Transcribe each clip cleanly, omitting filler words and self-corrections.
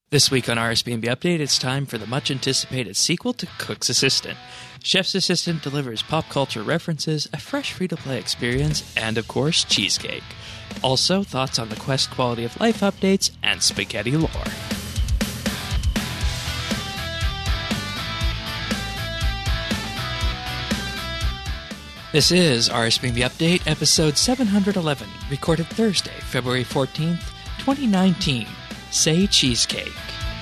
This week on RSBNB Update, it's time for the much-anticipated sequel to Cook's Assistant. Chef's Assistant delivers pop culture references, a fresh free-to-play experience, and, of course, cheesecake. Also, thoughts on the Quest quality of life updates and spaghetti lore. This is RSBNB Update, episode 711, recorded Thursday, February 14th, 2019. Say cheesecake.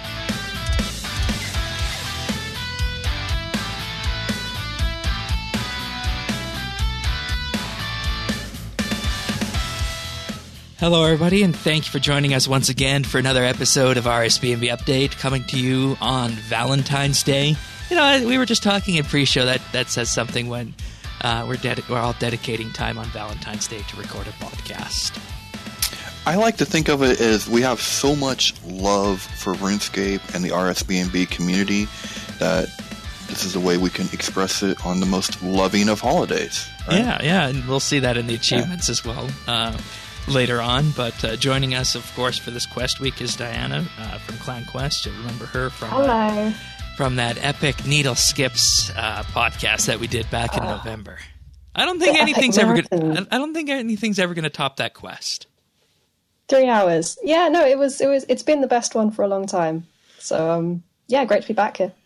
Hello, everybody, and thank you for joining us once again for another episode of RSBNB Update, coming to you on Valentine's Day. You know, we were just talking in pre-show that says something when we're all dedicating time on Valentine's Day to record a podcast. I like to think of it as we have so much love for RuneScape and the RSBNB community that this is a way we can express it on the most loving of holidays. Right? Yeah, and we'll see that in the achievements as well later on. But joining us, of course, for this Quest Week is Diana from Clan Quest. You'll remember her from that epic Needle Skips podcast that we did back in November. I don't think anything's ever gonna top that quest. 3 hours. Yeah, no, it's been the best one for a long time. So, yeah, great to be back here.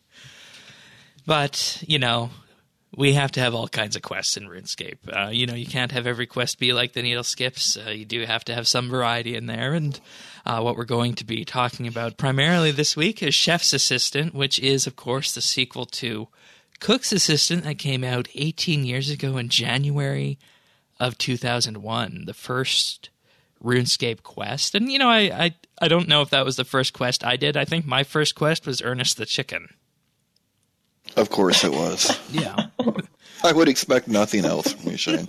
But, you know, we have to have all kinds of quests in RuneScape. You can't have every quest be like the Needle Skips. You do have to have some variety in there. And what we're going to be talking about primarily this week is Chef's Assistant, which is, of course, the sequel to Cook's Assistant that came out 18 years ago in January of 2001. The first RuneScape quest. And, I don't know if that was the first quest I did. I think my first quest was Ernest the Chicken. Of course it was. Yeah. I would expect nothing else from you, Shane.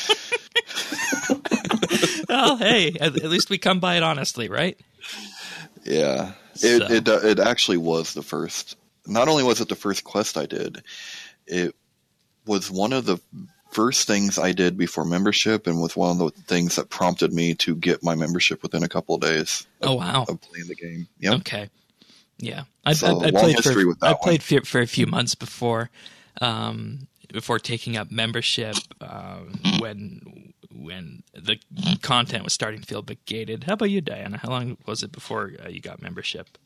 Well, hey, at least we come by it honestly, right? Yeah. It actually was the first. Not only was it the first quest I did, it was one of the first things I did before membership, and was one of the things that prompted me to get my membership within a couple of days. Of playing the game. Yep. Okay. Yeah, I played for a few months before taking up membership when the content was starting to feel a bit gated. How about you, Diana? How long was it before you got membership?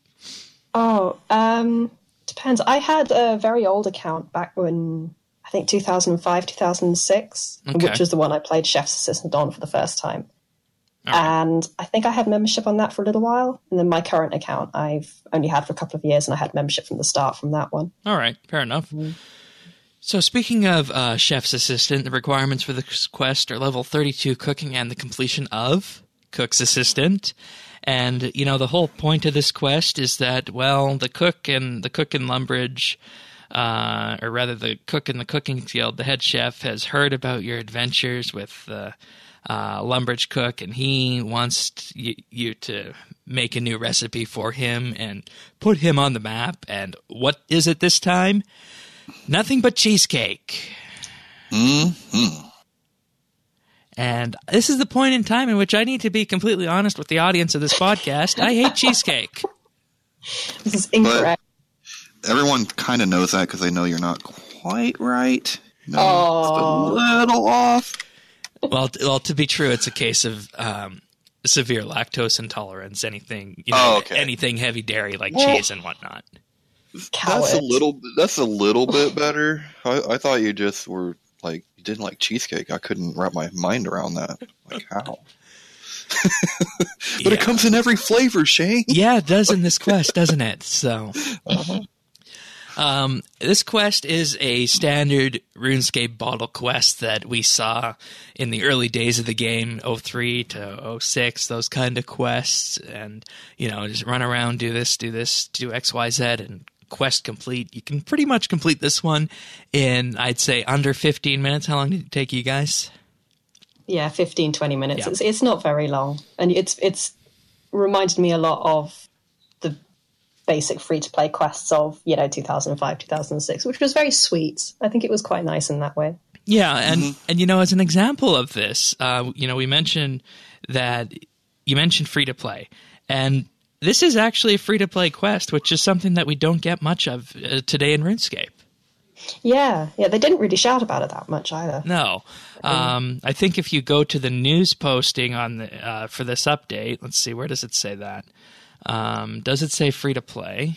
Depends. I had a very old account back when I think 2005, 2006, which was the one I played Chef's Assistant on for the first time. Right. And I think I had membership on that for a little while. And then my current account I've only had for a couple of years, and I had membership from the start from that one. All right, fair enough. Mm-hmm. So speaking of Chef's Assistant, the requirements for this quest are level 32 cooking and the completion of Cook's Assistant. And, the whole point of this quest is that, well, the cook in Lumbridge, or rather the cook in the cooking guild, the head chef, has heard about your adventures with Lumbridge cook, and he wants you to make a new recipe for him and put him on the map. And what is it this time? Nothing but cheesecake. Mm-hmm. And this is the point in time in which I need to be completely honest with the audience of this podcast. I hate cheesecake. This is incorrect. But everyone kind of knows that because they know you're not quite right. Just a little off. Well, to be true, it's a case of severe lactose intolerance. Anything, anything heavy dairy like cheese and whatnot. That's a little bit better. I thought you just were like you didn't like cheesecake. I couldn't wrap my mind around that. Like how? But it comes in every flavor, Shane. Yeah, it does in this quest, doesn't it? So. This quest is a standard RuneScape bottle quest that we saw in the early days of the game, 03 to 06, those kind of quests. And, just run around, do this, do X, Y, Z, and quest complete. You can pretty much complete this one in, I'd say, under 15 minutes. How long did it take you guys? Yeah, 15, 20 minutes. Yeah. It's not very long. And it's reminded me a lot of the basic free-to-play quests of, 2005, 2006, which was very sweet. I think it was quite nice in that way. Yeah, and as an example of this, we mentioned that you mentioned free-to-play, and this is actually a free-to-play quest, which is something that we don't get much of today in RuneScape. Yeah, they didn't really shout about it that much either. No. I think if you go to the news posting on the for this update, let's see, where does it say that? Does it say free-to-play?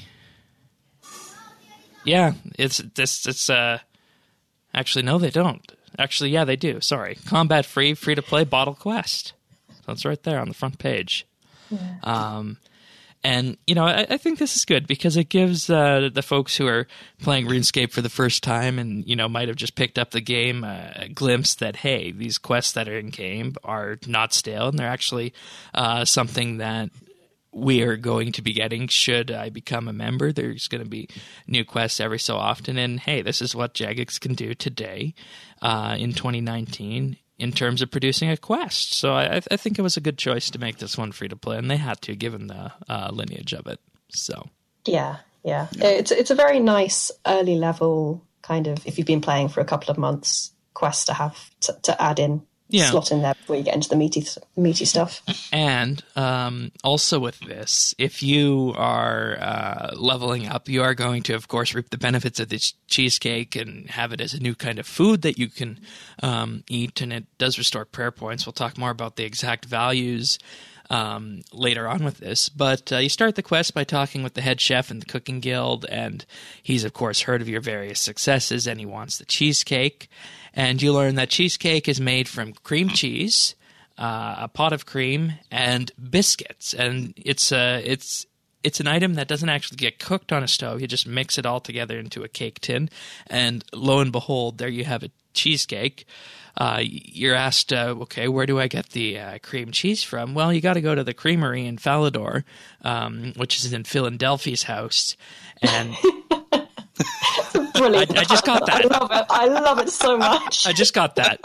Yeah, it's actually, no, they don't. Actually, yeah, they do. Sorry. Combat free, free-to-play bottle quest. So it's right there on the front page. Yeah. And, I think this is good because it gives the folks who are playing RuneScape for the first time and, might have just picked up the game a glimpse that, hey, these quests that are in-game are not stale and they're actually something that we are going to be getting should I become a member. There's going to be new quests every so often. And, hey, this is what Jagex can do today in 2019 in terms of producing a quest. So I think it was a good choice to make this one free-to-play, and they had to, given the lineage of it. So Yeah. It's a very nice early level kind of, if you've been playing for a couple of months, quest to have to add in. Yeah. Slot in there before you get into the meaty stuff. And also with this, if you are leveling up, you are going to, of course, reap the benefits of this cheesecake and have it as a new kind of food that you can eat, and it does restore prayer points. We'll talk more about the exact values later on with this. But you start the quest by talking with the head chef in the cooking guild, and he's, of course, heard of your various successes, and he wants the cheesecake. And you learn that cheesecake is made from cream cheese, a pot of cream, and biscuits. And it's an item that doesn't actually get cooked on a stove. You just mix it all together into a cake tin. And lo and behold, there you have a cheesecake. You're asked, okay, where do I get the cream cheese from? Well, you got to go to the creamery in Falador, which is in Philadelphia's house. And... Brilliant. I just got that. I love it so much. I just got that.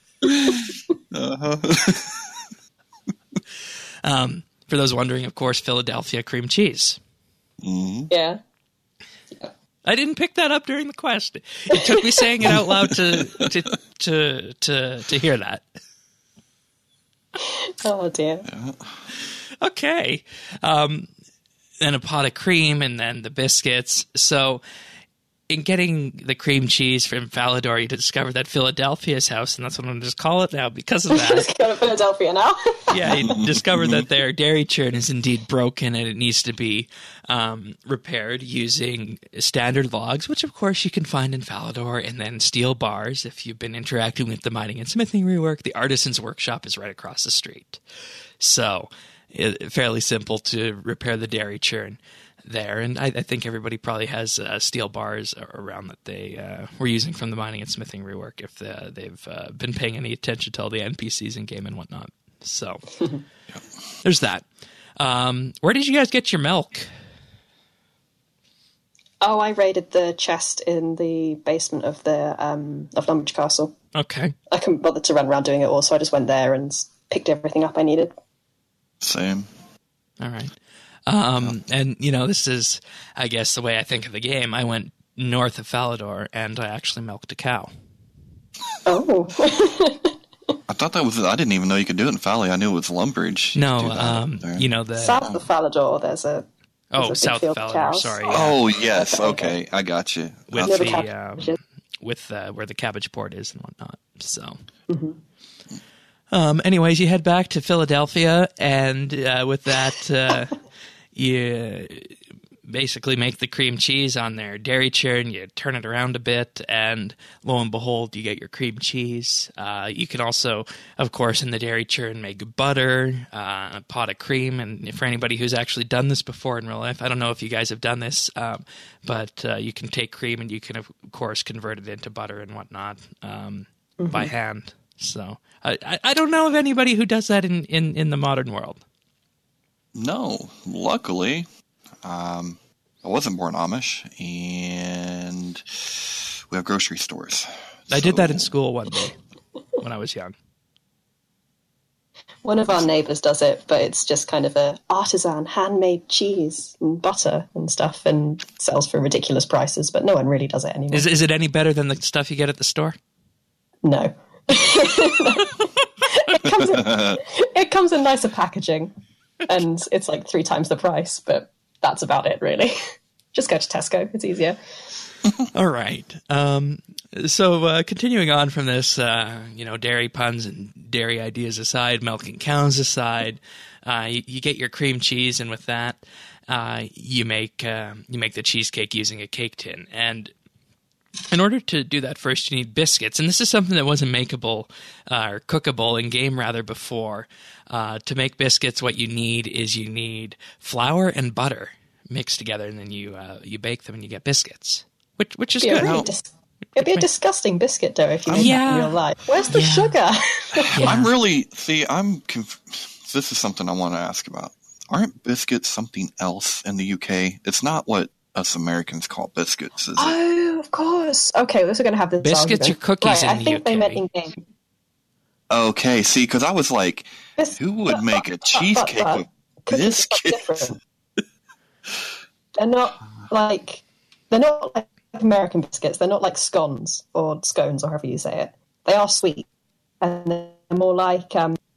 For those wondering, of course, Philadelphia cream cheese. Mm-hmm. Yeah. I didn't pick that up during the quest. It took me saying it out loud to hear that. Oh dear. Okay. Then a pot of cream and then the biscuits. So in getting the cream cheese from Falador, you discover that Philadelphia's house, and that's what I'm going to just call it now because of that. Just go to Philadelphia now. Yeah, you discover that their dairy churn is indeed broken and it needs to be repaired using standard logs, which of course you can find in Falador, and then steel bars. If you've been interacting with the mining and smithing rework, the artisan's workshop is right across the street. So fairly simple to repair the dairy churn there, and I think everybody probably has steel bars around that they were using from the mining and smithing rework if they've been paying any attention to all the NPCs in game and whatnot. So there's that. Where did you guys get your milk? Oh, I raided the chest in the basement of the of Lumbridge Castle. Okay. I couldn't bother to run around doing it all, so I just went there and picked everything up I needed. Same. All right. And, this is, I guess, the way I think of the game. I went north of Falador, and I actually milked a cow. Oh. I thought that was... I didn't even know you could do it in Fally. I knew it was Lumbridge. No, the... South of Falador, there's a... south of Falador, sorry. Yeah. Oh, yes, okay. I got you. With where the cabbage port is and whatnot, so... Mm-hmm. Anyways, you head back to Philadelphia, and with that... you basically make the cream cheese on their dairy churn, you turn it around a bit, and lo and behold, you get your cream cheese. You can also, of course, in the dairy churn, make butter, a pot of cream, and for anybody who's actually done this before in real life, I don't know if you guys have done this, but you can take cream and you can, of course, convert it into butter and whatnot by hand. So I don't know of anybody who does that in the modern world. No, luckily, I wasn't born Amish, and we have grocery stores. I did that in school one day when I was young. One of our neighbours does it, but it's just kind of a artisan, handmade cheese and butter and stuff, and sells for ridiculous prices, but no one really does it anymore. Is it any better than the stuff you get at the store? No. It comes in nicer packaging. and it's like 3 times the price, but that's about it, really. Just go to Tesco. It's easier. All right. So continuing on from this, dairy puns and dairy ideas aside, milking cows aside, you get your cream cheese, and with that, you make the cheesecake using a cake tin. And in order to do that, first you need biscuits, and this is something that wasn't makeable or cookable in game rather before. To make biscuits, what you need flour and butter mixed together, and then you bake them and you get biscuits, which is good. It'd be a disgusting biscuit dough if you made that in real life. Where's the sugar? This is something I want to ask about. Aren't biscuits something else in the UK? It's not what us Americans call biscuits, is it? Oh, of course. Okay, we're going to have this biscuits argument. Or cookies in the UK. I think they meant in game. Okay, see, because I was like, who would make a cheesecake with biscuits? They're not like American biscuits. They're not like scones or scones or however you say it. They are sweet, and they're more like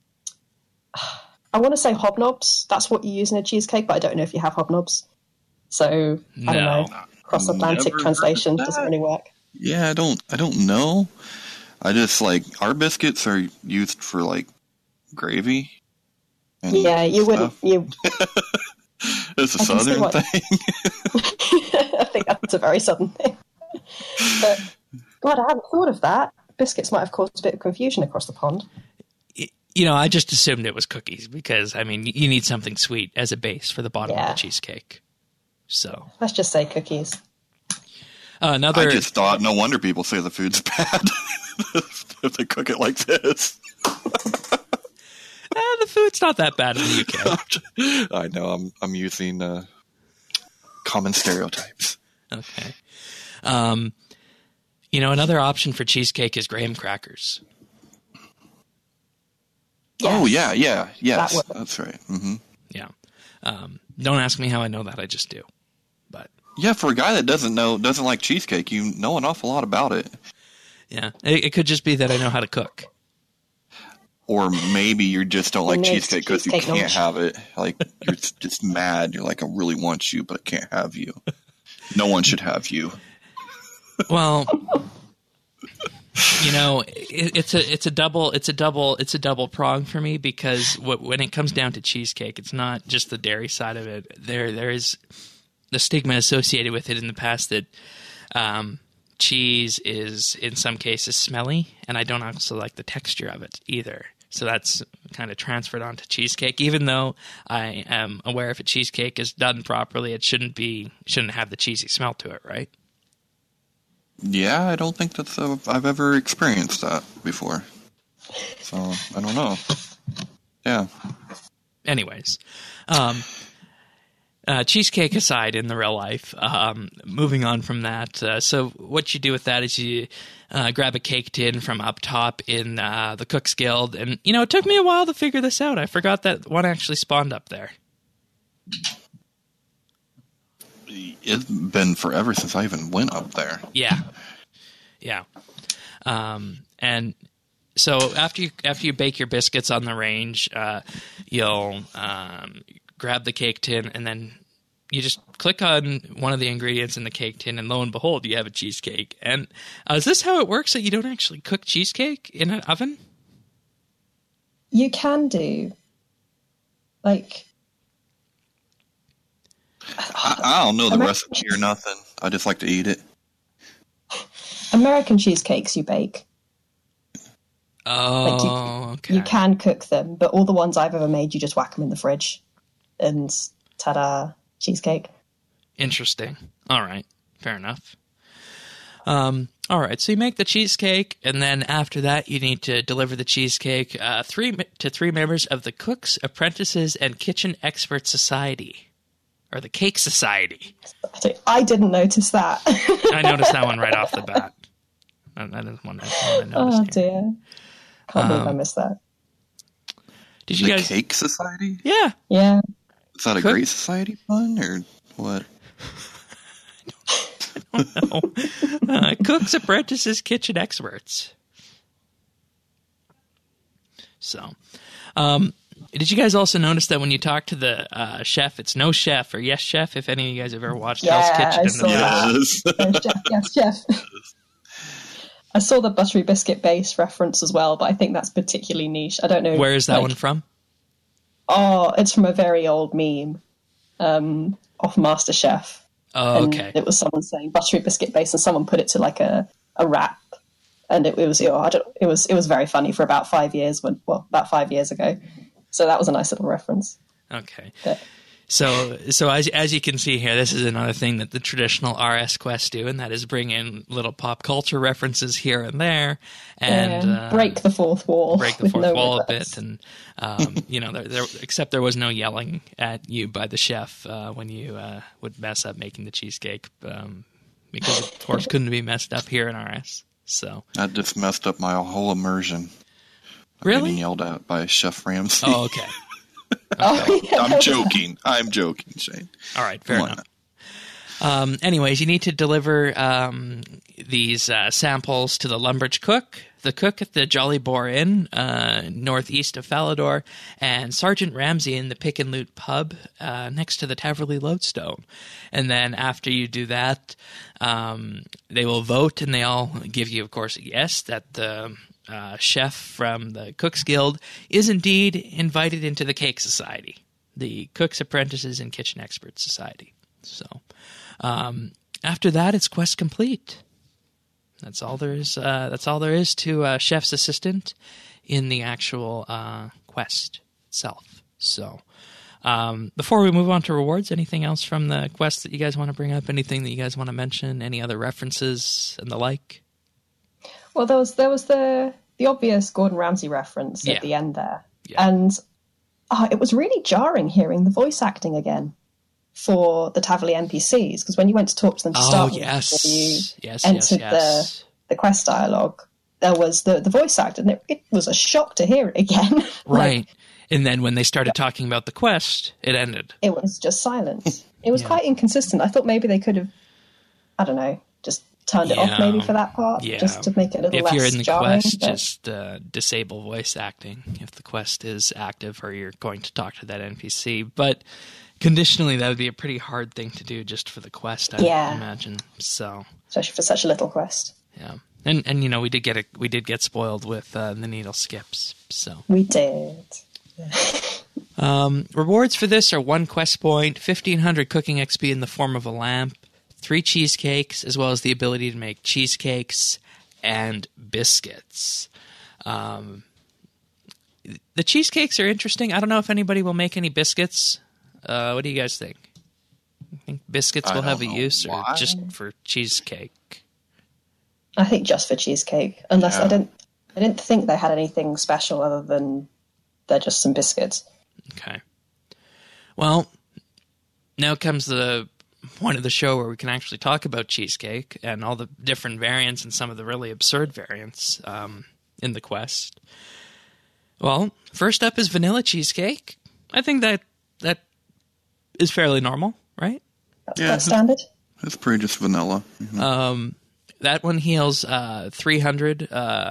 I want to say hobnobs. That's what you use in a cheesecake, but I don't know if you have hobnobs. So I don't know. Cross-Atlantic translation doesn't really work. Yeah, I don't know. I just our biscuits are used for like gravy. And yeah, you stuff. wouldn't. It's a southern thing. I think that's a very southern thing. But God, I hadn't thought of that. Biscuits might have caused a bit of confusion across the pond. I just assumed it was cookies because, you need something sweet as a base for the bottom of the cheesecake. So let's just say cookies. I just thought, no wonder people say the food's bad if they cook it like this. The food's not that bad in the UK. I know. I'm using common stereotypes. Okay. Another option for cheesecake is graham crackers. Yes. Oh, yes. That's right. Mm-hmm. Yeah. Don't ask me how I know that. I just do. But yeah, for a guy that doesn't like cheesecake, you know an awful lot about it. Yeah. It could just be that I know how to cook. Or maybe you just don't like cheesecake because you can't have it. Like, you're just mad. You're like, I really want you, but I can't have you. No one should have you. Well, it's a double prong for me because when it comes down to cheesecake, it's not just the dairy side of it. There is the stigma associated with it in the past that cheese is in some cases smelly, and I don't also like the texture of it either. So that's kind of transferred onto cheesecake. Even though I am aware if a cheesecake is done properly, it shouldn't have the cheesy smell to it, right? Yeah, I don't think I've ever experienced that before. So I don't know. Yeah. Anyways, cheesecake aside in the real life, moving on from that. So what you do with that is you grab a cake tin from up top in the Cook's Guild. And, it took me a while to figure this out. I forgot that one actually spawned up there. It's been forever since I even went up there. Yeah. And so after you bake your biscuits on the range, you'll grab the cake tin, and then you just click on one of the ingredients in the cake tin, and lo and behold, you have a cheesecake. And is this how it works, that you don't actually cook cheesecake in an oven? You can do. Like... I don't know the recipe or nothing. I just like to eat it. American cheesecakes you bake. Oh, okay. You can cook them, but all the ones I've ever made, you just whack them in the fridge, and ta-da, cheesecake. Interesting. All right, fair enough. All right, so you make the cheesecake, and then after that, you need to deliver the cheesecake 3 members of the Cooks, Apprentices, and Kitchen Expert Society. Or the Cake Society. I didn't notice that. I noticed that one right off the bat. That is one I noticed. Oh, dear. Can't believe I missed that. Did you guys... Cake Society? Yeah. Yeah. Is that a Great Society pun, or what? I don't know. Cooks, Apprentices, Kitchen Experts. So... Did you guys also notice that when you talk to the chef, it's no chef or yes chef? If any of you guys have ever watched Hell's Kitchen, I saw that. Yes, chef. I saw the buttery biscuit base reference as well, but I think that's particularly niche. I don't know. Where is that one from? Oh, it's from a very old meme off MasterChef. Oh, okay. And it was someone saying buttery biscuit base, and someone put it to like a wrap, and it was it was very funny for about 5 years about 5 years ago. So that was a nice little reference. Okay. But, So as you can see here, this is another thing that the traditional RS quests do, and that is bring in little pop culture references here and there, and break the fourth wall. Break the fourth wall a bit, and except there was no yelling at you by the chef when you would mess up making the cheesecake, because it, of course, couldn't be messed up here in RS. So that just messed up my whole immersion. Really? Getting yelled at by Chef Ramsay. Oh, okay. I'm joking, Shane. All right, fair enough. Anyways, you need to deliver these samples to the Lumbridge cook, the cook at the Jolly Boar Inn, northeast of Falador, and Sergeant Ramsay in the Pick and Loot pub next to the Taverley Lodestone. And then after you do that, they will vote, and they all give you, of course, a yes that the chef from the Cooks Guild is indeed invited into the Cake Society, the Cooks Apprentices and Kitchen Experts Society. So after that, it's quest complete. That's all there is. That's all there is to Chef's Assistant in the actual quest itself. So before we move on to rewards, anything else from the quest that you guys want to bring up? Anything that you guys want to mention? Any other references and the like? Well, there was the obvious Gordon Ramsay reference at the end there. Yeah. And it was really jarring hearing the voice acting again for the Taverley NPCs, because when you went to talk to them to start with, before you entered the quest dialogue, there was the voice actor, and it was a shock to hear it again. Right. And then when they started talking about the quest, it ended. It was just silence. It was quite inconsistent. I thought maybe they could have, I don't know, just turned it off maybe for that part, just to make it a little less If you're in the jarring, quest, just disable voice acting if the quest is active or you're going to talk to that NPC. But conditionally, that would be a pretty hard thing to do just for the quest, I imagine. So, especially for such a little quest. Yeah. And you know, we did get spoiled with the needle skips. So we did. Rewards for this are 1 quest point, 1,500 cooking XP in the form of a lamp, 3 cheesecakes, as well as the ability to make cheesecakes and biscuits. The cheesecakes are interesting. I don't know if anybody will make any biscuits. What do you guys think? I think biscuits will have a use, or just for cheesecake? I think just for cheesecake, unless I didn't think they had anything special other than they're just some biscuits. Okay. Well, now comes the point of the show where we can actually talk about cheesecake and all the different variants and some of the really absurd variants in the quest. Well, first up is vanilla cheesecake. I think that is fairly normal, right? That's standard. It's pretty just vanilla. Mm-hmm. That one heals 300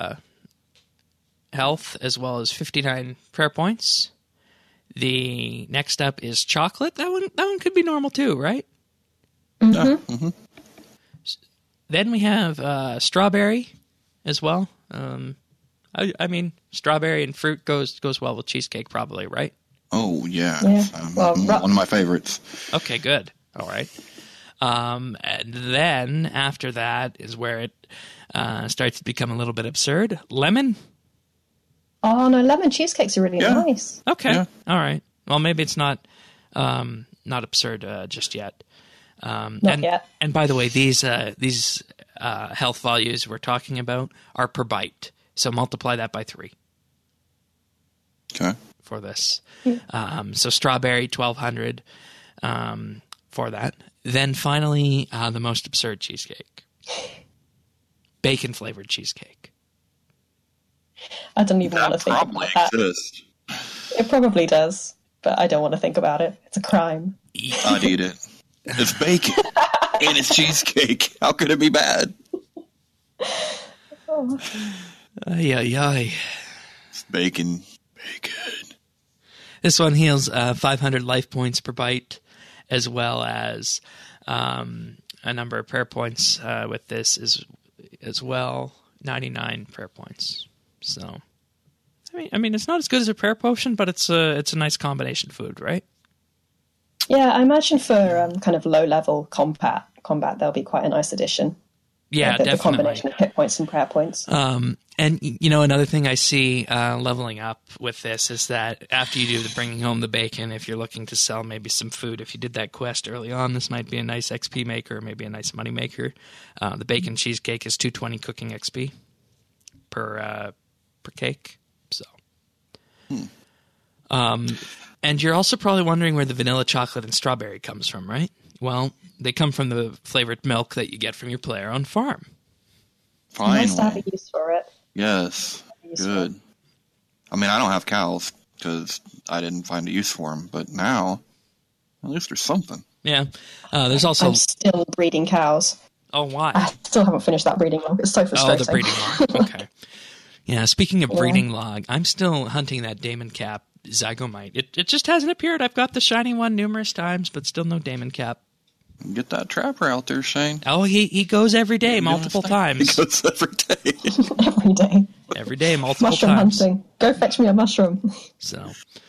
health as well as 59 prayer points. The next up is chocolate. That one could be normal too, right? Mm-hmm. Mm-hmm. Then we have strawberry as well. I mean, strawberry and fruit goes well with cheesecake, probably, right? Oh yeah. Well, one of my favorites. Okay, good. All right. And then after that is where it starts to become a little bit absurd. Lemon. Oh no, lemon cheesecakes are really nice. Okay. Yeah. All right. Well, maybe it's not absurd just yet. Not yet. And by the way, these health values we're talking about are per bite, so multiply that by 3. Okay. For this, so strawberry 1,200 for that. Then finally, the most absurd cheesecake, bacon flavored cheesecake. I don't even want to think about that. Exists. It probably does, but I don't want to think about it. It's a crime. I'd eat it. It's bacon and it's cheesecake. How could it be bad? Ay. It's bacon. This one heals 500 life points per bite, as well as a number of prayer points with this as well, 99 prayer points. So, I mean, it's not as good as a prayer potion, but it's a nice combination food, right? Yeah, I imagine for kind of low-level combat, there'll be quite a nice addition. Yeah, the definitely. combination of hit points and prayer points. And, another thing I see leveling up with this is that after you do the bringing home the bacon, if you're looking to sell maybe some food, if you did that quest early on, this might be a nice XP maker, maybe a nice money maker. The bacon cheesecake is 220 cooking XP per cake. So, and you're also probably wondering where the vanilla, chocolate, and strawberry comes from, right? Well, they come from the flavored milk that you get from your player-owned farm. Finally. Nice to have a use for it. Yes, good. I mean, I don't have cows because I didn't find a use for them, but now, at least there's something. Yeah. There's also... I'm still breeding cows. Oh, why? I still haven't finished that breeding log. It's so frustrating. Oh, the breeding log. Okay. Yeah, speaking of breeding log, I'm still hunting that Daemon Cap Zygomite. It just hasn't appeared. I've got the shiny one numerous times, but still no Daemon Cap. Get that trapper out there, Shane. Oh, he goes every day, multiple times. He goes every day. Every day. Every day, multiple mushroom times. Hunting. Go fetch me a mushroom. So,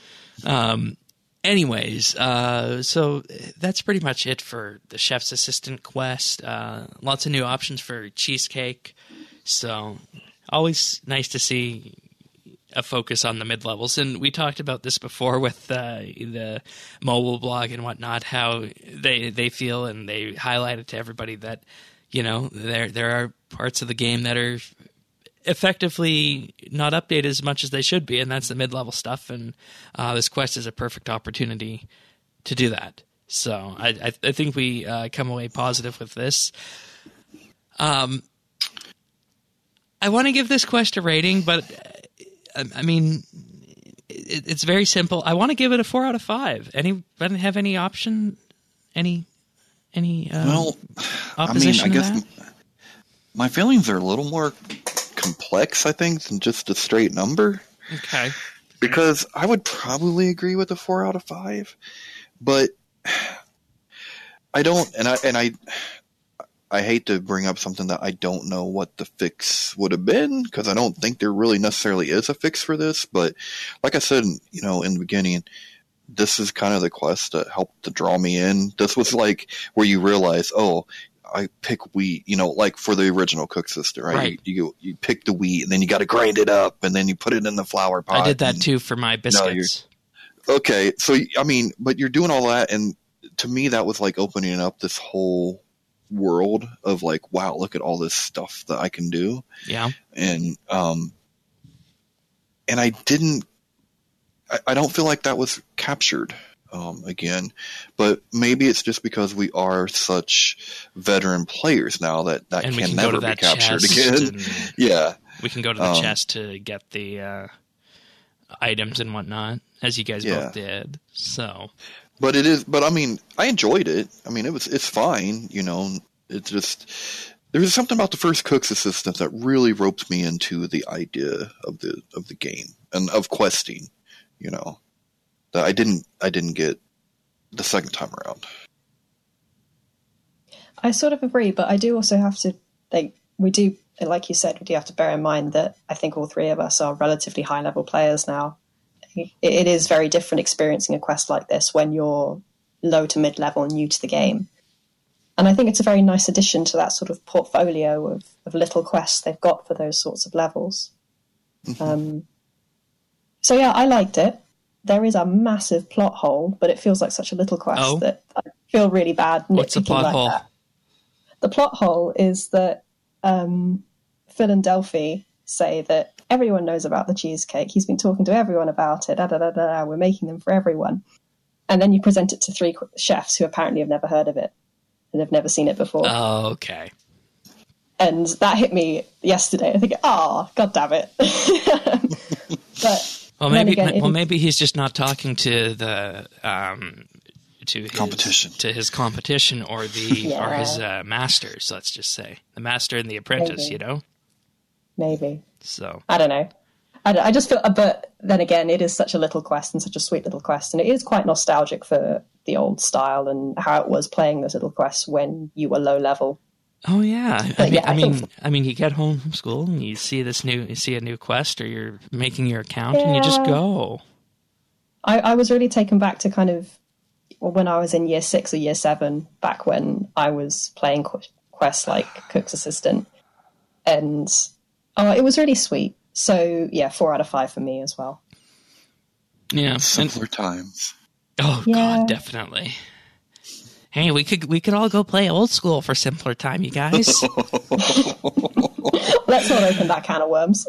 anyways, so that's pretty much it for the Chef's Assistant quest. Lots of new options for cheesecake. So, always nice to see a focus on the mid-levels. And we talked about this before with the mobile blog and whatnot, how they feel, and they highlighted to everybody that, there are parts of the game that are effectively not updated as much as they should be, and that's the mid-level stuff. And this quest is a perfect opportunity to do that. So I think we come away positive with this. I want to give this quest a rating, but I mean, it's very simple. I want to give it a 4 out of 5. Anybody have any option? Any opposition? I guess my feelings are a little more complex, I think, than just a straight number. Okay. Because I would probably agree with a 4 out of 5, but I don't, and I hate to bring up something that I don't know what the fix would have been, because I don't think there really necessarily is a fix for this. But like I said, in the beginning, this is kind of the quest that helped to draw me in. This was like where you realize, oh, I pick wheat, like for the original Cook Sister, right? You pick the wheat, and then you got to grind it up, and then you put it in the flour pot. I did that too for my biscuits. Okay, so I mean, but you're doing all that, and to me, that was like opening up this whole world of like, wow, look at all this stuff that I can do. Yeah. And I don't feel like that was captured again, but maybe it's just because we are such veteran players now that can never be captured again. Yeah. We can go to the chest to get the items and whatnot, as you guys both did. So, but I mean, I enjoyed it. I mean, it's fine. It's just, there was something about the first Cook's Assistant that really roped me into the idea of the game and of questing, that I didn't get the second time around. I sort of agree, but I do also have to, like you said, we do have to bear in mind that I think all three of us are relatively high-level players now. It is very different experiencing a quest like this when you're low to mid-level and new to the game. And I think it's a very nice addition to that sort of portfolio of little quests they've got for those sorts of levels. Mm-hmm. So yeah, I liked it. There is a massive plot hole, but it feels like such a little quest that I feel really bad nitpicking. What's the plot hole? That. The plot hole is that Phil and Delphi say that everyone knows about the cheesecake. He's been talking to everyone about it. We're making them for everyone. And then you present it to 3 chefs who apparently have never heard of it and have never seen it before. Oh, okay. And that hit me yesterday. I think, God damn it. But maybe he's just not talking to the competition, to his competition, or or his masters. Let's just say the master and the apprentice. Maybe. Maybe. So I don't know. I just feel, but then again, it is such a little quest and such a sweet little quest, and it is quite nostalgic for the old style and how it was playing those little quests when you were low level. Oh yeah, I mean, you get home from school and you see a new quest, or you're making your account and you just go. I was really taken back to kind of when I was in year 6 or year 7, back when I was playing quests like Cook's Assistant, and it was really sweet. So yeah, 4 out of 5 for me as well. Yeah, simpler times. Oh yeah. God, definitely. Hey, we could all go play old school for simpler time, you guys. Let's not open that can of worms.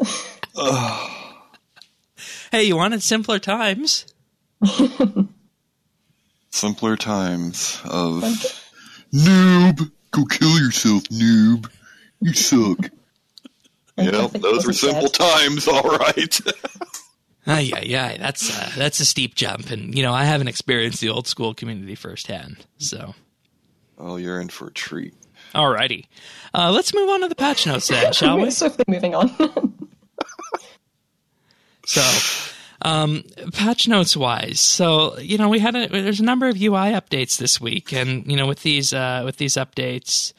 Hey, you wanted simpler times? Simpler times of noob. Go kill yourself, noob. You suck. Yep, those were simple times, all right. Yeah. That's a steep jump, and I haven't experienced the old school community firsthand. So, you're in for a treat. Alrighty, let's move on to the patch notes then, shall we? Swiftly moving on. So, patch notes wise, so there's a number of UI updates this week, and with these updates,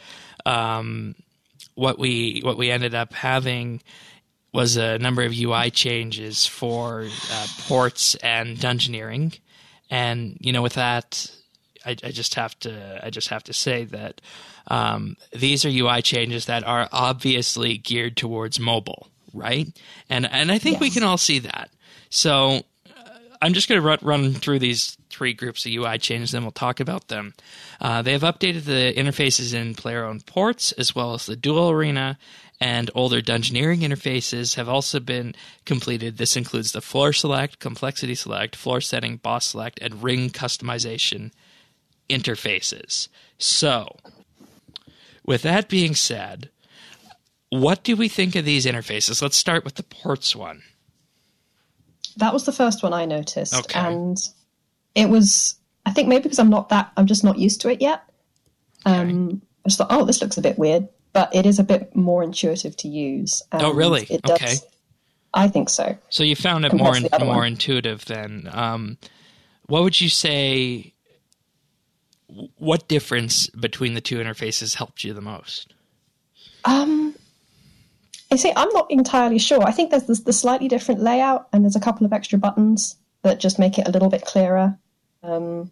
what we ended up having was a number of UI changes for ports and dungeoneering, and with that, I just have to say that these are UI changes that are obviously geared towards mobile, right? And I think we can all see that. So I'm just going to run through these 3 groups of UI changes, then we'll talk about them. They have updated the interfaces in player-owned ports, as well as the dual arena, and older dungeoneering interfaces have also been completed. This includes the floor select, complexity select, floor setting, boss select, and ring customization interfaces. So, with that being said, what do we think of these interfaces? Let's start with the ports one. That was the first one I noticed. Okay. And it was, I think maybe because I'm just not used to it yet. I just thought, this looks a bit weird, but it is a bit more intuitive to use. Oh, really? It does, okay. I think so. So you found it more intuitive then. What would you say, what difference between the 2 interfaces helped you the most? You see, I'm not entirely sure. I think there's the slightly different layout, and there's a couple of extra buttons that just make it a little bit clearer. And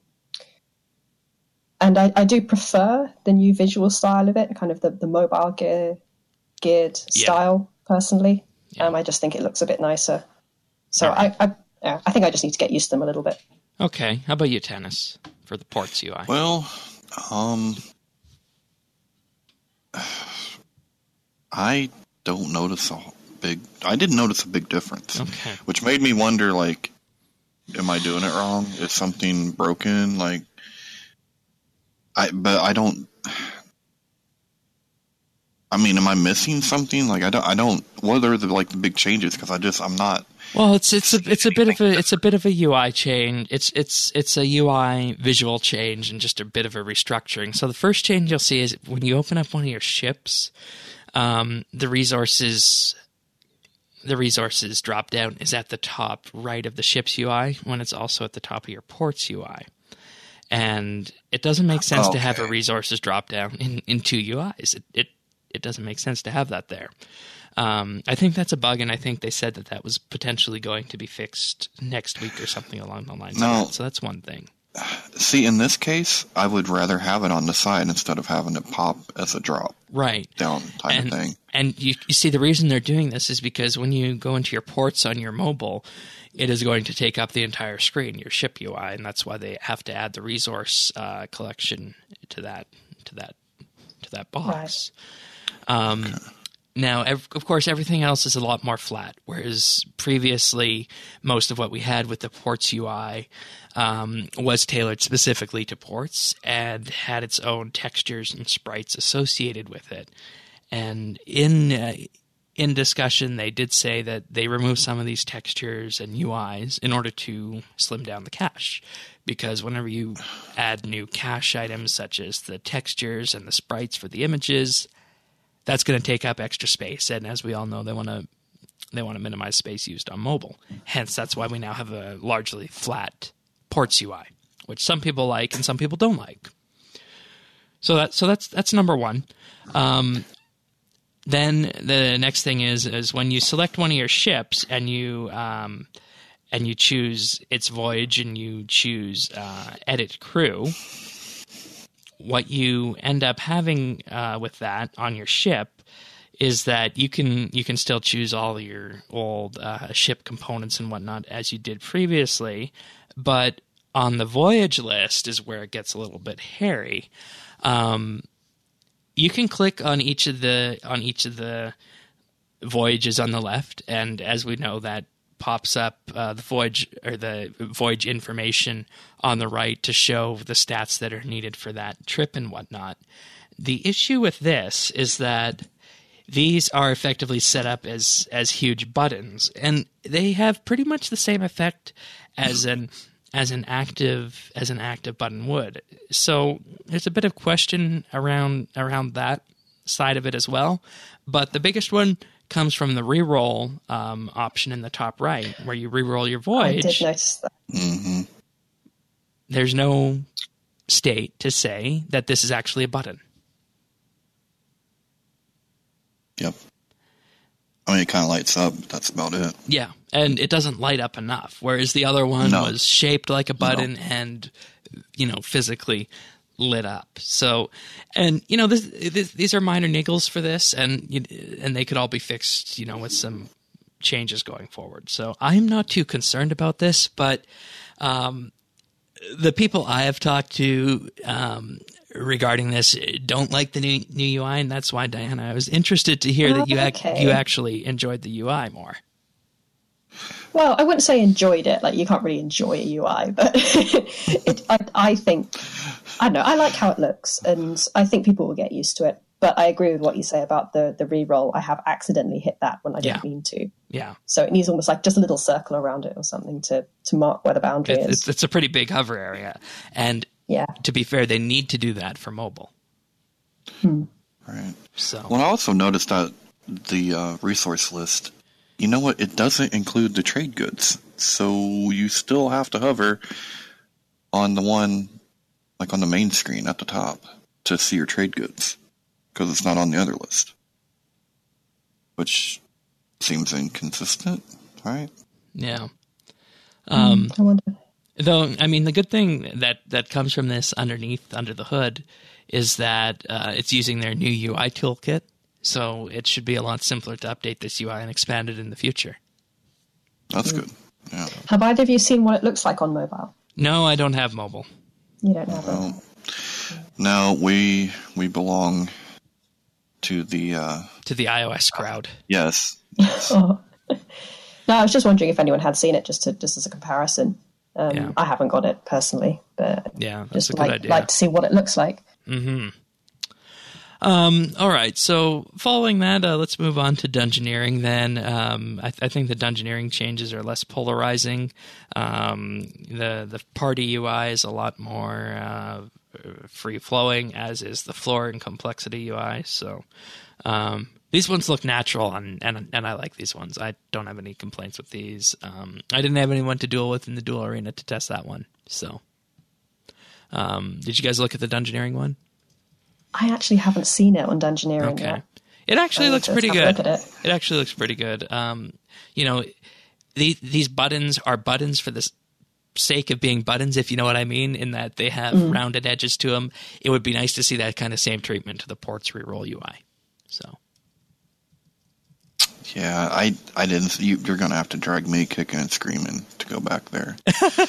I do prefer the new visual style of it, kind of the mobile geared style, personally. Yeah. I just think it looks a bit nicer. So right. I think I just need to get used to them a little bit. Okay. How about you, Tennis, for the ports UI? Well, I didn't notice a big difference. Okay. Which made me wonder, like, am I doing it wrong? Is something broken? Like, I don't. I mean, am I missing something? Like, I don't. What are the big changes? Because I'm not. Well, it's a bit of a UI change. It's a UI visual change and just a bit of a restructuring. So the first change you'll see is when you open up one of your ships, the resources drop down is at the top right of the ship's UI when it's also at the top of your port's UI. And it doesn't make sense to have a resources drop down in 2 UIs. It doesn't make sense to have that there. I think that's a bug, and I think they said that was potentially going to be fixed next week or something along the lines of that. So that's one thing. See, in this case, I would rather have it on the side instead of having it pop as a drop down type of thing. And you see, the reason they're doing this is because when you go into your ports on your mobile, it is going to take up the entire screen, your ship UI, and that's why they have to add the resource collection to that box. Right. Now, of course, everything else is a lot more flat, whereas previously most of what we had with the ports UI was tailored specifically to ports and had its own textures and sprites associated with it. And in discussion, they did say that they removed some of these textures and UIs in order to slim down the cache. Because whenever you add new cache items, such as the textures and the sprites for the images, that's going to take up extra space. And as we all know, they want to minimize space used on mobile. Hence, that's why we now have a largely flat ports UI, which some people like and some people don't like. So that's number one. Then the next thing is when you select one of your ships and you choose its voyage and you choose edit crew, what you end up having with that on your ship is that you can still choose all your old ship components and whatnot as you did previously, but on the voyage list is where it gets a little bit hairy. You can click on each of the voyages on the left, and as we know, that pops up the voyage information on the right to show the stats that are needed for that trip and whatnot. The issue with this is that these are effectively set up as huge buttons, and they have pretty much the same effect as an active button would. So there's a bit of question around that side of it as well. But the biggest one comes from the reroll option in the top right, where you reroll your voyage. I did notice that. Mm-hmm. There's no state to say that this is actually a button. Yep. I mean, it kind of lights up, but that's about it. Yeah, and it doesn't light up enough, whereas the other one was shaped like a button and, physically lit up. So, and, these are minor niggles for this, and they could all be fixed, with some changes going forward. So I'm not too concerned about this, but the people I have talked to regarding this don't like the new UI, and that's why, Diana, I was interested to hear that you actually enjoyed the UI more. Well, I wouldn't say enjoyed it. Like, you can't really enjoy a UI, but I think, I don't know, I like how it looks, and I think people will get used to it. But I agree with what you say about the re-roll. I have accidentally hit that when I didn't mean to. Yeah. So it needs almost like just a little circle around it or something to mark where the boundary is. It's a pretty big hover area. And to be fair, they need to do that for mobile. Right. So. Well, I also noticed that the resource list, you know what? It doesn't include the trade goods. So you still have to hover on the one, like on the main screen at the top, to see your trade goods, because it's not on the other list. Which seems inconsistent, right? Yeah. I wonder. Though, I mean, the good thing that comes from this under the hood is that it's using their new UI toolkit, so it should be a lot simpler to update this UI and expand it in the future. That's good. Yeah. Have either of you seen what it looks like on mobile? No, I don't have mobile. You don't have it? No, we belong to the iOS crowd. Yes. Oh. No, I was just wondering if anyone had seen it, just as a comparison. I haven't got it personally, but that's a good idea. Like to see what it looks like. Mm-hmm. All right, so following that, let's move on to Dungeoneering then. I think the Dungeoneering changes are less polarizing. The party UI is a lot more free-flowing, as is the floor and complexity UI. So these ones look natural, and I like these ones. I don't have any complaints with these. I didn't have anyone to duel with in the duel arena to test that one. So did you guys look at the Dungeoneering one? I actually haven't seen it on Dungeoneering yet. It actually looks pretty good. It actually looks pretty good. These buttons are buttons for the sake of being buttons, if you know what I mean, in that they have rounded edges to them. It would be nice to see that kind of same treatment to the ports reroll UI. So. Yeah, I didn't. You're going to have to drag me kicking and screaming to go back there.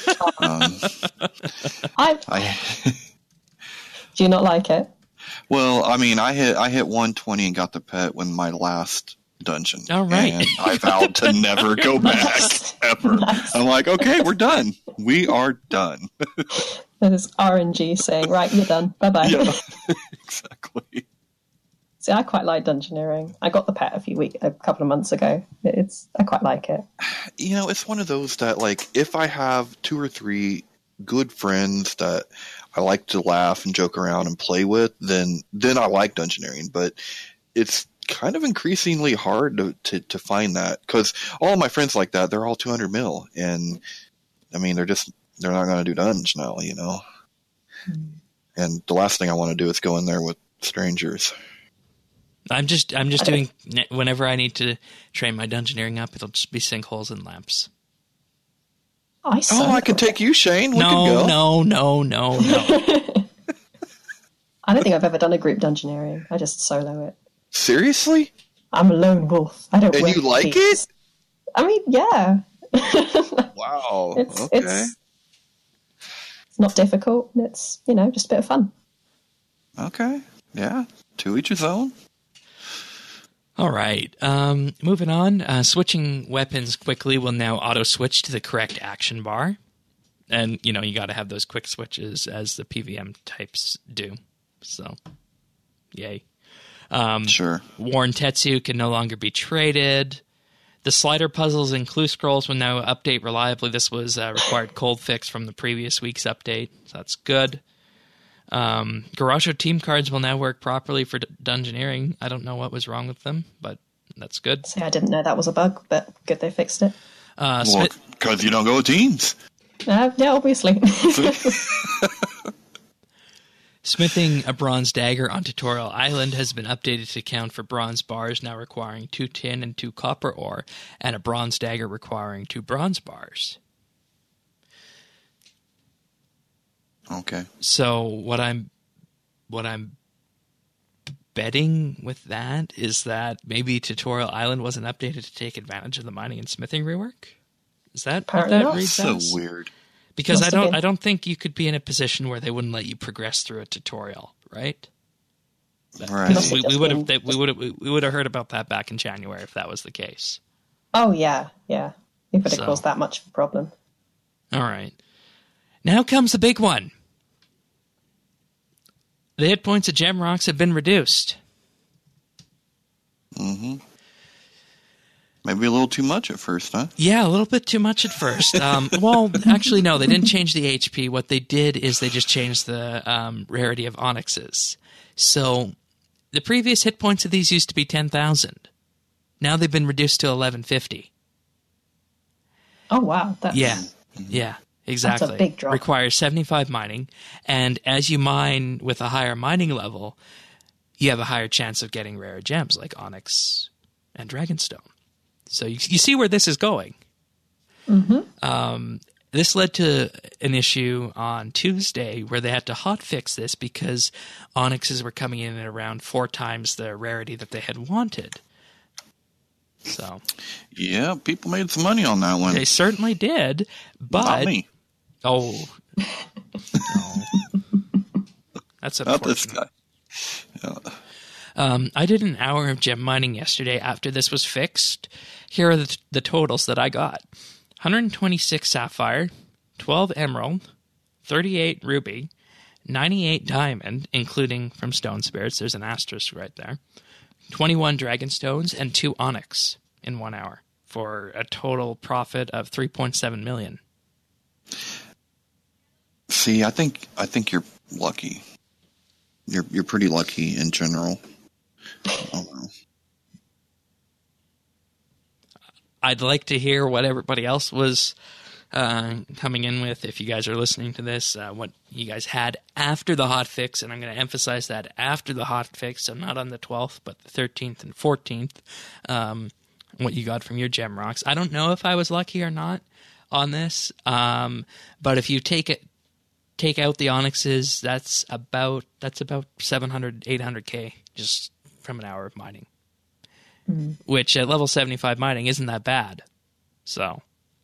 Do you not like it? Well, I mean, I hit 120 and got the pet when my last dungeon. All right. And I vowed to never go back, ever. Nice. I'm like, okay, we're done. We are done. That is RNG saying, right, you're done. Bye-bye. Yeah, exactly. See, I quite like Dungeoneering. I got the pet a couple of months ago. I quite like it. It's one of those that, like, if I have 2 or 3 good friends that I like to laugh and joke around and play with, then I like Dungeoneering. But it's kind of increasingly hard to find that, because all of my friends like that, they're all 200 mil, and I mean they're not going to do dungeons now, you know. And the last thing I want to do is go in there with strangers. I'm just doing, whenever I need to train my dungeoneering up, it'll just be sinkholes and lamps. I can take you, Shane. We No. I don't think I've ever done a group dungeoneering. I just solo it. Seriously? I'm a lone wolf. I don't. And you like it? I mean, yeah. Wow. Okay. It's not difficult. It's just a bit of fun. Okay. Yeah. To each his own. All right. Moving on. Switching weapons quickly will now auto-switch to the correct action bar. And, you got to have those quick switches as the PVM types do. So, yay. Sure. Worn Tetsu can no longer be traded. The slider puzzles and clue scrolls will now update reliably. This was a required cold fix from the previous week's update, so that's good. Garasho team cards will now work properly for dungeoneering. I don't know what was wrong with them, but that's good. See, I didn't know that was a bug, but good they fixed it. Because you don't go with teams. Yeah, obviously. Smithing a bronze dagger on Tutorial Island has been updated to account for bronze bars now requiring 2 tin and 2 copper ore, and a bronze dagger requiring 2 bronze bars. Okay. So what I'm betting with that is that maybe Tutorial Island wasn't updated to take advantage of the mining and smithing rework. Is that Apparently what that not. reads So as? weird. Because Must I have been. don't think you could be in a position where they wouldn't let you progress through a tutorial, right? Right. Must We have just would have heard about that back in January if that was the case. Oh, yeah. If it had So. caused that much of a problem. All right. Now comes the big one. The hit points of gem rocks have been reduced. Mm-hmm. Maybe a little too much at first, huh? Yeah, a little bit too much at first. Well, actually, no, they didn't change the HP. What they did is they just changed the rarity of onyxes. So the previous hit points of these used to be 10,000. Now they've been reduced to 1150. Oh, wow. Yeah, exactly. That's a big drop. Requires 75 mining, and as you mine with a higher mining level, you have a higher chance of getting rare gems like onyx and dragonstone. So you see where this is going. Mm-hmm. This led to an issue on Tuesday where they had to hotfix this because onyxes were coming in at around 4 times the rarity that they had wanted. So Yeah, people made some money on that one. they certainly did, but Not me. Oh, no. That's Not this unfortunate. guy. I did an hour of gem mining yesterday after this was fixed. Here are the totals that I got. 126 sapphire, 12 emerald, 38 ruby, 98 diamond, including from stone spirits. There's an asterisk right there. 21 dragon stones and 2 onyx in 1 hour for a total profit of 3.7 million. See, I think you're lucky. You're pretty lucky in general. I don't know. I'd like to hear what everybody else was coming in with. If you guys are listening to this, what you guys had after the hotfix, and I'm going to emphasize that after the hotfix, so not on the 12th, but the 13th and 14th, what you got from your gem rocks. I don't know if I was lucky or not on this, but if you take out the onyxes, that's about 700, 800K just from an hour of mining. Which at level 75 mining isn't that bad. So.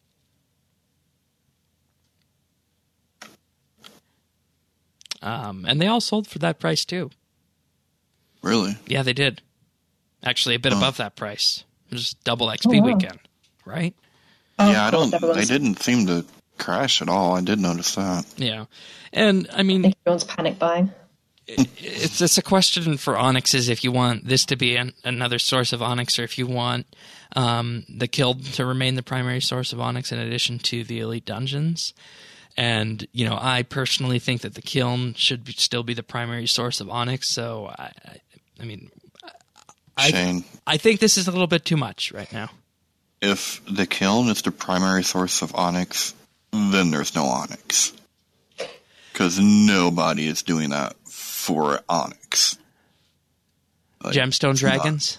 And they all sold for that price too. Really? Yeah, they did. Actually, a bit above that price. It was double XP weekend, right? Yeah, they didn't seem to crash at all. I did notice that. Yeah. And I mean, I think everyone's panic buying. it's a question for onyxes if you want this to be another source of onyx, or if you want the guild to remain the primary source of onyx in addition to the elite dungeons. And I personally think that the kiln should still be the primary source of onyx. So I mean, Shane, I think this is a little bit too much right now. If the kiln is the primary source of onyx, then there's no onyx. Because nobody is doing that for onyx. Like, Gemstone dragons?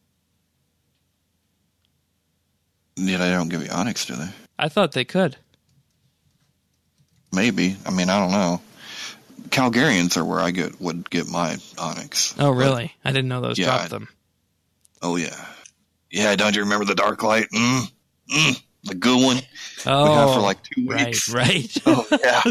Yeah, they don't give you onyx, do they? I thought they could. Maybe. I mean, I don't know. Calgarians are where I would get my onyx. Oh, really? I didn't know those dropped them. Oh, yeah. Yeah, don't you remember the Dark Light? The good one. Oh, we had for like 2 weeks. Right. Oh,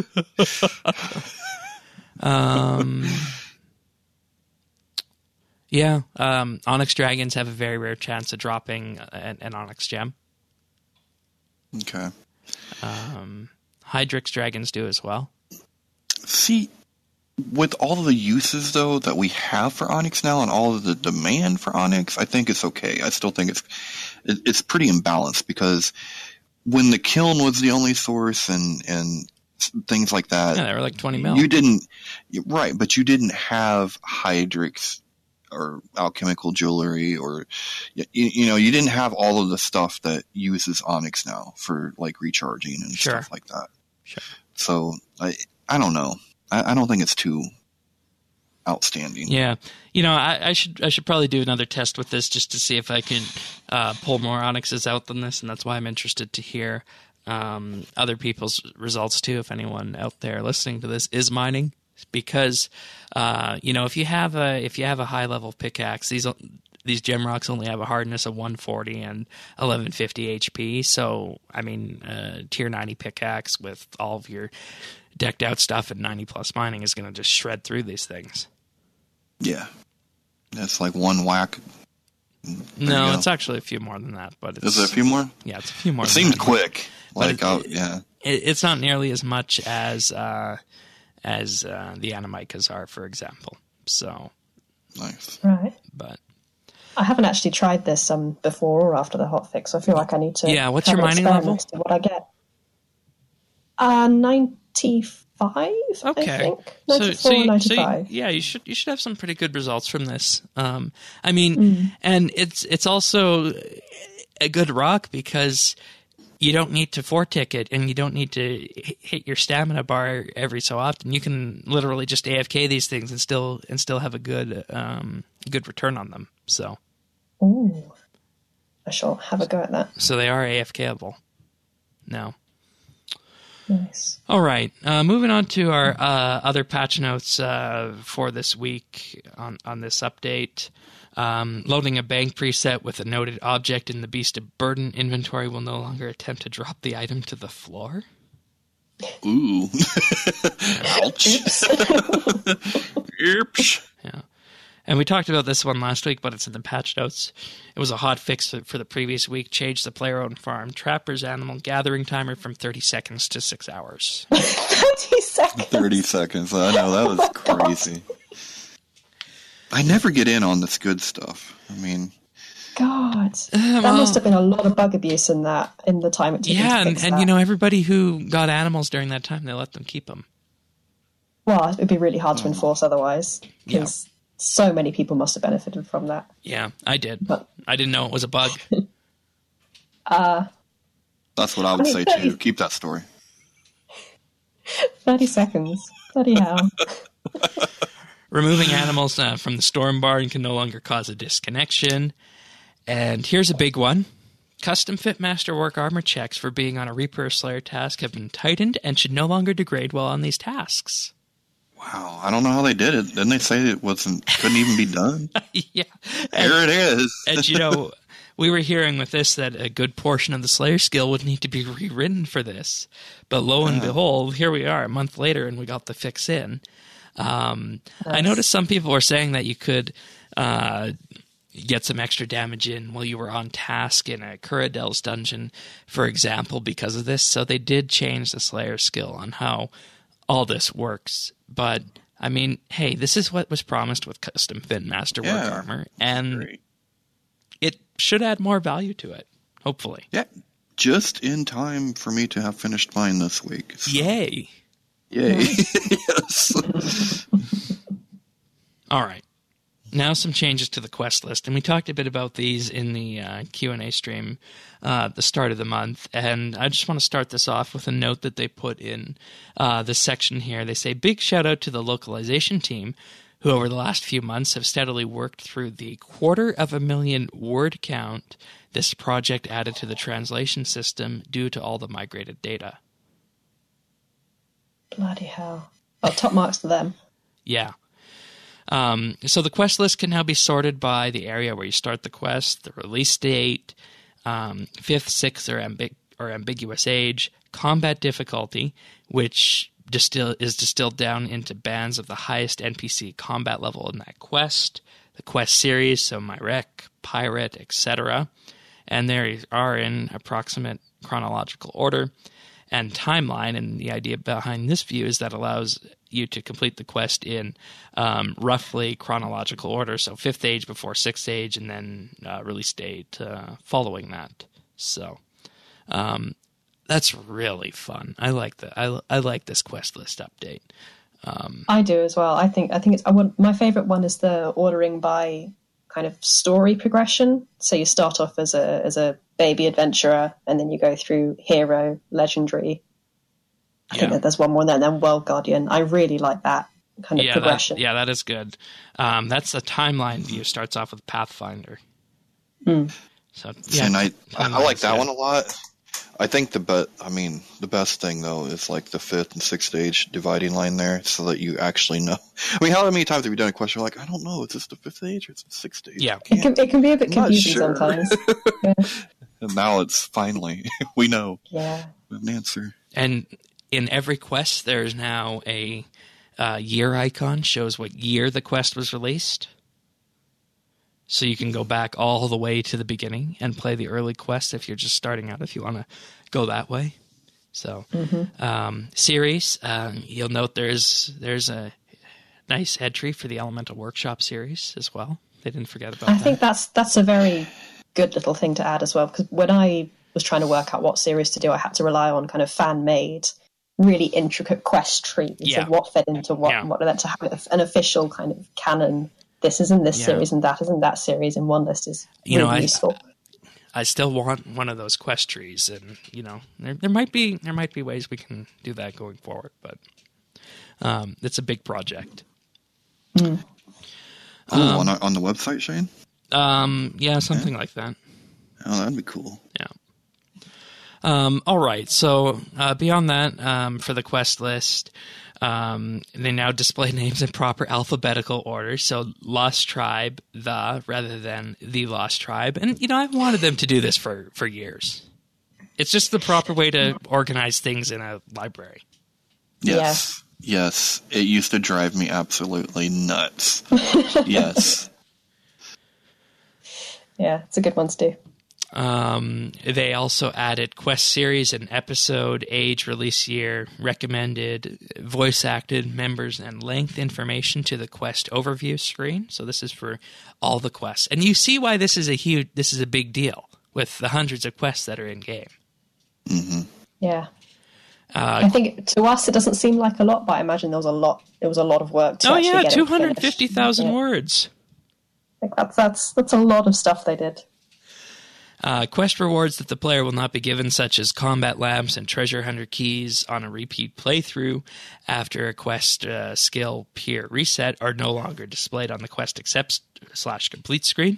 yeah. Onyx dragons have a very rare chance of dropping an onyx gem. Okay. Hydrix dragons do as well. See, with all of the uses, though, that we have for onyx now and all of the demand for onyx, I think it's okay. I still think it's pretty imbalanced, because when the kiln was the only source and things like that... Yeah, they were like 20 mil. You didn't... Right, but you didn't have Hydrix or alchemical jewelry, or you didn't have all of the stuff that uses onyx now for like recharging and stuff like that. Sure. So I don't know. I don't think it's too outstanding. Yeah, I should probably do another test with this just to see if I can pull more onyxes out than this, and that's why I'm interested to hear other people's results too. If anyone out there listening to this is mining. Because if you have a high level pickaxe, these gem rocks only have a hardness of 140 and 1150 HP. So I mean, tier 90 pickaxe with all of your decked out stuff at 90 plus mining is going to just shred through these things. Yeah, that's like one whack. No, it's actually a few more than that. But is it a few more? Yeah, it's a few more. It seemed quick. It's not nearly as much as the Animicas are, for example. So nice, right? But I haven't actually tried this before or after the hotfix, so I feel like I need to. Yeah, what's your mining level? See what I get. 95. Okay, I think 94 or 95. You should have some pretty good results from this. And it's also a good rock because you don't need to four-tick it, and you don't need to hit your stamina bar every so often. You can literally just AFK these things and still have a good return on them. So, ooh, I shall have a go at that. So they are AFKable now. Nice. All right, moving on to our other patch notes for this week on this update. Loading a bank preset with a noted object in the Beast of Burden inventory will no longer attempt to drop the item to the floor. Ooh. Ouch. Oops. Yeah. And we talked about this one last week, but it's in the patch notes. It was a hot fix for the previous week. Changed the player-owned farm trapper's animal gathering timer from 30 seconds to 6 hours. 30 seconds? 30 seconds. I know, that was crazy. I never get in on this good stuff. I mean... God. That must have been a lot of bug abuse in the time it took to fix that. And everybody who got animals during that time, they let them keep them. Well, it'd be really hard to enforce otherwise, because so many people must have benefited from that. Yeah, I did. But I didn't know it was a bug. That's what I would say too. Keep that story. 30 seconds. Bloody hell. Removing animals from the storm barn can no longer cause a disconnection. And here's a big one. Custom fit masterwork armor checks for being on a Reaper or Slayer task have been tightened and should no longer degrade while on these tasks. Wow, I don't know how they did it. Didn't they say it couldn't even be done? Yeah. There it is. And we were hearing with this that a good portion of the Slayer skill would need to be rewritten for this. But lo and behold, here we are a month later and we got the fix in. I noticed some people were saying that you could get some extra damage in while you were on task in a Curadel's dungeon, for example, because of this. So they did change the Slayer skill on how all this works. But, I mean, hey, this is what was promised with custom fit masterwork armor, and it should add more value to it, hopefully. Yeah, just in time for me to have finished mine this week. So. Yay. Yes. All right. Now some changes to the quest list, and we talked a bit about these in the Q&A stream at the start of the month, and I just want to start this off with a note that they put in this section here. They say, big shout out to the localization team, who over the last few months have steadily worked through the 250,000 word count this project added to the translation system due to all the migrated data. Bloody hell. Oh, top marks to them. Yeah. So the quest list can now be sorted by the area where you start the quest, the release date, 5th, 6th, or ambiguous age, combat difficulty, which is distilled down into bands of the highest NPC combat level in that quest, the quest series, so Myrek, Pirate, etc., and they are in approximate chronological order, and timeline. And the idea behind this view is that allows you to complete the quest in roughly chronological order, so 5th age before 6th age, and then release date following that. So that's really fun. I like that. I like this quest list update. I do as well. I think it's my favorite one is the ordering by kind of story progression. So you start off as a baby adventurer, and then you go through hero, legendary. I think that there's one more there, and then World Guardian. I really like that kind of progression. That is good. That's a timeline view. Starts off with Pathfinder. So yeah, and I like that one a lot. I think the best thing though is like the 5th and 6th age dividing line there, so that you actually know. I mean, how many times have you done a question like, I don't know, is this the 5th age or is it the 6th age? Yeah, it can be a bit confusing sometimes. Yeah. And now it's finally we know. Yeah, an answer. And in every quest, there's now a year icon, shows what year the quest was released. So you can go back all the way to the beginning and play the early quest if you're just starting out, if you want to go that way. So series, you'll note there's a nice entry for the Elemental Workshop series as well. They didn't forget about that. I think that's a very good little thing to add as well, because when I was trying to work out what series to do, I had to rely on kind of fan-made, really intricate quest trees of what fed into what and what, and then to have an official kind of canon. This is in this series and that is in that series in one list is really useful. I still want one of those quest trees, and there might be ways we can do that going forward, but it's a big project. Cool. On the website, Shane? Something like that. Oh, that'd be cool. Yeah. All right. So beyond that, for the quest list, they now display names in proper alphabetical order. So Lost Tribe, rather than the Lost Tribe. And, I've wanted them to do this for years. It's just the proper way to organize things in a library. Yes. Yeah. Yes. It used to drive me absolutely nuts. Yes. Yeah, it's a good one to do. They also added quest series and episode, age, release year, recommended, voice acted members, and length information to the quest overview screen. So this is for all the quests, and you see why this is a big deal with the hundreds of quests that are in game. Mm-hmm. Yeah. I think to us it doesn't seem like a lot, but I imagine there was a lot of work to actually get 250,000 words. I think that's a lot of stuff they did. Quest rewards that the player will not be given, such as combat lamps and treasure hunter keys on a repeat playthrough after a quest skill peer reset, are no longer displayed on the quest accept/complete screen.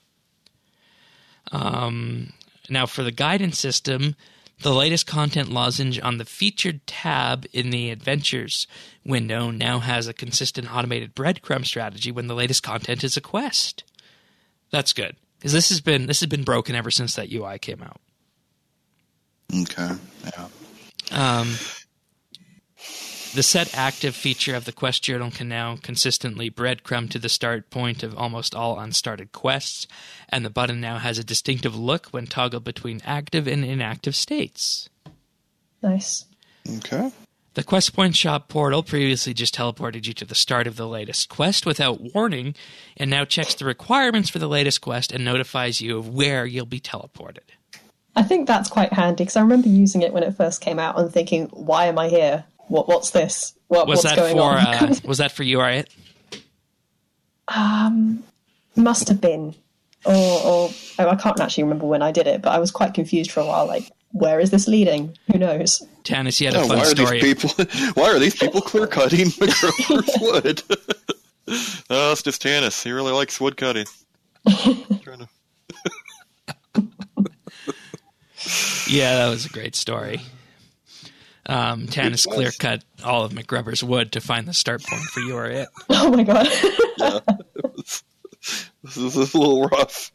Now for the guidance system, the latest content lozenge on the featured tab in the adventures window now has a consistent automated breadcrumb strategy when the latest content is a quest. That's good. Because this has been broken ever since that UI came out. Okay, yeah. The set active feature of the quest journal can now consistently breadcrumb to the start point of almost all unstarted quests, and the button now has a distinctive look when toggled between active and inactive states. Nice. Okay. The Quest Point Shop portal previously just teleported you to the start of the latest quest without warning, and now checks the requirements for the latest quest and notifies you of where you'll be teleported. I think that's quite handy, because I remember using it when it first came out and thinking, why am I here? What's this? What's going on? Was that for you, Ariat? Must have been. Or I can't actually remember when I did it, but I was quite confused for a while, like, where is this leading? Who knows? Tannis, you had a fun story. Why are these people clear cutting McGruber's wood? Oh, it's just Tannis. He really likes wood cutting. Yeah, that was a great story. Tannis clear cut all of McGruber's wood to find the start point for You Are It. Oh my god. Yeah. This is a little rough.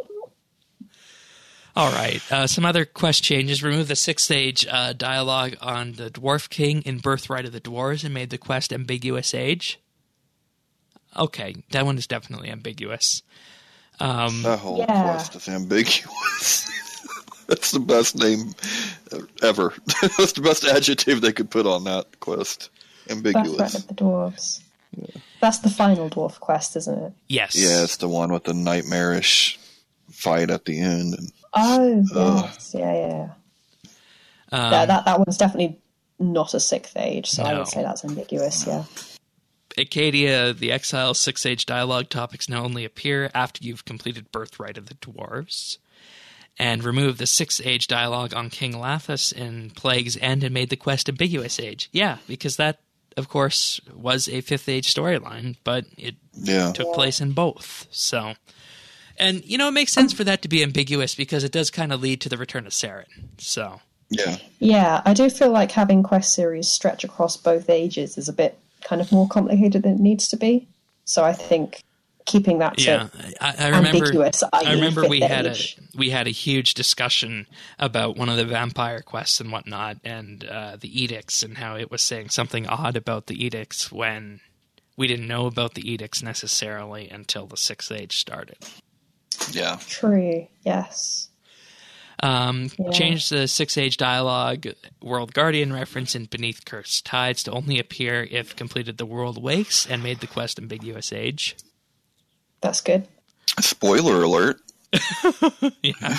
All right. Some other quest changes. Remove the 6th age dialogue on the Dwarf King in Birthright of the Dwarves and made the quest Ambiguous Age. Okay, that one is definitely ambiguous. That whole quest is ambiguous. That's the best name ever. That's the best adjective they could put on that quest. Ambiguous. Birthright of the Dwarves. Yeah. That's the final dwarf quest, isn't it? Yes. Yeah, it's the one with the nightmarish fight at the end. Yes. Yeah. That one's definitely not a 6th age, so I would say that's ambiguous, yeah. Acadia, the Exile 6th age dialogue topics now only appear after you've completed Birthright of the Dwarves. And remove the 6th age dialogue on King Lathas in Plague's End and made the quest Ambiguous Age. Yeah, because that, of course, was a 5th age storyline, but it took place in both. So, and, it makes sense for that to be ambiguous because it does kind of lead to the return of Saren. So, yeah, I do feel like having quest series stretch across both ages is a bit kind of more complicated than it needs to be. So I think keeping that to ambiguous. I remember we had a huge discussion about one of the vampire quests and whatnot, and the edicts, and how it was saying something odd about the edicts when we didn't know about the edicts necessarily until the 6th age started. Yeah, true. Yes. Changed the 6th age dialogue World Guardian reference in Beneath Cursed Tides to only appear if completed the World Wakes, and made the quest Ambiguous Age. That's good. Spoiler alert. Yeah.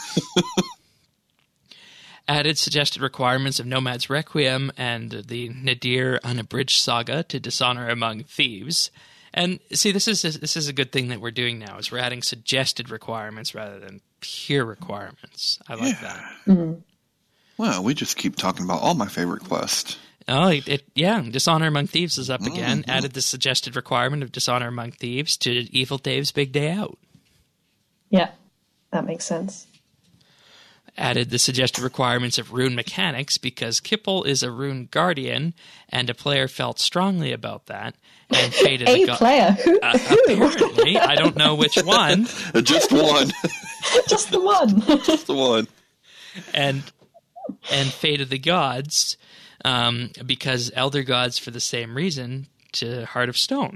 Added suggested requirements of Nomad's Requiem and the Nadir Unabridged Saga to Dishonor Among Thieves. And see, this is a good thing that we're doing now, is we're adding suggested requirements rather than pure requirements. I like that. Mm-hmm. Well, we just keep talking about all my favorite quests. Oh, Dishonor Among Thieves is up again. Added the suggested requirement of Dishonor Among Thieves to Evil Dave's Big Day Out. Yeah, that makes sense. Added the suggested requirements of rune mechanics because Kipple is a rune guardian, and a player felt strongly about that. And faded player? Who? Apparently, I don't know which one. Just one. Just the one. Just the one. And Fate of the Gods, because Elder Gods for the same reason to Heart of Stone.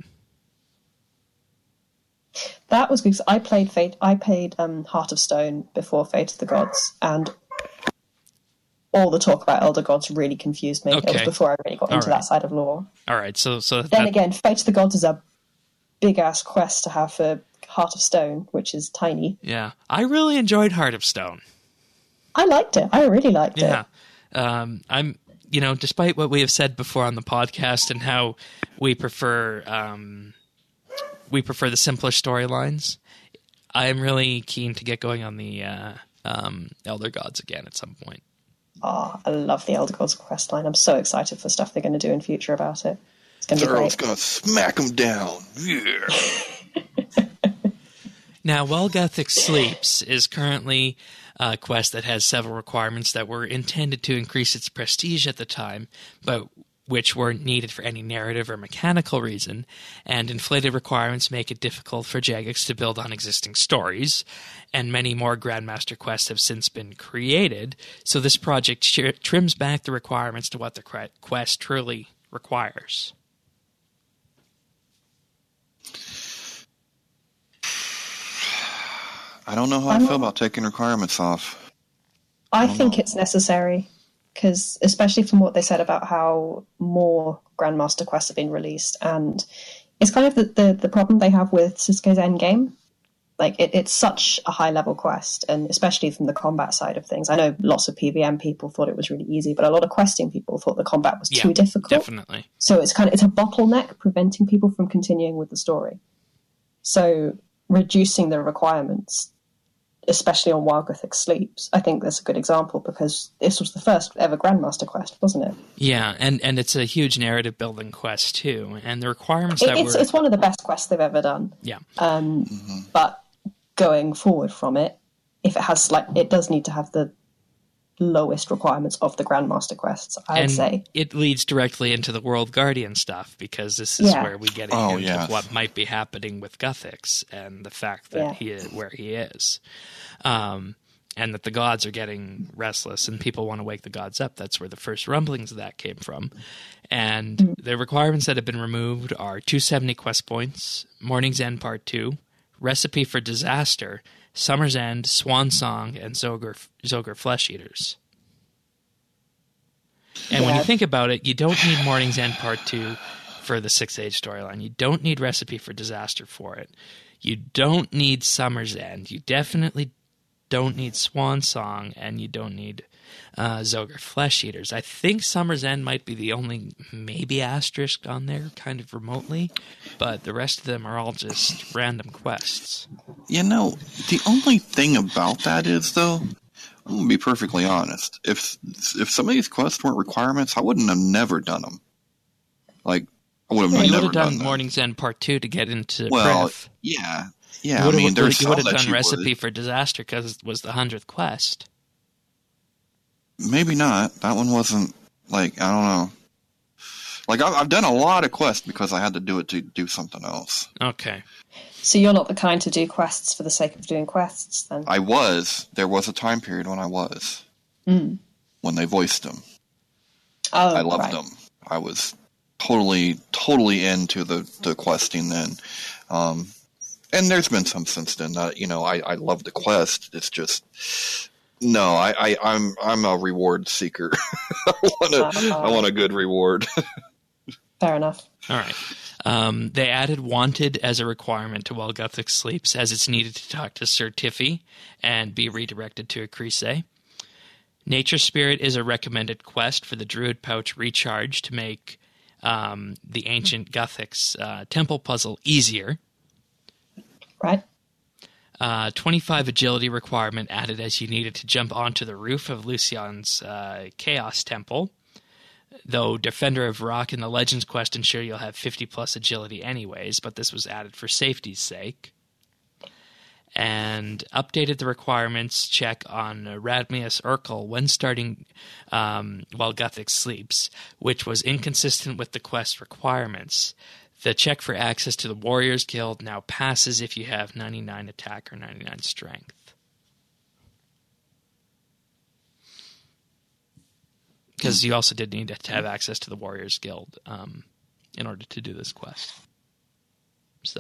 That was because I played Heart of Stone before Fate of the Gods, and all the talk about Elder Gods really confused me. Okay. It was before I really got into that side of lore. All right, so then again, Fate of the Gods is a big-ass quest to have for Heart of Stone, which is tiny. Yeah, I really enjoyed Heart of Stone. I liked it. I really liked it. Yeah. I'm, despite what we have said before on the podcast and how we prefer the simpler storylines, I am really keen to get going on the Elder Gods again at some point. Oh, I love the Elder Gods quest line. I'm so excited for stuff they're going to do in future about it. It's going to be great. Daryl's going to smack them down. Yeah. Now, While Guthix Sleeps is currently a quest that has several requirements that were intended to increase its prestige at the time, but which weren't needed for any narrative or mechanical reason, and inflated requirements make it difficult for Jagex to build on existing stories, and many more Grandmaster quests have since been created, so this project trims back the requirements to what the quest truly requires. I don't know how I feel about taking requirements off. I think it's necessary. Because especially from what they said about how more Grandmaster quests have been released, and it's kind of the problem they have with Sisko's Endgame. Like, it's such a high-level quest, and especially from the combat side of things. I know lots of PVM people thought it was really easy, but a lot of questing people thought the combat was too difficult. Definitely. So it's a bottleneck preventing people from continuing with the story. So reducing the requirements, especially on Wild Gothic Sleeps, I think that's a good example because this was the first ever Grandmaster quest, wasn't it? Yeah, and it's a huge narrative building quest too, and the requirements it's one of the best quests they've ever done. Yeah. But going forward from it, if it has it does need to have the lowest requirements of the Grandmaster quests, I'd say. It leads directly into the World Guardian stuff because this is where we get a hint of what might be happening with Guthix and the fact that he is where he is. And that the gods are getting restless and people want to wake the gods up. That's where the first rumblings of that came from. And the requirements that have been removed are 270 quest points, Morning's End Part 2, Recipe for Disaster, Summer's End, Swan Song, and Zogre Flesh Eaters. And when you think about it, you don't need Morning's End Part 2 for the Sixth Age storyline. You don't need Recipe for Disaster for it. You don't need Summer's End. You definitely don't need Swan Song, and you don't need Zogre Flesh Eaters. I think Summer's End might be the only maybe asterisk on there, kind of remotely, but the rest of them are all just random quests. You know, the only thing about that is, though, I'm going to be perfectly honest. If some of these quests weren't requirements, I wouldn't have never done them. I would have never done Morning's End Part 2 to get into Pref. Yeah. You would have done Recipe for Disaster because it was the 100th quest. Maybe not. That one wasn't, I don't know. I've done a lot of quests because I had to do it to do something else. Okay. So you're not the kind to do quests for the sake of doing quests, then? I was. There was a time period when I was. When they voiced them. Oh, I loved them. I was totally into the questing then. And there's been some since then that, I love the quest. It's just, no, I'm a reward seeker. I want a good reward. Fair enough. All right. They added Wanted as a requirement to While Guthix Sleeps, as it's needed to talk to Sir Tiffy and be redirected to a Crise. Nature Spirit is a recommended quest for the Druid Pouch Recharge to make the ancient Guthix temple puzzle easier. Right. 25 agility requirement added as you needed to jump onto the roof of Lucian's Chaos Temple. Though Defender of Rock in the Legends quest ensure you'll have 50 plus agility anyways, but this was added for safety's sake. And updated the requirements check on Radmius Urkel when starting While Guthix Sleeps, which was inconsistent with the quest requirements. The check for access to the Warriors Guild now passes if you have 99 attack or 99 strength. Because you also did need to have access to the Warriors Guild in order to do this quest. So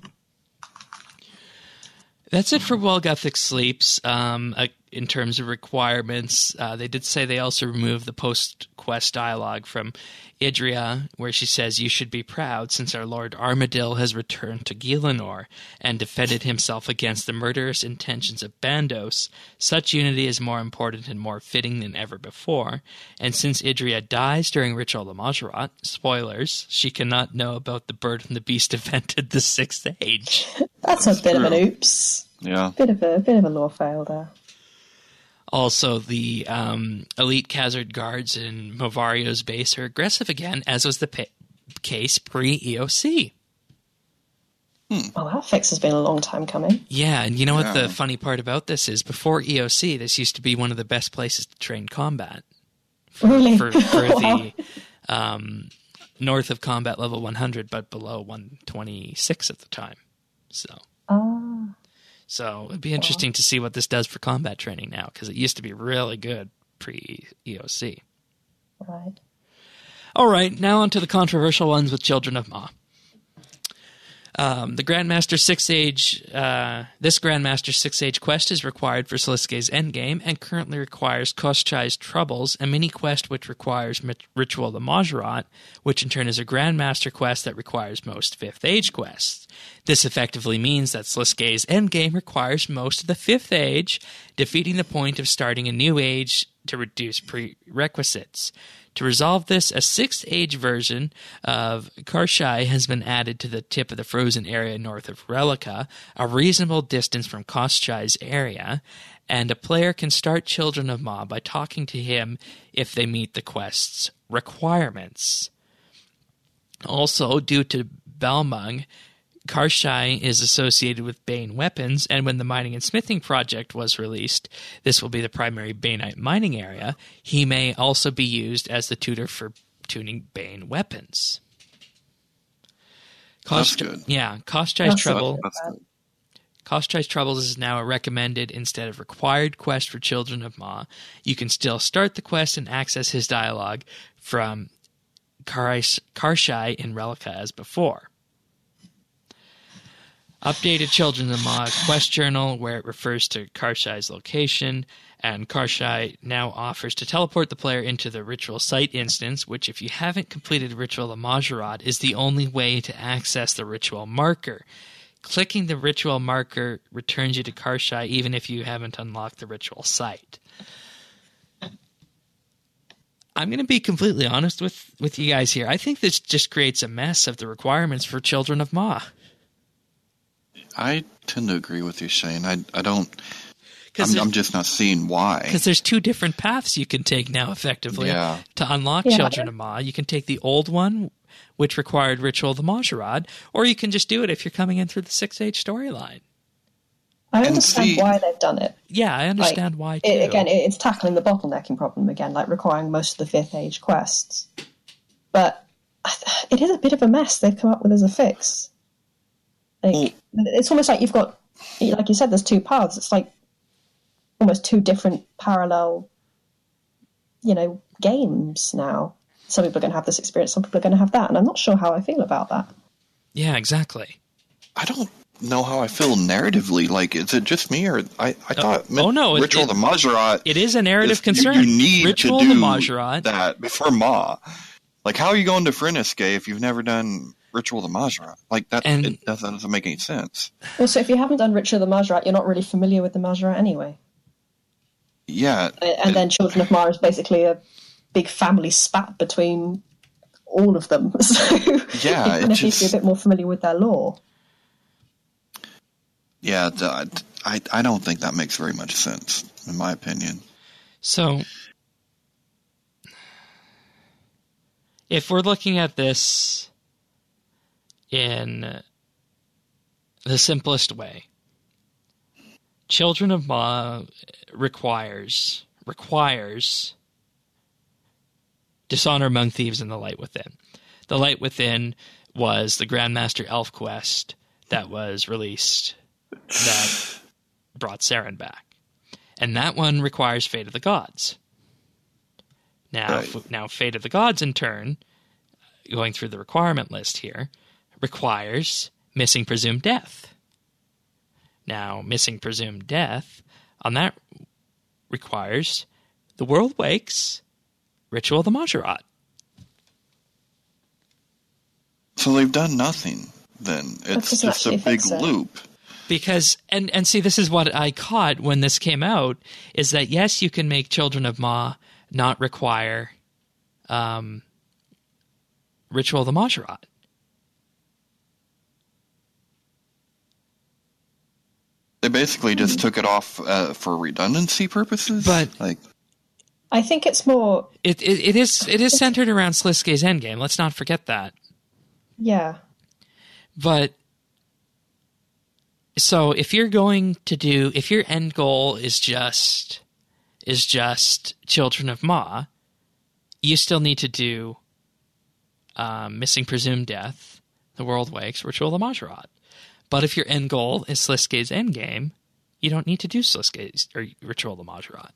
that's it for While Guthix Sleeps. In terms of requirements, they did say they also removed the post-quest dialogue from Idria, where she says, "You should be proud, since our Lord Armadil has returned to Gielinor and defended himself against the murderous intentions of Bandos. Such unity is more important and more fitting than ever before. And since Idria dies during Ritual of Majorat, spoilers, she cannot know about the bird and the beast event at the Sixth Age." That's a bit of an oops. Yeah. Bit of a lore fail there. Also, the elite Khazard guards in Movario's base are aggressive again, as was the case pre-EOC. Well, that fix has been a long time coming. Yeah, and you know what the funny part about this is? Before EOC, this used to be one of the best places to train combat. Really? For the north of combat level 100, but below 126 at the time. So it'd be interesting to see what this does for combat training now, because it used to be really good pre-EOC. Right. All right, now on to the controversial ones with Children of Ma. The Grandmaster 6 Age, this Grandmaster 6 Age quest is required for Saliske's endgame and currently requires Koschai's Troubles, a mini-quest which requires Ritual the Majorat, which in turn is a Grandmaster quest that requires most 5th Age quests. This effectively means that Saliske's endgame requires most of the 5th Age, defeating the point of starting a new age to reduce prerequisites. To resolve this, a 6th Age version of Karshai has been added to the tip of the frozen area north of Relica, a reasonable distance from Koschai's area, and a player can start Children of Ma by talking to him if they meet the quest's requirements. Also, due to Balmung, Karshai is associated with Bane weapons, and when the Mining and Smithing Project was released, this will be the primary Baneite mining area. He may also be used as the tutor for tuning Bane weapons. That's good. Yeah, Koschai's Troubles is now a recommended instead of required quest for Children of Ma. You can still start the quest and access his dialogue from Karshai in Relica as before. Updated Children of Ma quest journal where it refers to Karshai's location, and Karshai now offers to teleport the player into the Ritual Site instance, which if you haven't completed Ritual of Majorat is the only way to access the Ritual Marker. Clicking the Ritual Marker returns you to Karshai even if you haven't unlocked the Ritual Site. I'm going to be completely honest with you guys here. I think this just creates a mess of the requirements for Children of Ma. I tend to agree with you, Shane. I don't... I'm just not seeing why. Because there's 2 different paths you can take now, effectively, to unlock Children of Ma. You can take the old one, which required Ritual of the Majorat, or you can just do it if you're coming in through the 6th Age storyline. I understand why they've done it. Yeah, I understand why, too. It's tackling the bottlenecking problem again, like requiring most of the 5th Age quests. But it is a bit of a mess they've come up with as a fix. It's almost like you've got, like you said, there's 2 paths. It's like almost 2 different parallel, games now. Some people are going to have this experience, some people are going to have that, and I'm not sure how I feel about that. Yeah, exactly. I don't know how I feel narratively. Like, is it just me, or I thought Ritual of the Majorat... It is a narrative concern. You need Ritual to do of the Majorat. that before Ma. Like, how are you going to Frinisque if you've never done Ritual of the Majorat? Like, that doesn't make any sense. Well, so if you haven't done Ritual of the Majorat, you're not really familiar with the Majorat anyway. Yeah. And then Children of Ma is basically a big family spat between all of them. So yeah, you need to be a bit more familiar with their lore. Yeah, I don't think that makes very much sense, in my opinion. So, if we're looking at this in the simplest way, Children of Ma requires Dishonor Among Thieves and The Light Within. The Light Within was the Grandmaster Elf quest that was released that brought Saren back. And that one requires Fate of the Gods. Now, Now Fate of the Gods, in turn, going through the requirement list here, requires Missing Presumed Death. Now, Missing Presumed Death, on that requires The World Wakes, Ritual of the Majorat. So they've done nothing, then. It's just a big loop. Because, and see, this is what I caught when this came out, is that, yes, you can make Children of Ma not require Ritual of the Majorat. They basically just took it off for redundancy purposes? But I think it's more... It is centered around Sliske's endgame. Let's not forget that. Yeah. But... So if you're if your end goal is just Children of Ma, you still need to do Missing Presumed Death, The World Wakes, Ritual of the Majorat. But if your end goal is Sliske's endgame, you don't need to do Sliske's or Ritual of the Majorat.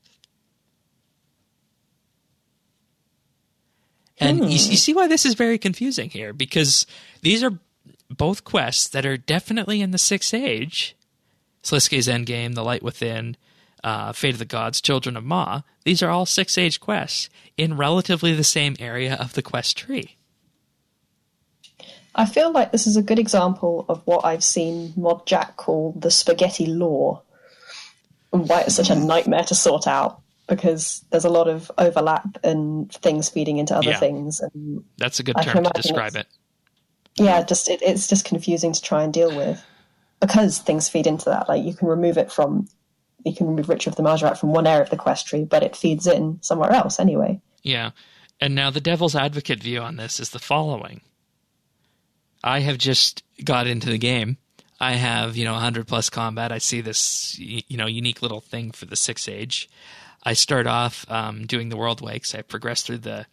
And you see why this is very confusing here, because these are both quests that are definitely in the 6th Age. Sliske's Endgame, The Light Within, Fate of the Gods, Children of Ma. These are all 6th Age quests in relatively the same area of the quest tree. I feel like this is a good example of what I've seen Mod Jack call the spaghetti lore, and why it's such a nightmare to sort out. because there's a lot of overlap and things feeding into other things. And that's a good term to describe it. Yeah, it's just confusing to try and deal with because things feed into that. Like you can remove Ritual of the Mahjarrat from one area of the quest tree, but it feeds in somewhere else anyway. Yeah. And now the devil's advocate view on this is the following. I have just got into the game. I have, 100 plus combat. I see this, unique little thing for the 6th Age. I start off doing the World Wakes. I progress through the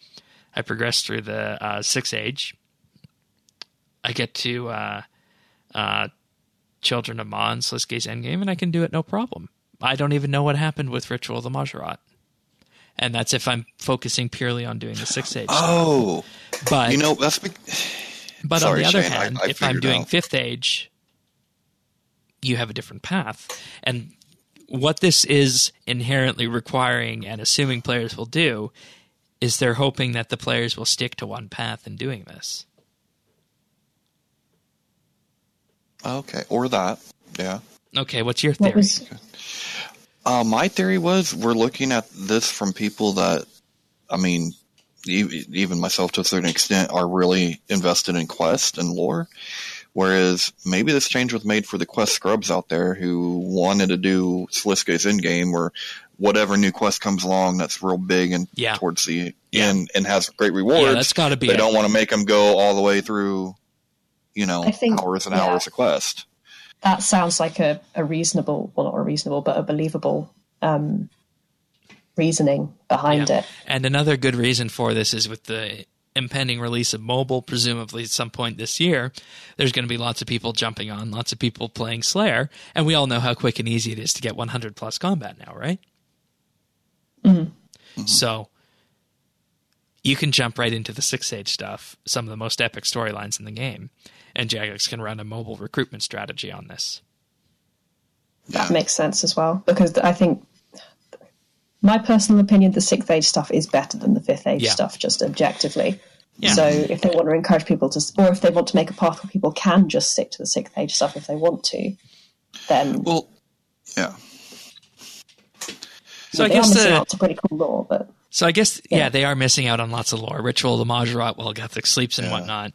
6th Age. I get to Children of Ma and Sliske's Endgame, and I can do it no problem. I don't even know what happened with Ritual of the Mahjarrat. And that's if I'm focusing purely on doing the 6th Age. Oh. Stuff. But, that's... But on the other hand, if I'm doing 5th Age, you have a different path. And what this is inherently requiring and assuming players will do is they're hoping that the players will stick to one path in doing this. Okay, or that, yeah. Okay, what's your theory? My theory was we're looking at this from people that, even myself to a certain extent, are really invested in Quest and lore. Whereas maybe this change was made for the Quest scrubs out there who wanted to do Sliske's Endgame or whatever new quest comes along that's real big and towards the end and has great rewards. Yeah, that's got to be They don't want to make them go all the way through, hours and hours of quest. That sounds like a reasonable, well, not a reasonable, but a believable reasoning behind it. And another good reason for this is with the impending release of mobile, presumably at some point this year, there's going to be lots of people jumping on, lots of people playing Slayer, and we all know how quick and easy it is to get 100 plus combat now, right? Mm-hmm. So you can jump right into the 6th Age stuff, some of the most epic storylines in the game, and Jagex can run a mobile recruitment strategy on this. That makes sense as well, because I think, my personal opinion, the 6th Age stuff is better than the 5th Age stuff, just objectively. Yeah. So if they want to encourage people to, or if they want to make a path where people can just stick to the 6th Age stuff if they want to, then... Well, yeah. So I they guess are missing out. It's a pretty cool lore, but... So I guess, they are missing out on lots of lore. Ritual of the Mahjarrat, while Guthix sleeps and whatnot.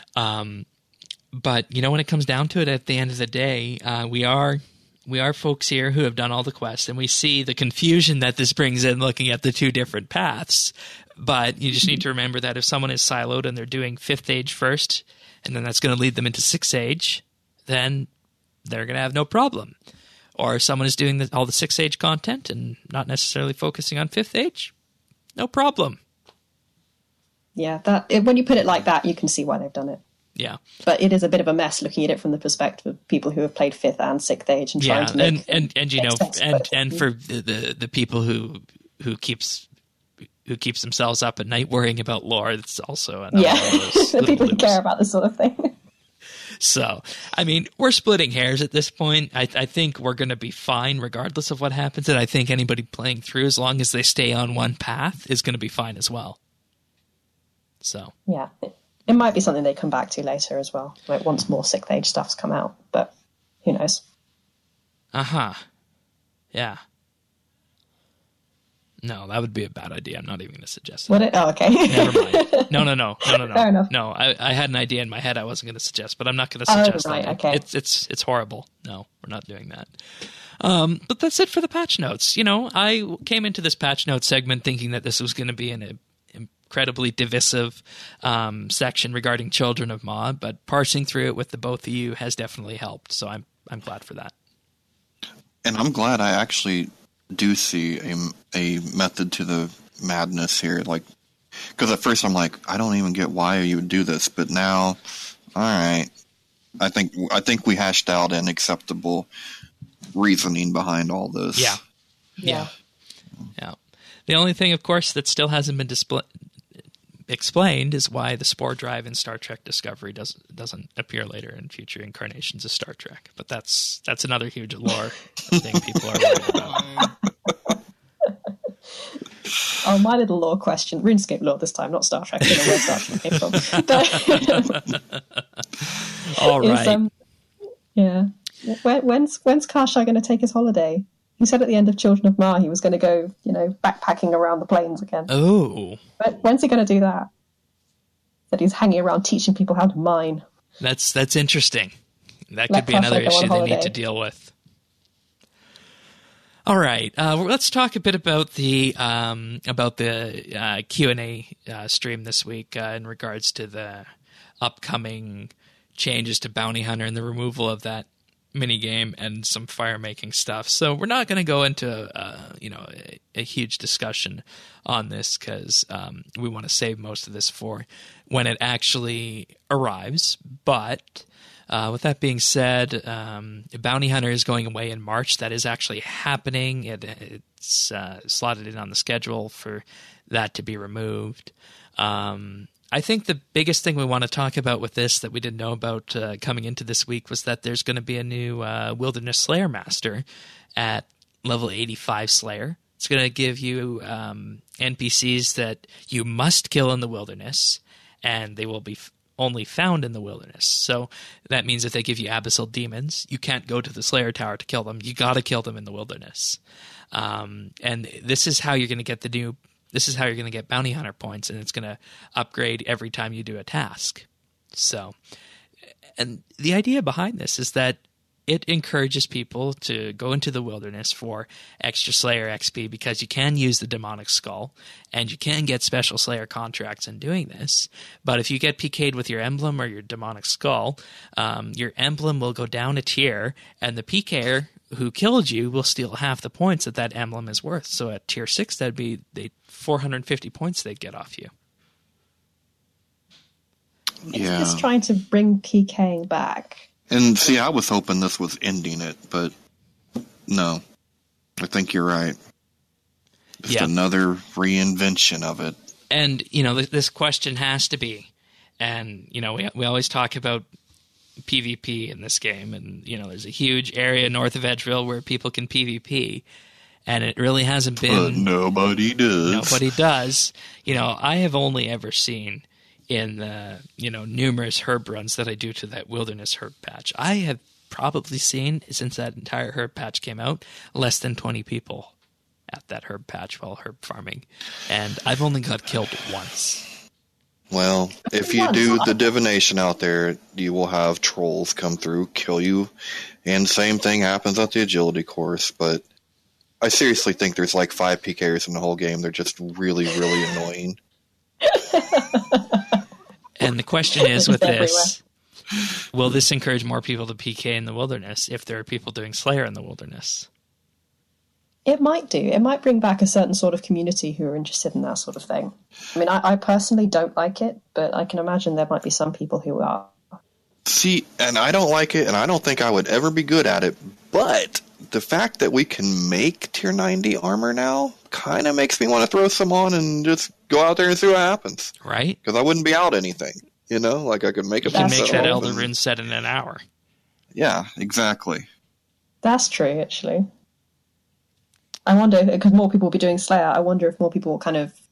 But, when it comes down to it, at the end of the day, we are folks here who have done all the quests, and we see the confusion that this brings in looking at the two different paths. But you just need to remember that if someone is siloed and they're doing 5th Age first, and then that's going to lead them into 6th Age, then they're going to have no problem. Or if someone is doing all the 6th Age content and not necessarily focusing on 5th Age, no problem. Yeah, when you put it like that, you can see why they've done it. Yeah, but it is a bit of a mess looking at it from the perspective of people who have played 5th and 6th Age and trying to make and for the people who keeps themselves up at night worrying about lore, it's also the people who care about this sort of thing. So, we're splitting hairs at this point. I think we're going to be fine regardless of what happens, and I think anybody playing through, as long as they stay on one path, is going to be fine as well. So yeah. It might be something they come back to later as well, like once more 6th Age stuff's come out, but who knows? Yeah. No, that would be a bad idea. I'm not even going to suggest that. Okay. Never mind. No. Fair enough. No, I had an idea in my head I wasn't going to suggest, but I'm not going to suggest that. Okay. It's horrible. No, we're not doing that. But that's it for the patch notes. I came into this patch notes segment thinking that this was going to be an incredibly divisive section regarding Children of Ma, but parsing through it with the both of you has definitely helped. So I'm glad for that. And I'm glad I actually do see a method to the madness here. Like, because at first I'm like, I don't even get why you would do this, but now, all right, I think we hashed out an acceptable reasoning behind all this. Yeah. The only thing, of course, that still hasn't been explained is why the Spore Drive in Star Trek Discovery doesn't appear later in future incarnations of Star Trek. But that's another huge lore thing people are worried about. Oh, my little lore question. RuneScape lore this time, not Star Trek. I don't know where Star Trek came from. All right. Yeah. When's Kasha going to take his holiday? He said at the end of Children of Ma he was going to go, backpacking around the plains again. Oh. But when's he going to do that? That he's hanging around teaching people how to mine. That's interesting. That could be another issue they need to deal with. All right, let's talk a bit about the Q&A stream this week in regards to the upcoming changes to Bounty Hunter and the removal of that minigame and some fire making stuff. So we're not going to go into a huge discussion on this because we want to save most of this for when it actually arrives. But with that being said, Bounty Hunter is going away in March. That is actually happening. It's slotted in on the schedule for that to be removed. I think the biggest thing we want to talk about with this that we didn't know about coming into this week was that there's going to be a new Wilderness Slayer Master at level 85 Slayer. It's going to give you NPCs that you must kill in the wilderness, and they will be only found in the wilderness. So that means if they give you abyssal demons, you can't go to the Slayer Tower to kill them. You got to kill them in the wilderness. And this is how you're going to get This is how you're going to get Bounty Hunter points, and it's going to upgrade every time you do a task. So, and the idea behind this is that it encourages people to go into the wilderness for extra Slayer XP because you can use the Demonic Skull, and you can get special Slayer contracts in doing this. But if you get PK'd with your emblem or your Demonic Skull, your emblem will go down a tier, and the PKer who killed you will steal half the points that emblem is worth. So at tier 6, that'd be the 450 points they'd get off you. Yeah. It's just trying to bring PKing back. And see, I was hoping this was ending it, but no. I think you're right. Just another reinvention of it. And, this question has to be, and, we always talk about PvP in this game, and there's a huge area north of Edgeville where people can PvP, and it really hasn't been. But nobody does. Nobody does. I have only ever seen in the numerous herb runs that I do to that wilderness herb patch. I have probably seen since that entire herb patch came out less than 20 people at that herb patch while herb farming, and I've only got killed once. Well, if you do the divination out there, you will have trolls come through, kill you, and same thing happens at the agility course, but I seriously think there's like 5 PKers in the whole game. They're just really, really annoying. And the question is with this, will this encourage more people to PK in the wilderness if there are people doing Slayer in the wilderness? It might do. It might bring back a certain sort of community who are interested in that sort of thing. I mean, I personally don't like it, but I can imagine there might be some people who are. See, and I don't like it, and I don't think I would ever be good at it, but the fact that we can make tier 90 armor now kind of makes me want to throw some on and just go out there and see what happens. Right? Because I wouldn't be out anything. Like I could make a You can make that Elder Rune set in an hour. Yeah, exactly. That's true, actually. I wonder, because more people will be doing Slayer, I wonder if more people will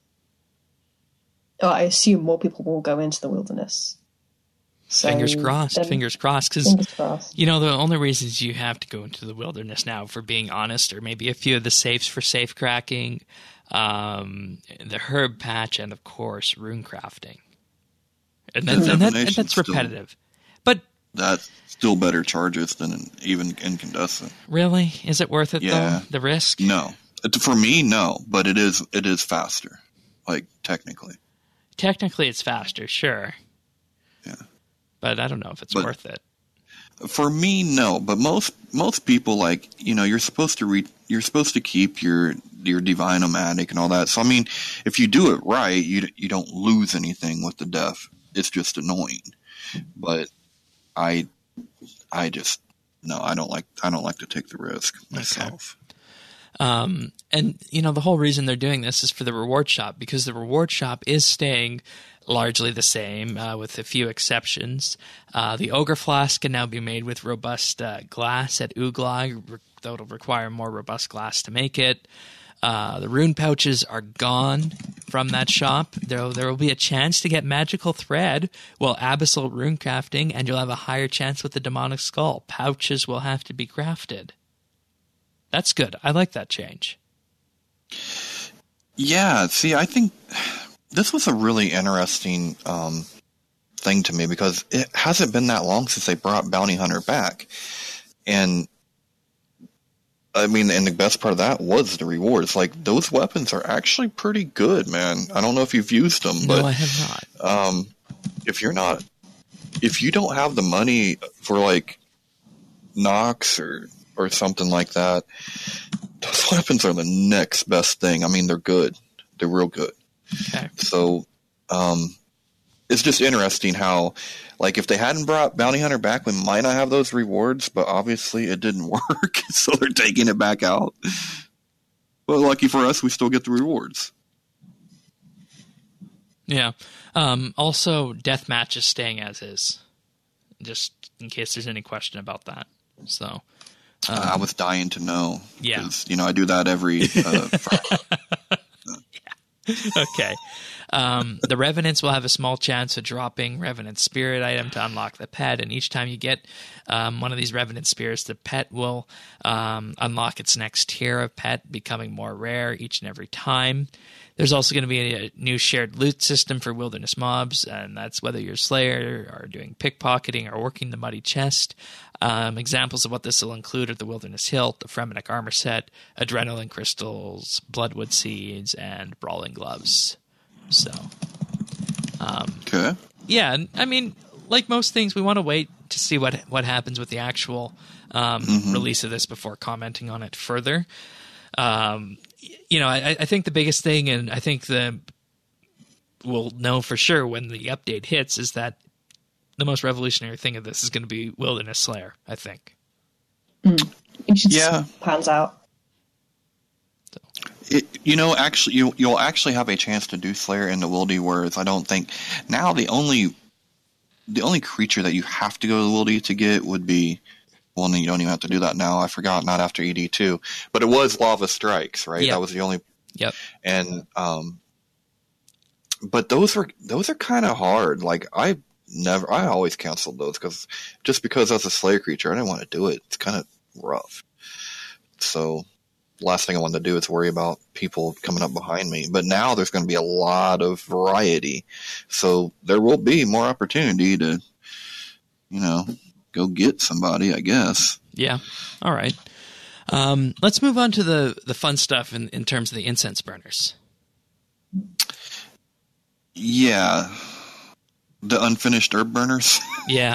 I assume more people will go into the wilderness. So fingers crossed, because, the only reasons you have to go into the wilderness now, for being honest, are maybe a few of the safes for safe cracking, the herb patch, and, of course, rune crafting. And that's repetitive. But that's still better charges than even incandescent. Really? Is it worth it, though? The risk? No. For me, no. But it is faster, like, technically. Technically, it's faster, sure. Yeah. But I don't know if it's worth it. For me, no. But most people, like, you're supposed to keep your divine omatic and all that. So I mean, if you do it right, you don't lose anything with the death. It's just annoying. But I don't like to take the risk myself. Okay. And the whole reason they're doing this is for the reward shop, because the reward shop is staying largely the same, with a few exceptions. The Ogre Flask can now be made with robust glass at Ooglag, though it'll require more robust glass to make it. The rune pouches are gone from that shop. There will be a chance to get magical thread while abyssal rune crafting, and you'll have a higher chance with the demonic skull. Pouches will have to be crafted. That's good. I like that change. Yeah, see, I think this was a really interesting thing to me because it hasn't been that long since they brought Bounty Hunter back. And I mean, and the best part of that was the rewards. Like, those weapons are actually pretty good, man. I don't know if you've used them, but no, I have not. If you don't have the money for like Nox or something like that, those weapons are the next best thing. I mean, they're good. They're real good. Okay. So, it's just interesting how, like, if they hadn't brought Bounty Hunter back, we might not have those rewards, but obviously it didn't work, so they're taking it back out. But lucky for us, we still get the rewards. Yeah. Also, deathmatch is staying as is, just in case there's any question about that. So, I was dying to know. Yeah. 'Cause, I do that every Friday. Okay. The Revenants will have a small chance of dropping Revenant Spirit item to unlock the pet, and each time you get one of these Revenant Spirits, the pet will unlock its next tier of pet, becoming more rare each and every time. There's also going to be a new shared loot system for wilderness mobs, and that's whether you're a Slayer or doing pickpocketing or working the Muddy Chest. Examples of what this will include are the Wilderness Hilt, the Fremennik armor set, Adrenaline Crystals, Bloodwood Seeds, and Brawling Gloves. So, Okay. yeah, I mean, like most things, we want to wait to see what happens with the actual release of this before commenting on it further. I think the biggest thing, and I think we'll know for sure when the update hits, is that the most revolutionary thing of this is going to be Wilderness Slayer, I think. It just pans out. Actually, you'll actually have a chance to do Slayer in the Wildy, whereas I don't think now the only creature that you have to go to the Wildy to get would be, well, no, you don't even have to do that now. I forgot, not after ED2, but it was Lava Strikes, right? Yep. That was the only. Yep. And but those are kind of hard. Like I always canceled those because as a Slayer creature, I didn't want to do it. It's kind of rough. So last thing I wanted to do is worry about people coming up behind me. But now there's going to be a lot of variety, so there will be more opportunity to, go get somebody, I guess. Yeah. All right. Let's move on to the fun stuff in terms of the incense burners. Yeah. The unfinished herb burners. Yeah.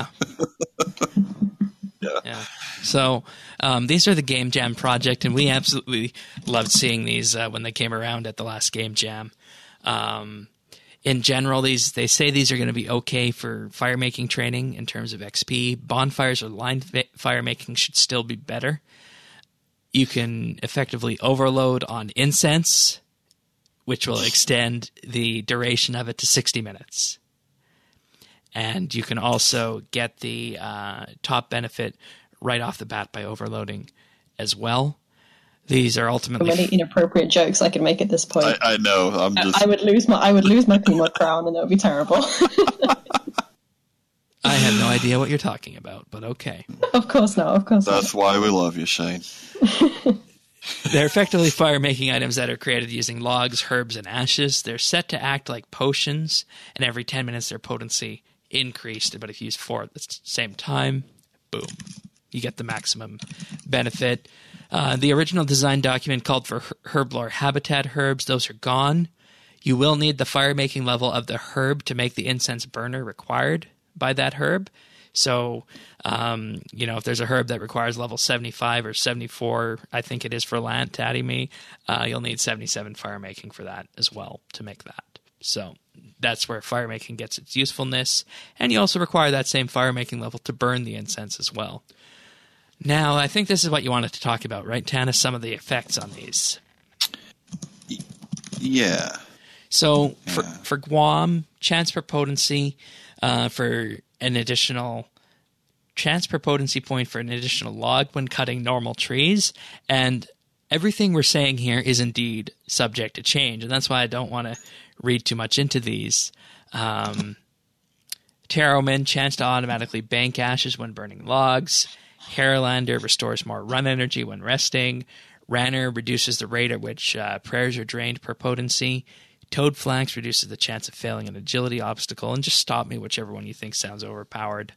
Yeah. So these are the Game Jam project, and we absolutely loved seeing these when they came around at the last Game Jam. In general, they say these are going to be okay for fire making training in terms of XP. Bonfires or line fire making should still be better. You can effectively overload on incense, which will extend the duration of it to 60 minutes. And you can also get the top benefit right off the bat by overloading as well. These are ultimately many inappropriate jokes I can make at this point. I know. I would lose my peanut crown, and that would be terrible. I have no idea what you're talking about, but okay. Of course not. That's why we love you, Shane. They're effectively fire-making items that are created using logs, herbs, and ashes. They're set to act like potions, and every 10 minutes their potency increased. But if you use 4 at the same time, boom, you get the maximum benefit. The original design document called for herblore habitat herbs. Those are gone. You will need the fire-making level of the herb to make the incense burner required by that herb. So, if there's a herb that requires level 75 or 74, I think it is for Lant, Tatty you'll need 77 fire making for that as well to make that. So that's where fire making gets its usefulness. And you also require that same fire making level to burn the incense as well. Now, I think this is what you wanted to talk about, right, Tannis? Some of the effects on these. Yeah. So for Guam, chance per potency for an additional chance per potency point for an additional log when cutting normal trees. And everything we're saying here is indeed subject to change. And that's why I don't want to read too much into these. Tarrowman, chance to automatically bank ashes when burning logs. Haralander restores more run energy when resting. Ranner reduces the rate at which prayers are drained per potency. Toadflax reduces the chance of failing an agility obstacle. And just stop me, whichever one you think sounds overpowered.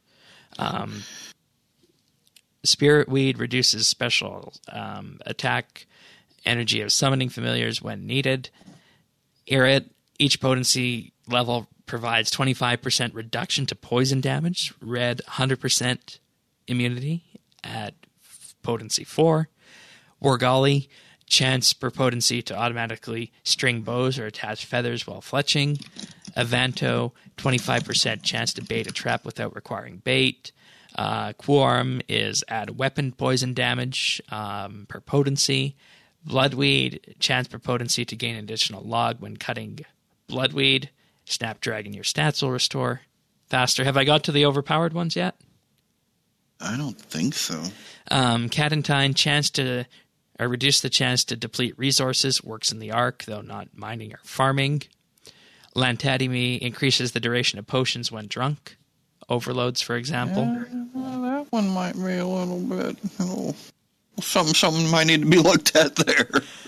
Spiritweed reduces special attack energy of summoning familiars when needed. Irrit, each potency level provides 25% reduction to poison damage. Red, 100% immunity at potency 4. Worgali, chance per potency to automatically string bows or attach feathers while fletching. Avanto, 25% chance to bait a trap without requiring bait. Quarm is add weapon poison damage per potency. Bloodweed, chance per potency to gain additional log when cutting Bloodweed. Snapdragon, your stats will restore faster. Have I got to the overpowered ones yet? I don't think so. Catentine, chance to reduce the chance to deplete resources, works in the Ark, though not mining or farming. Lantademy increases the duration of potions when drunk. Overloads, for example. That one might be a little bit... something might need to be looked at there.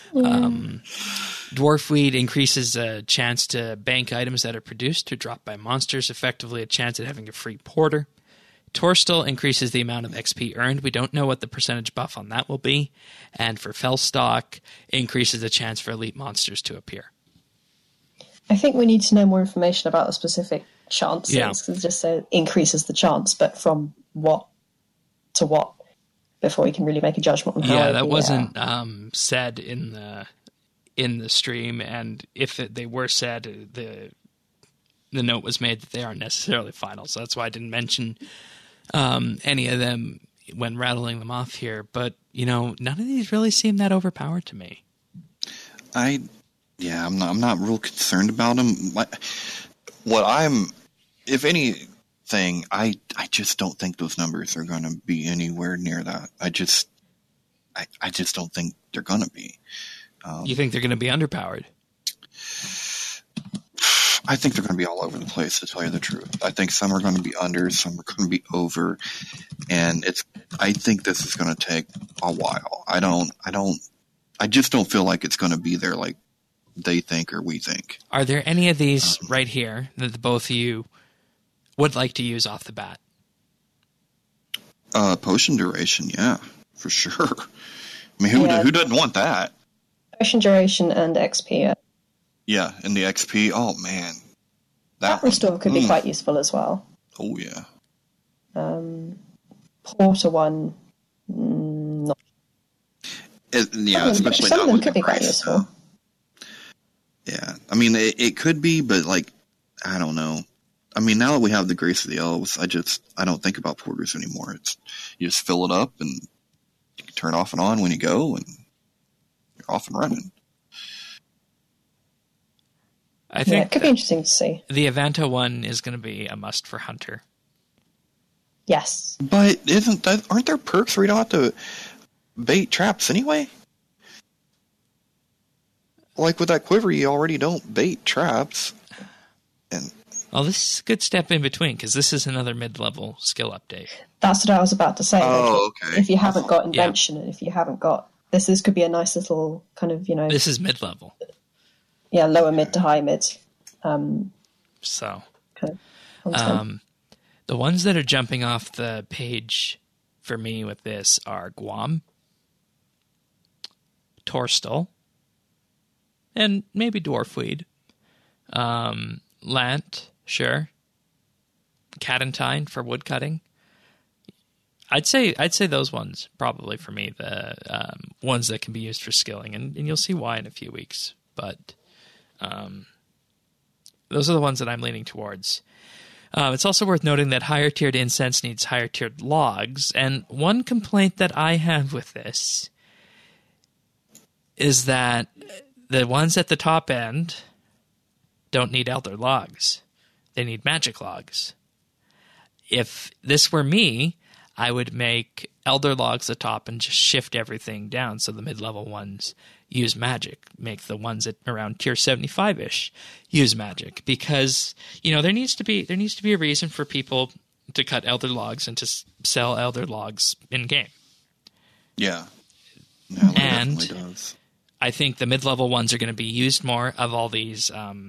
Dwarfweed increases a chance to bank items that are produced to drop by monsters, effectively a chance at having a free porter. Torstal increases the amount of XP earned. We don't know what the percentage buff on that will be. And for Felstock, increases the chance for elite monsters to appear. I think we need to know more information about the specific chances. Yeah. Because it just says increases the chance, but from what to what before we can really make a judgment on how. Yeah, that wasn't said in the stream, and if they were said, the note was made that they aren't necessarily final. So that's why I didn't mention any of them when rattling them off here. But none of these really seem that overpowered to me. I'm not real concerned about them. If anything, I just don't think those numbers are going to be anywhere near that. I just don't think they're going to be. You think they're going to be underpowered? I think they're going to be all over the place, to tell you the truth. I think some are going to be under, some are going to be over, and I think this is going to take a while. I just don't feel like it's going to be there like they think or we think. Are there any of these right here that the both of you would like to use off the bat? Potion duration, yeah, for sure. I mean, who doesn't want that? Potion duration and XP. Yeah, and the XP, oh man. That restore could be quite useful as well. Oh yeah. Porter one, not. Especially some not of them with could the be quite price, useful. Yeah, I mean, it could be, but I don't know. I mean, now that we have the Grace of the Elves, I don't think about porters anymore. You just fill it up and you can turn off and on when you go, and you're off and running. I think it could be interesting to see. The Avanto one is going to be a must for Hunter. Yes, but aren't there perks where you don't have to bait traps anyway? Like with that quiver, you already don't bait traps. Well, this is a good step in between, because this is another mid-level skill update. That's what I was about to say. Okay. If you haven't got Invention, and if you haven't got... This could be a nice little kind of, This is mid-level. Yeah, lower mid to high mid. So... Okay. The ones that are jumping off the page for me with this are Guam, Torstal, and maybe Dwarfweed. Lant, sure. Catentine for woodcutting. I'd say those ones probably for me, the ones that can be used for skilling, and you'll see why in a few weeks. But those are the ones that I'm leaning towards. It's also worth noting that higher tiered incense needs higher tiered logs, and one complaint that I have with this is that the ones at the top end don't need elder logs. They need magic logs. If this were me, I would make elder logs the top and just shift everything down so the mid-level ones use magic. Make the ones at around tier 75-ish use magic, because there needs to be a reason for people to cut Elder Logs and to sell Elder Logs in game. Yeah. And does. I think the mid-level ones are going to be used more of all these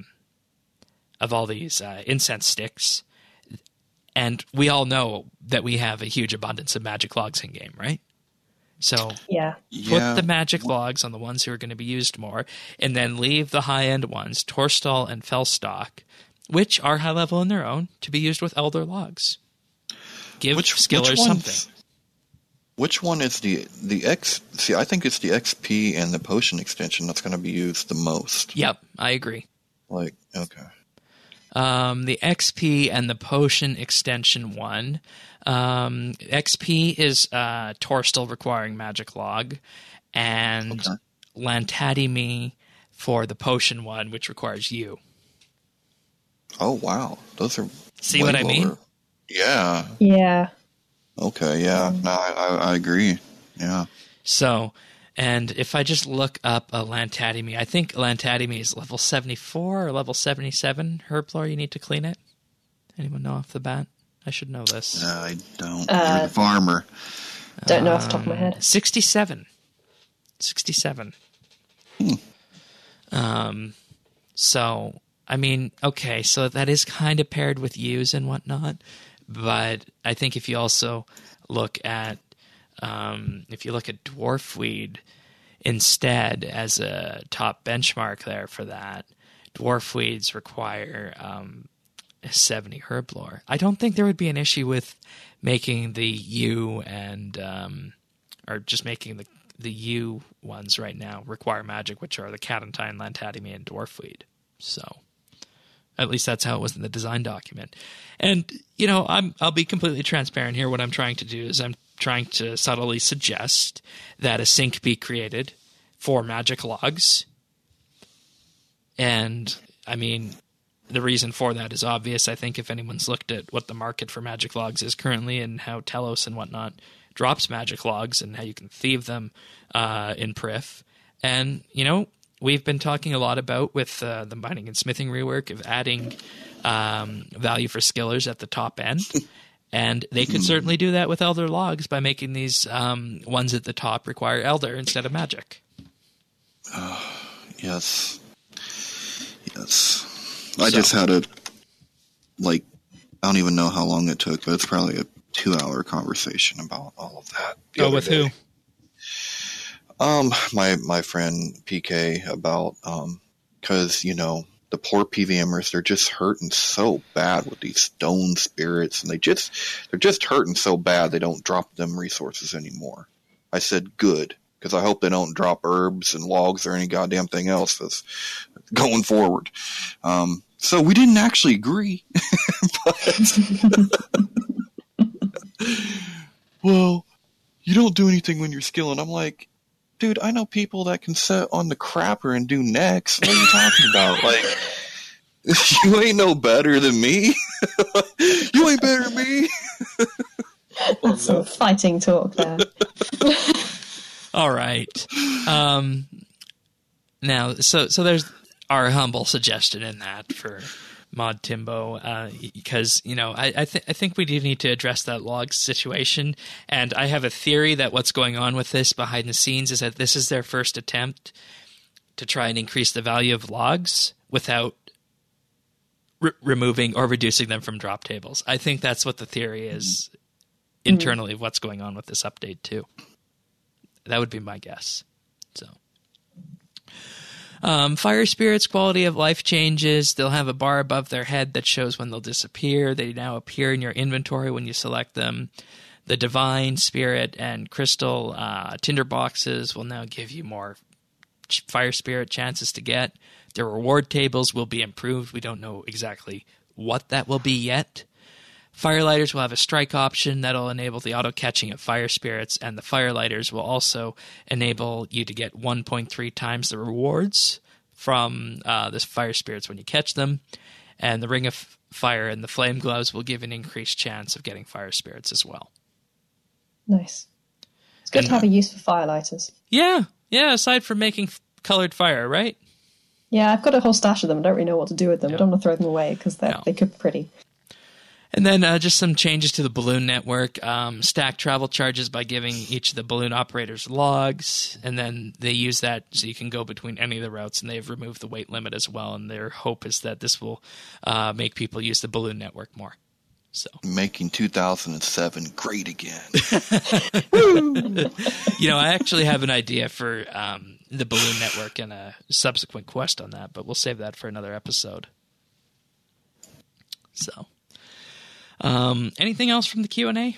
incense sticks. And we all know that we have a huge abundance of magic logs in game, right? So put the magic logs on the ones who are going to be used more, and then leave the high-end ones, Torstall and Fellstock, which are high level in their own, to be used with Elder Logs. Give skillers something. Which one is the X? See, I think it's the XP and the potion extension that's going to be used the most. Yep, I agree. Like, okay. The XP and the potion extension one. XP is Torstall requiring magic log, and Lantadimi for the potion one, which requires you. Oh wow, those are see what I mean? Yeah. Yeah. Okay. Yeah. No, I agree. Yeah. So, and if I just look up a Lantadimi, I think Lantadimi is level 74 or level 77. Herblore, you need to clean it. Anyone know off the bat? I should know this. I don't. You're the farmer. Don't know off the top of my head. 67. 67. So, I mean, okay, so that is kind of paired with use and whatnot, but I think if you also look at Dwarfweed instead as a top benchmark there for that, Dwarfweeds require 70 Herblore. I don't think there would be an issue with making the U and or just making the U ones right now require magic, which are the Catentine, Lantadimi, and Dwarfweed. So at least that's how it was in the design document. And, you know, I'll be completely transparent here. What I'm trying to do is I'm trying to subtly suggest that a sync be created for magic logs. And, I mean, the reason for that is obvious. I think if anyone's looked at what the market for magic logs is currently and how Telos and whatnot drops magic logs and how you can thieve them in Prif. And, you know, we've been talking a lot about with the mining and smithing rework of adding value for skillers at the top end. And they could certainly do that with Elder Logs by making these ones at the top require Elder instead of magic. Yes. I just had I don't even know how long it took, but it's probably a 2-hour conversation about all of that. Oh, with who? My friend PK about, cause, you know, the poor PVMers, they're just hurting so bad with these stone spirits, and they're just hurting so bad they don't drop them resources anymore. I said, good, because I hope they don't drop herbs and logs or any goddamn thing else that's going forward. So we didn't actually agree, but, well, you don't do anything when you're skilling. I'm like, dude, I know people that can sit on the crapper and do necks. What are you talking about? Like, you ain't no better than me. You ain't better than me. That's some fighting talk there. All right. Now, so there's our humble suggestion in that for Mod Timbo, because, you know, I think we do need to address that log situation, and I have a theory that what's going on with this behind the scenes is that this is their first attempt to try and increase the value of logs without removing or reducing them from drop tables. I think that's what the theory is internally of what's going on with this update too. That would be my guess. So. Fire spirits' quality of life changes. They'll have a bar above their head that shows when they'll disappear. They now appear in your inventory when you select them. The divine, spirit, and crystal tinderboxes will now give you more fire spirit chances to get. Their reward tables will be improved. We don't know exactly what that will be yet. Firelighters will have a strike option that'll enable the auto-catching of fire spirits, and the firelighters will also enable you to get 1.3 times the rewards from the fire spirits when you catch them. And the Ring of Fire and the Flame Gloves will give an increased chance of getting fire spirits as well. Nice. It's good to have a use for firelighters. Yeah, aside from making colored fire, right? Yeah, I've got a whole stash of them. I don't really know what to do with them. I don't want to throw them away because they could be pretty. And then just some changes to the Balloon network. Stack travel charges by giving each of the balloon operators logs, and then they use that so you can go between any of the routes, and they've removed the weight limit as well, and their hope is that this will make people use the Balloon network more. So making 2007 great again. I actually have an idea for the Balloon network and a subsequent quest on that, but we'll save that for another episode. So, anything else from the Q&A?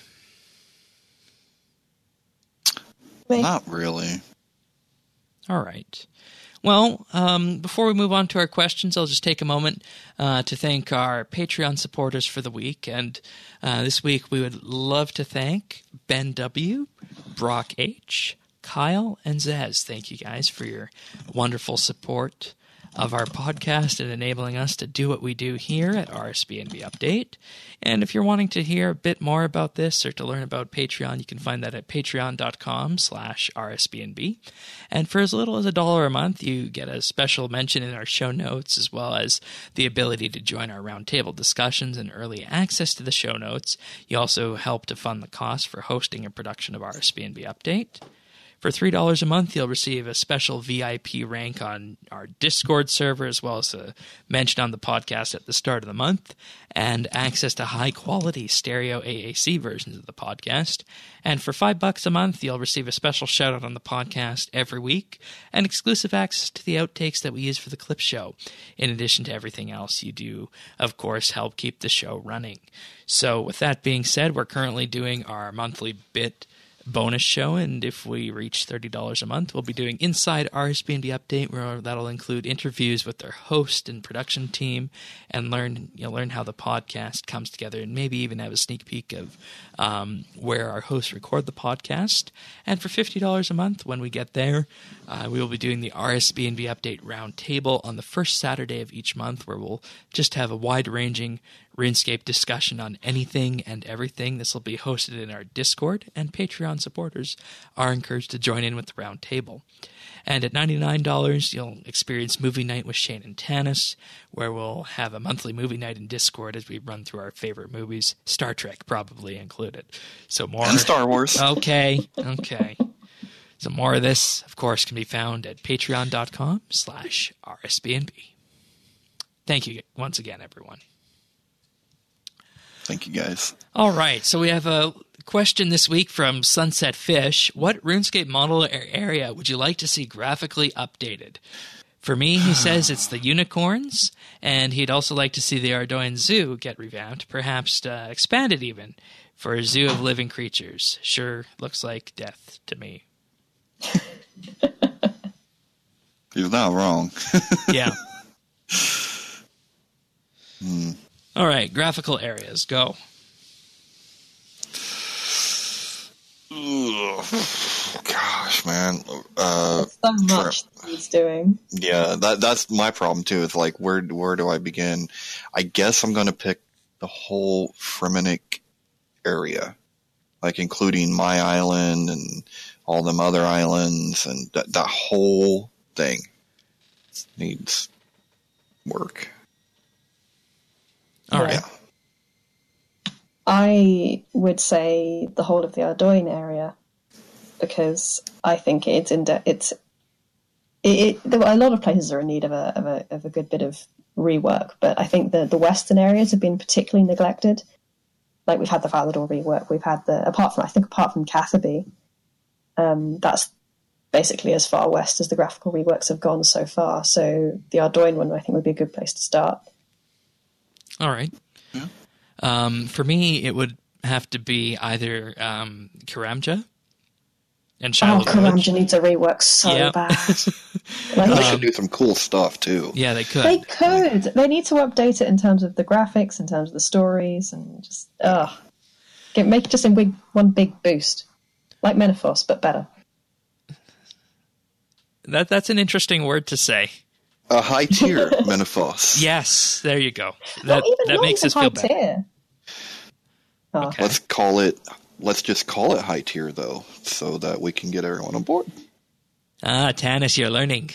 Not really. All right. Well, before we move on to our questions, I'll just take a moment to thank our Patreon supporters for the week. And this week we would love to thank Ben W., Brock H., Kyle, and Zez. Thank you guys for your wonderful support of our podcast and enabling us to do what we do here at RSBNB Update. And if you're wanting to hear a bit more about this or to learn about Patreon, you can find that at patreon.com/RSBNB. And for as little as $1 a month, you get a special mention in our show notes, as well as the ability to join our roundtable discussions and early access to the show notes. You also help to fund the cost for hosting and production of RSBNB Update. For $3 a month, you'll receive a special VIP rank on our Discord server, as well as a mention on the podcast at the start of the month, and access to high-quality stereo AAC versions of the podcast. And for $5 a month, you'll receive a special shout-out on the podcast every week, and exclusive access to the outtakes that we use for the clip show. In addition to everything else, you do, of course, help keep the show running. So with that being said, we're currently doing our monthly bit bonus show, and if we reach $30 a month, we'll be doing Inside RSBNB Update, where that'll include interviews with their host and production team, and learn how the podcast comes together, and maybe even have a sneak peek of where our hosts record the podcast. And for $50 a month, when we get there, we will be doing the RSBNB Update Roundtable on the first Saturday of each month, where we'll just have a wide-ranging RuneScape discussion on anything and everything. This will be hosted in our Discord, and Patreon supporters are encouraged to join in with the round table. And at $99, you'll experience Movie Night with Shane and Tanis, where we'll have a monthly movie night in Discord as we run through our favorite movies, Star Trek probably included. So more and Star Wars. Okay. So more of this, of course, can be found at patreon.com/RSBNB. Thank you once again, everyone. Thank you, guys. All right, so we have a question this week from Sunset Fish. What RuneScape model area would you like to see graphically updated? For me, he says it's the unicorns, and he'd also like to see the Ardoin Zoo get revamped, perhaps expanded even, for a zoo of living creatures. Sure looks like death to me. He's not wrong. Yeah. All right, graphical areas, go. Gosh, man. So much he's doing. Yeah, that's my problem too. It's like, where do I begin? I guess I'm going to pick the whole Fremennik area, like including my island and all them other islands, and that whole thing needs work. All right. Yeah. I would say the whole of the Ardoin area, because I think a lot of places are in need of a good bit of rework, but I think the western areas have been particularly neglected. Like, we've had the Valador rework, we've had apart from Catherby, that's basically as far west as the graphical reworks have gone so far. So the Ardoin one, I think, would be a good place to start. All right. Yeah. For me, it would have to be either Karamja and Shiloh Village. Karamja needs a rework so bad. They should do some cool stuff too. Yeah, they could. They need to update it in terms of the graphics, in terms of the stories, and just make it just one big boost, like Menaphos, but better. That's an interesting word to say. A high tier Menaphos. Yes, there you go. That makes us feel better. Oh. Okay. Let's just call it high tier though, so that we can get everyone on board. Tanis, you're learning.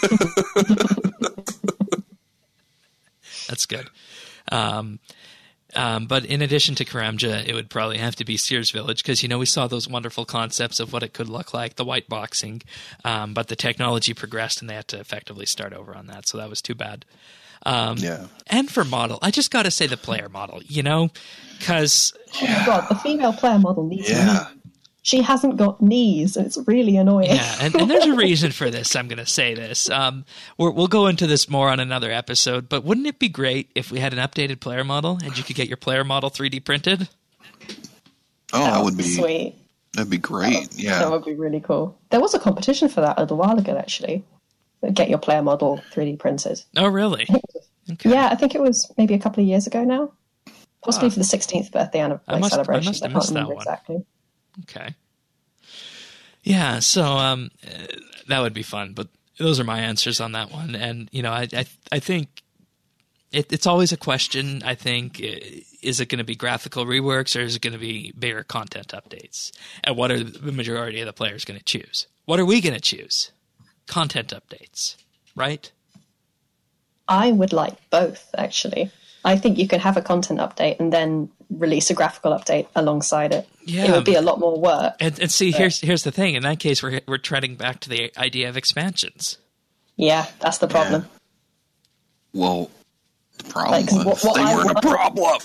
That's good. But in addition to Karamja, it would probably have to be Sears Village because, we saw those wonderful concepts of what it could look like, the white boxing, but the technology progressed and they had to effectively start over on that. So that was too bad. And for model, I just got to say the player model, because... Oh my God, the female player model needs knees. She hasn't got knees, and it's really annoying. Yeah, and there's a reason for this. I'm going to say this. We'll go into this more on another episode, but wouldn't it be great if we had an updated player model and you could get your player model 3D printed? Oh, that would be sweet. That'd be great. That would be really cool. There was a competition for that a little while ago, actually. Get your player model 3D printed. Oh, really? Okay. Yeah, I think it was maybe a couple of years ago now. Possibly for the 16th birthday celebration. I must have missed that one. Exactly. Okay. Yeah, so that would be fun, but those are my answers on that one. And, I think it's always a question, I think, is it going to be graphical reworks or is it going to be bigger content updates? And what are the majority of the players going to choose? What are we going to choose? Content updates, right? I would like both, actually. I think you can have a content update and then release a graphical update alongside it. Yeah. It would be a lot more work. And see, here's the thing. In that case, we're treading back to the idea of expansions. Yeah, that's the problem. Yeah. Well, the problem was they weren't a problem.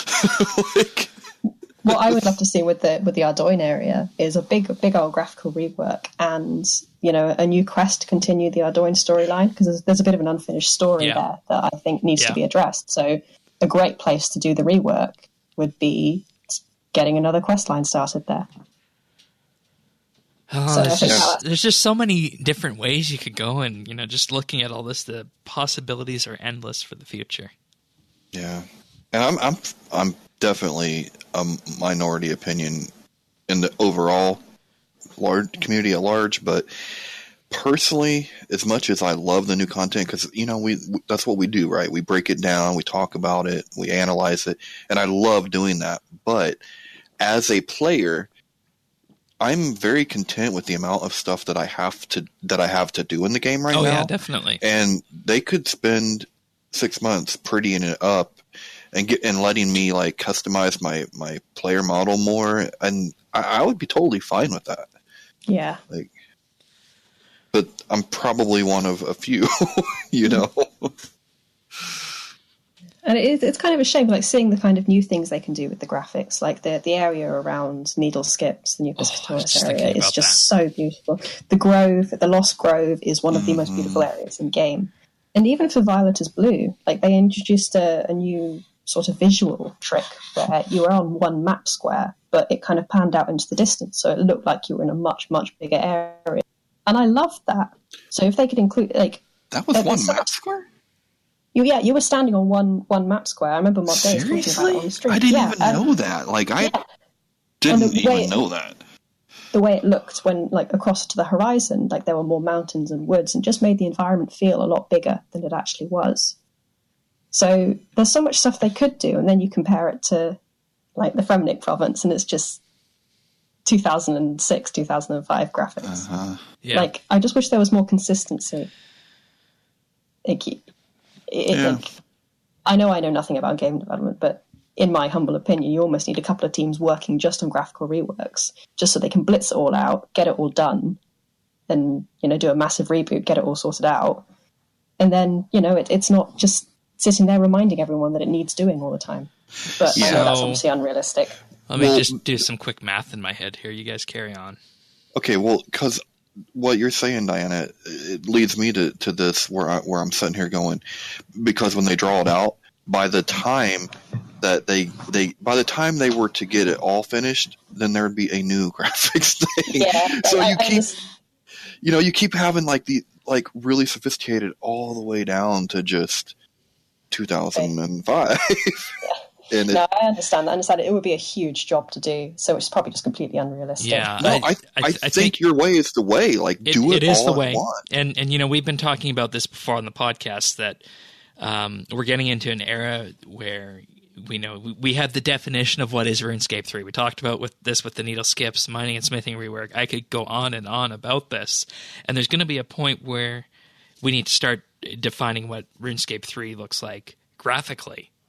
What I would love to see with the Ardoin area is a big old graphical rework and a new quest to continue the Ardoin storyline, because there's a bit of an unfinished story there that I think needs to be addressed. So a great place to do the rework would be getting another quest line started there. Oh, there's just so many different ways you could go, and just looking at all this, the possibilities are endless for the future. Yeah, and I'm definitely a minority opinion in the overall large community at large, but personally, as much as I love the new content, because that's what we do, right? We break it down, we talk about it, we analyze it, and I love doing that. But as a player, I'm very content with the amount of stuff that I have to do in the game right now. Oh yeah, definitely. And they could spend 6 months prettying it up and letting me like customize my player model more, and I would be totally fine with that. Yeah. But I'm probably one of a few, And it's kind of a shame, like seeing the kind of new things they can do with the graphics, like the area around Needle Skips, the new Piscatoris area is just so beautiful. The Lost Grove is one of the most beautiful areas in game. And even for Violet is Blue, like they introduced a new sort of visual trick where you were on one map square, but it kind of panned out into the distance, so it looked like you were in a much, much bigger area. And I loved that. So if they could include that was one map square. You were standing on one map square. I remember Mob Day talking about it on the street. I didn't even know that. I didn't even know that. The way it looked when across to the horizon, there were more mountains and woods, and just made the environment feel a lot bigger than it actually was. So there's so much stuff they could do, and then you compare it to the Fremnik province, and it's just 2006, 2005 graphics. Uh-huh. Yeah. I just wish there was more consistency. I know nothing about game development, but in my humble opinion, you almost need a couple of teams working just on graphical reworks, just so they can blitz it all out, get it all done, and do a massive reboot, get it all sorted out, and then it's not just sitting there reminding everyone that it needs doing all the time. But I know that's obviously unrealistic. Let me just do some quick math in my head here. You guys carry on. Okay, well, because what you're saying, Diana, it leads me to this where I'm sitting here going, because when they draw it out, by the time that they were to get it all finished, then there would be a new graphics thing. Yeah, so you keep having really sophisticated all the way down to just 2005. No, I understand. It would be a huge job to do, so it's probably just completely unrealistic. Yeah, no, I think your way is the way. Do it is all the way. At once. And we've been talking about this before on the podcast that we're getting into an era where we have the definition of what is RuneScape 3. We talked about with the needle skips, mining and smithing rework. I could go on and on about this, and there's going to be a point where we need to start defining what RuneScape 3 looks like graphically.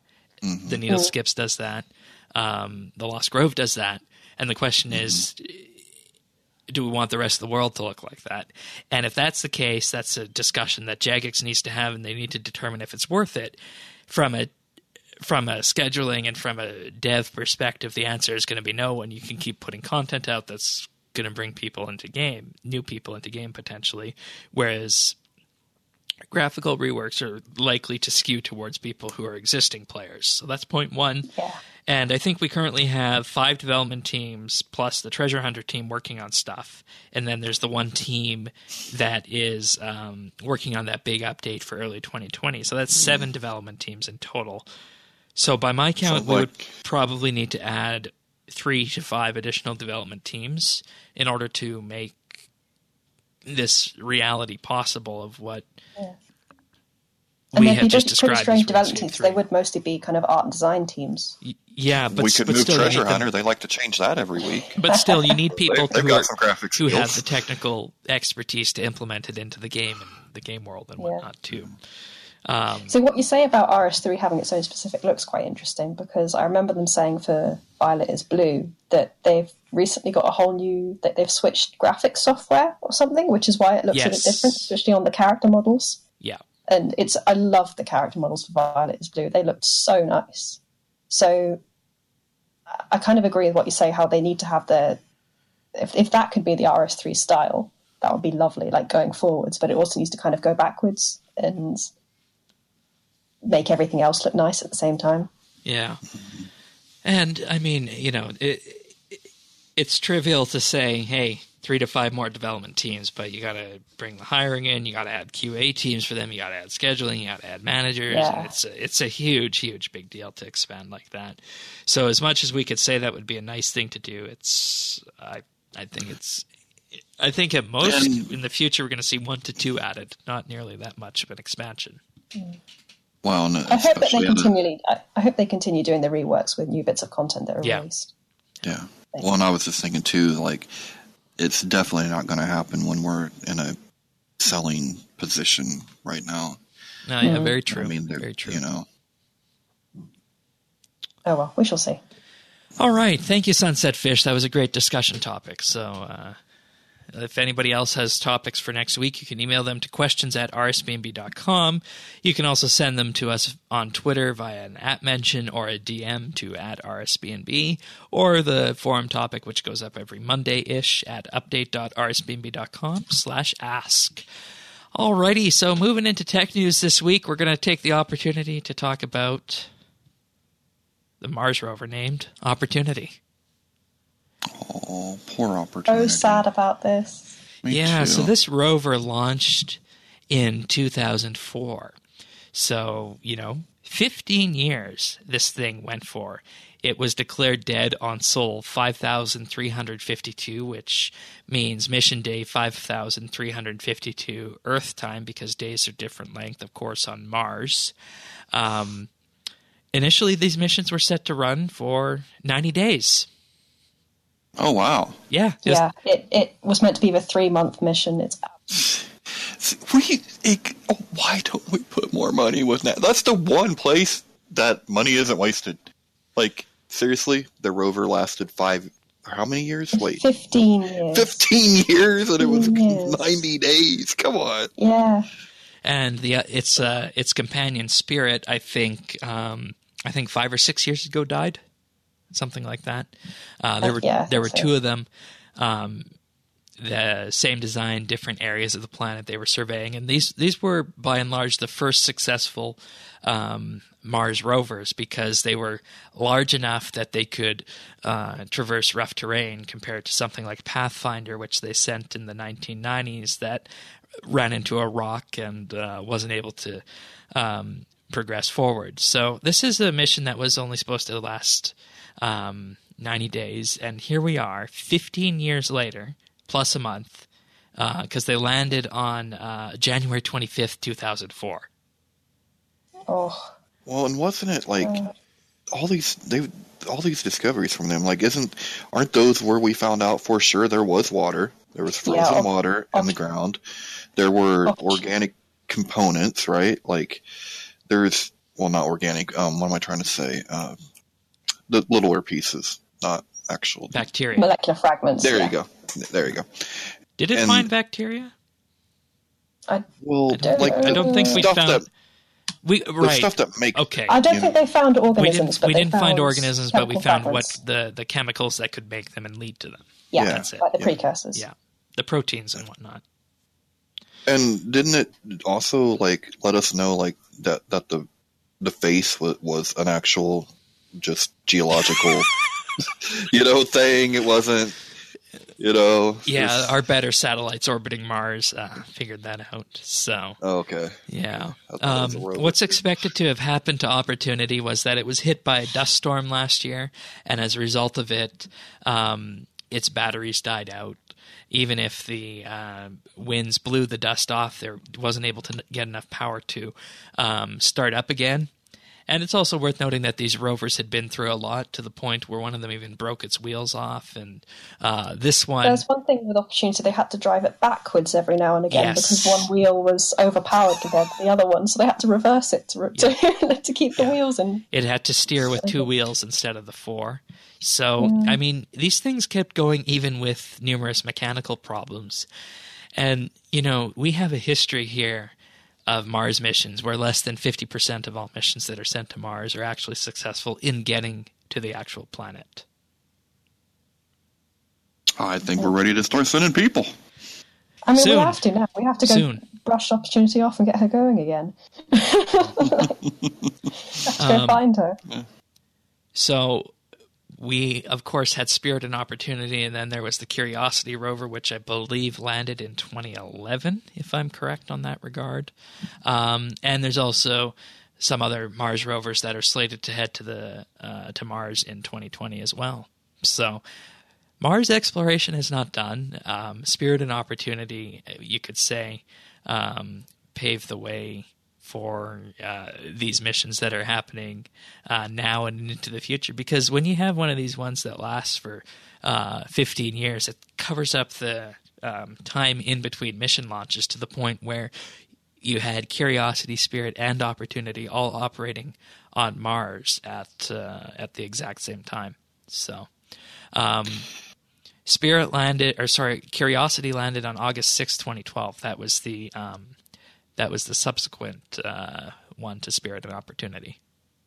The Needle Skips does that. The Lost Grove does that. And the question is, do we want the rest of the world to look like that? And if that's the case, that's a discussion that Jagex needs to have, and they need to determine if it's worth it. From a scheduling and from a dev perspective, the answer is going to be no, and you can keep putting content out that's going to bring people into game, new people into game potentially, whereas graphical reworks are likely to skew towards people who are existing players. So that's point one. Yeah. And I think we currently have 5 development teams plus the Treasure Hunter team working on stuff. And then there's the one team that is working on that big update for early 2020. So that's 7 development teams in total. So by my count, we would probably need to add 3 to 5 additional development teams in order to make this reality possible of what we had just described. Pretty strange development teams. They would mostly be kind of art and design teams. Yeah, but we could move Treasure Hunter. They like to change that every week. But still, you need people who have the technical expertise to implement it into the game and the game world and whatnot too. So what you say about RS3 having its own specific look's quite interesting, because I remember them saying for Violet is Blue that they've recently got a whole new, that they've switched graphics software or something, which is why it looks a bit different, especially on the character models. Yeah. And I love the character models for Violet is Blue. They looked so nice. So I kind of agree with what you say, how they need to have if that could be the RS3 style, that would be lovely, like going forwards, but it also needs to kind of go backwards and make everything else look nice at the same time. Yeah. And I mean, it's trivial to say, hey, 3 to 5 more development teams, but you got to bring the hiring in, you got to add QA teams for them, you got to add scheduling, you got to add managers, and it's a huge, huge big deal to expand like that. So as much as we could say that would be a nice thing to do, I think at most in the future we're going to see 1 to 2 added, not nearly that much of an expansion. Well, no, I hope they continue doing the reworks with new bits of content that are released. Yeah. Well, and I was just thinking too, like, it's definitely not going to happen when we're in a selling position right now. No, yeah, very true. I mean, very true. Oh well, we shall see. All right, thank you, Sunset Fish. That was a great discussion topic. So, if anybody else has topics for next week, you can email them to questions@rsbnb.com. You can also send them to us on Twitter via an @mention or a DM to @rsbnb, or the forum topic, which goes up every Monday-ish at update.rsbnb.com/ask. Alrighty, so moving into tech news this week, we're going to take the opportunity to talk about the Mars rover named Opportunity. Oh, poor Opportunity. So sad about this. Me too. So this rover launched in 2004. So, 15 years this thing went for. It was declared dead on Sol 5,352, which means mission day 5,352 Earth time, because days are different length, of course, on Mars. Initially, these missions were set to run for 90 days. Oh, wow. Yeah. It was meant to be a 3-month mission. It's why don't we put more money with that? That's the one place that money isn't wasted. Like, seriously, the rover lasted how many years? Wait. 15 years. 15 years, and it was 90 days. Come on. Yeah. And its companion Spirit, I think 5 or 6 years ago died. Something like that. There were 2 of them, the same design, different areas of the planet they were surveying, and these were by and large the first successful Mars rovers, because they were large enough that they could traverse rough terrain, compared to something like Pathfinder, which they sent in the 1990s, that ran into a rock and wasn't able to progress forward. So this is a mission that was only supposed to last 90 days, and here we are 15 years later, plus a month, because they landed on January 25th, 2004. Oh. Well, and wasn't it like all these discoveries from them? Like, aren't those where we found out for sure there was water? There was frozen water in the ground. There were organic components, right? Like, there's well, not organic. What am I trying to say? The littler pieces, not actual bacteria. Molecular fragments. There you go. There you go. Did it find bacteria? I don't think we found. The stuff that makes. Okay. I don't think they found organisms. We didn't find organisms, but we found fragments. what the chemicals that could make them and lead to them. Yeah, that's it. like the precursors. Yeah, the proteins and whatnot. And didn't it also let us know that the face was an actual just geological thing? It wasn't. Yeah, our better satellites orbiting Mars figured that out. So, okay, yeah. What's expected to have happened to Opportunity was that it was hit by a dust storm last year, and as a result of it, its batteries died out. Even if the winds blew the dust off, there wasn't able to get enough power to start up again. And it's also worth noting that these rovers had been through a lot, to the point where one of them even broke its wheels off. And this one... There's one thing with Opportunity, they had to drive it backwards every now and again because one wheel was overpowered compared to the other one, so they had to reverse it to keep the wheels in. It had to steer with 2 wheels instead of the 4. So, I mean, these things kept going even with numerous mechanical problems. And, we have a history here of Mars missions where less than 50% of all missions that are sent to Mars are actually successful in getting to the actual planet. I think we're ready to start sending people. I mean, Soon. we have to now. We have to go brush Opportunity off and get her going again. Have to go find her. So we, of course, had Spirit and Opportunity, and then there was the Curiosity rover, which I believe landed in 2011, if I'm correct on that regard. And there's also some other Mars rovers that are slated to head to Mars in 2020 as well. So Mars exploration is not done. Spirit and Opportunity, you could say, paved the way for these missions that are happening now and into the future. Because when you have one of these ones that lasts for 15 years, it covers up the time in between mission launches to the point where you had Curiosity, Spirit, and Opportunity all operating on Mars at the exact same time. So, Curiosity landed on August 6, 2012. That was the subsequent one to Spirit and Opportunity.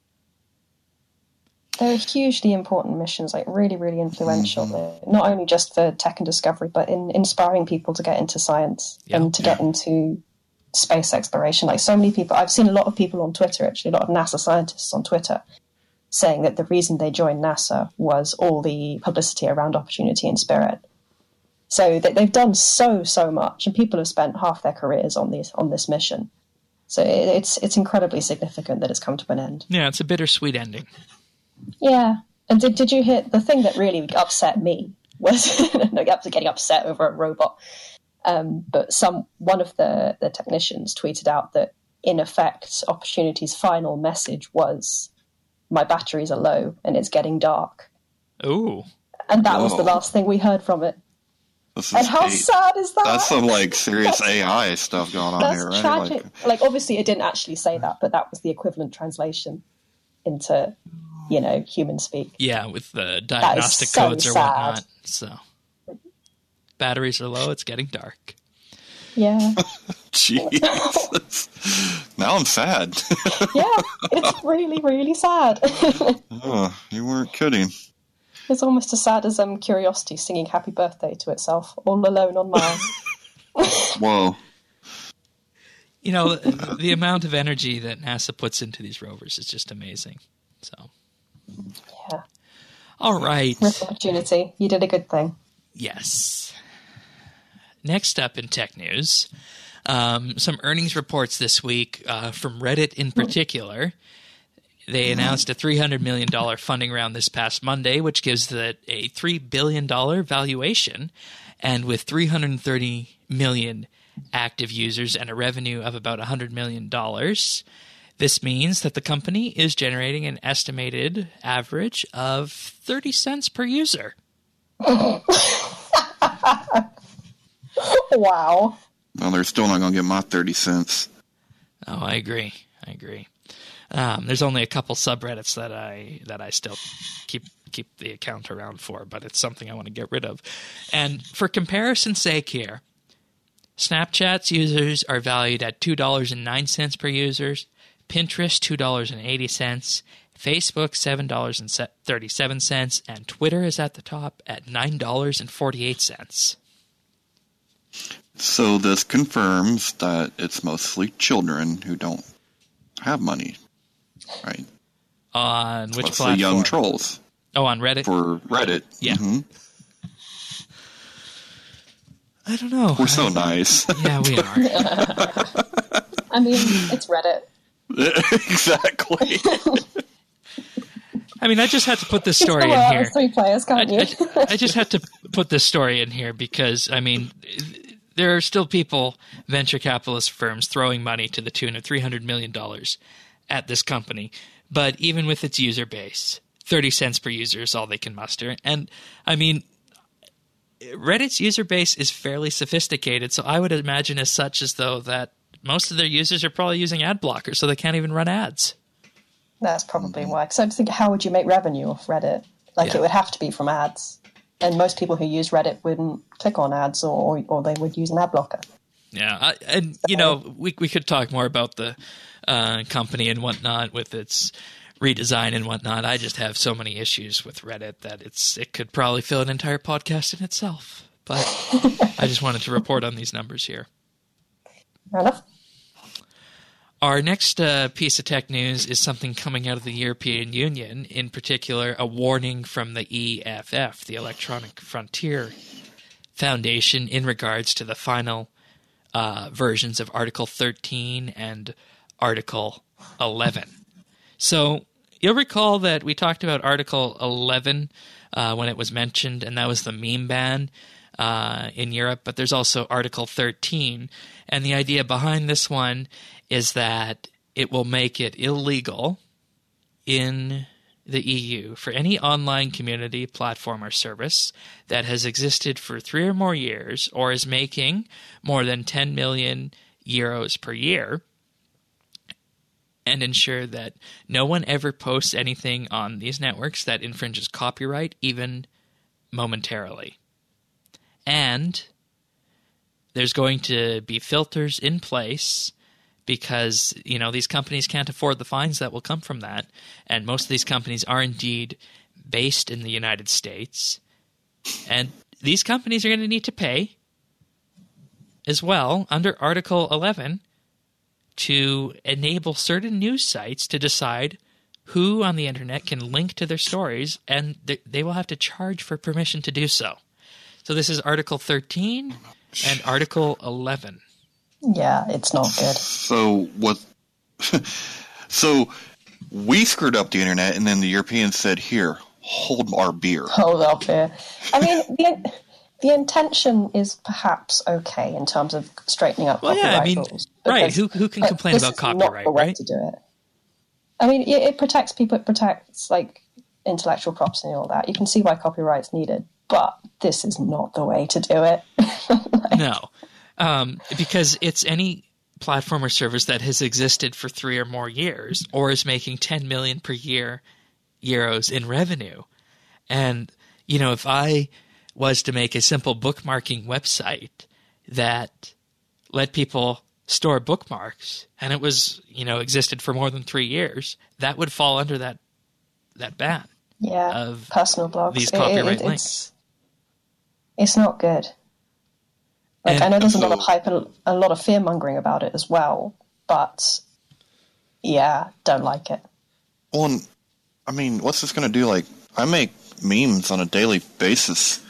They're hugely important missions, really, really influential. Mm-hmm. Not only just for tech and discovery, but in inspiring people to get into science and to get into space exploration. So many people, I've seen a lot of people on Twitter, actually, a lot of NASA scientists on Twitter, saying that the reason they joined NASA was all the publicity around Opportunity and Spirit. So they've done so much, and people have spent half their careers on this mission. So it's incredibly significant that it's come to an end. Yeah, it's a bittersweet ending. Yeah. And did you hear the thing that really upset me was getting upset over a robot? But one of the technicians tweeted out that in effect Opportunity's final message was, "My batteries are low and it's getting dark." Ooh. And that was the last thing we heard from it. And how sad is that? That's some serious AI stuff going on here, right? Tragic. Obviously it didn't actually say that, but that was the equivalent translation into, human speak. Yeah, with the diagnostic codes or whatnot. So, batteries are low, it's getting dark. Yeah. Jeez. Now I'm sad. Yeah, it's really, really sad. Oh, you weren't kidding. It's almost as sad as Curiosity singing Happy Birthday to itself, all alone on Mars. Whoa. The amount of energy that NASA puts into these rovers is just amazing. So, yeah. All right. With Opportunity, you did a good thing. Yes. Next up in tech news, some earnings reports this week from Reddit in particular. They announced a $300 million funding round this past Monday, which gives it a $3 billion valuation. And with 330 million active users and a revenue of about $100 million, this means that the company is generating an estimated average of 30 cents per user. Wow. Well, they're still not going to get my 30 cents. Oh, I agree. There's only a couple subreddits that I still keep the account around for, but it's something I want to get rid of. And for comparison's sake here, Snapchat's users are valued at $2.09 per user, Pinterest $2.80, Facebook $7.37, and Twitter is at the top at $9.48. So this confirms that it's mostly children who don't have money, right? On which mostly platform? Young trolls. Oh, on Reddit? For Reddit. Yeah. Mm-hmm. I don't know. We're so nice. Yeah, we are. I mean, it's Reddit. Exactly. I mean, I just had to put this story in here. 3 players, can't you? I just had to put this story in here because, I mean, there are still people, venture capitalist firms, throwing money to the tune of $300 million at this company. But even with its user base, 30 cents per user is all they can muster. And, I mean, Reddit's user base is fairly sophisticated, so I would imagine as such as though that most of their users are probably using ad blockers, so they can't even run ads. That's probably why. Because I think, how would you make revenue off Reddit? Like, It would have to be from ads. And most people who use Reddit wouldn't click on ads or they would use an ad blocker. Yeah, we could talk more about the company and whatnot with its redesign and whatnot. I just have so many issues with Reddit that it could probably fill an entire podcast in itself. But I just wanted to report on these numbers here. Fair enough. Our next piece of tech news is something coming out of the European Union, in particular a warning from the EFF, the Electronic Frontier Foundation, in regards to the final versions of Article 13 and Article 11. So you'll recall that we talked about Article 11 when it was mentioned, and that was the meme ban in Europe, but there's also Article 13, and the idea behind this one is that it will make it illegal in the EU for any online community, platform, or service that has existed for 3 or more years or is making more than 10 million euros per year, and ensure that no one ever posts anything on these networks that infringes copyright, even momentarily. And there's going to be filters in place because, these companies can't afford the fines that will come from that. And most of these companies are indeed based in the United States. And these companies are going to need to pay as well under Article 11 to enable certain news sites to decide who on the internet can link to their stories, and they will have to charge for permission to do so. So this is Article 13 and Article 11. Yeah, it's not good. So what? So we screwed up the internet, and then the Europeans said, "Here, hold our beer." Hold our beer. I mean, the intention is perhaps okay in terms of straightening up copyright rules. Right? Who can complain about copyright? Not the way right? to do it. I mean, it protects people. It protects intellectual property and all that. You can see why copyright's needed, but this is not the way to do it. No. Because it's any platform or service that has existed for 3 or more years or is making 10 million per year euros in revenue. And, if I was to make a simple bookmarking website that let people store bookmarks and it was, existed for more than 3 years, that would fall under that ban. Yeah, of personal blogs. These copyright links. It's not good. I know there's a lot of hype and a lot of fear-mongering about it as well, but, don't like it. Well, I mean, what's this going to do? I make memes on a daily basis.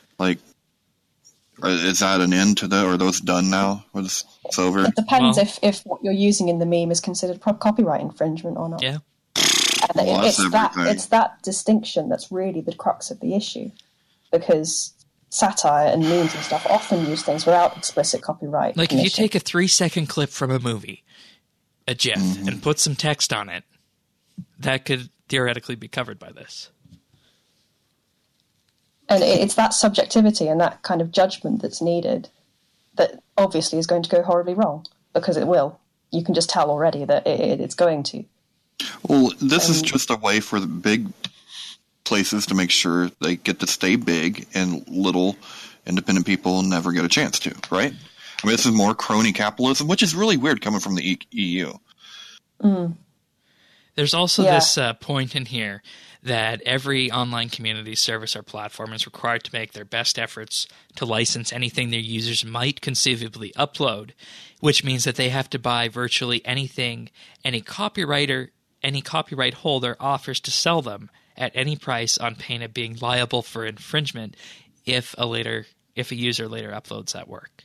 Is that an end to that, or are those done now? It's over? It depends if what you're using in the meme is considered copyright infringement or not. Yeah. And it's that distinction that's really the crux of the issue, because satire and memes and stuff often use things without explicit copyright. If you take a 3-second clip from a movie, a GIF, and put some text on it, that could theoretically be covered by this. And it's that subjectivity and that kind of judgment that's needed that obviously is going to go horribly wrong, because it will. You can just tell already that it's going to. Well, this is just a way for the big places to make sure they get to stay big and little independent people never get a chance to, right? I mean, this is more crony capitalism, which is really weird coming from the EU. There's also this point in here that every online community, service, or platform is required to make their best efforts to license anything their users might conceivably upload, which means that they have to buy virtually anything any copyright holder offers to sell them at any price on pain of being liable for infringement if a user later uploads that work.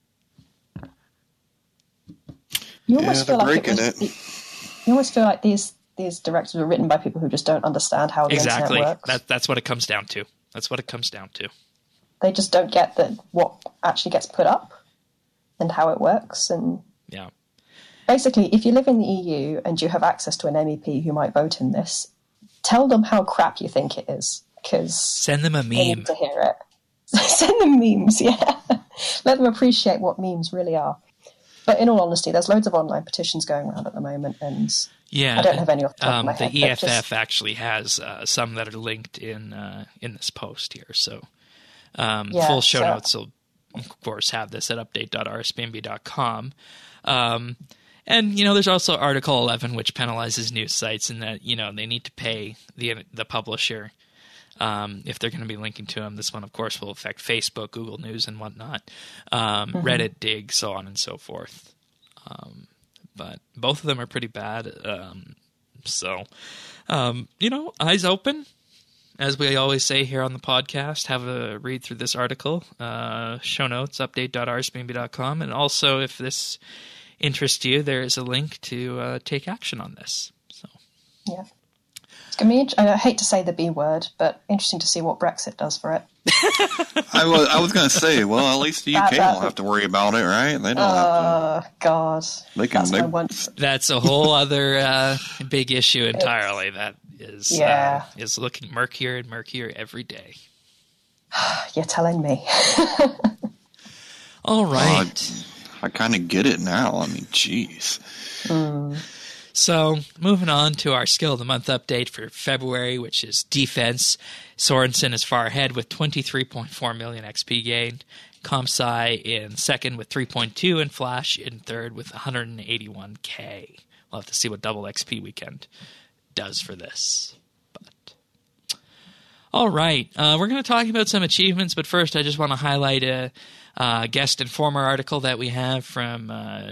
You almost feel like these directives were written by people who just don't understand how the internet works. That's what it comes down to. They just don't get what actually gets put up and how it works. And yeah, basically, if you live in the EU and you have access to an MEP who might vote in this, tell them how crap you think it is. Because send them a meme. They need to hear it. Send them memes, yeah. Let them appreciate what memes really are. But in all honesty, there's loads of online petitions going around at the moment, and I don't have any off the top of my head. The EFF actually has some that are linked in this post here. So full show notes will, of course, have this at update.rsbnb.com. And, there's also Article 11, which penalizes news sites in that, they need to pay the publisher if they're going to be linking to them. This one, of course, will affect Facebook, Google News, and whatnot. Reddit, Dig, so on and so forth. But both of them are pretty bad. Eyes open, as we always say here on the podcast. Have a read through this article. Show notes, update.rsbnb.com. And also, if this interests you, there is a link to take action on this. So, yeah. I hate to say the B word, but interesting to see what Brexit does for it. I was going to say, well, at least the UK won't have to worry about it, right? They don't have to. God. That's a whole other big issue entirely. That is looking murkier and murkier every day. You're telling me. All right. I kind of get it now. I mean, jeez. So, moving on to our Skill of the Month update for February, which is Defense. Sorensen is far ahead with 23.4 million XP gained. ComSci in second with 3.2, and Flash in third with 181k. We'll have to see what Double XP Weekend does for this. All right, we're going to talk about some achievements, but first I just want to highlight a guest Informer article that we have from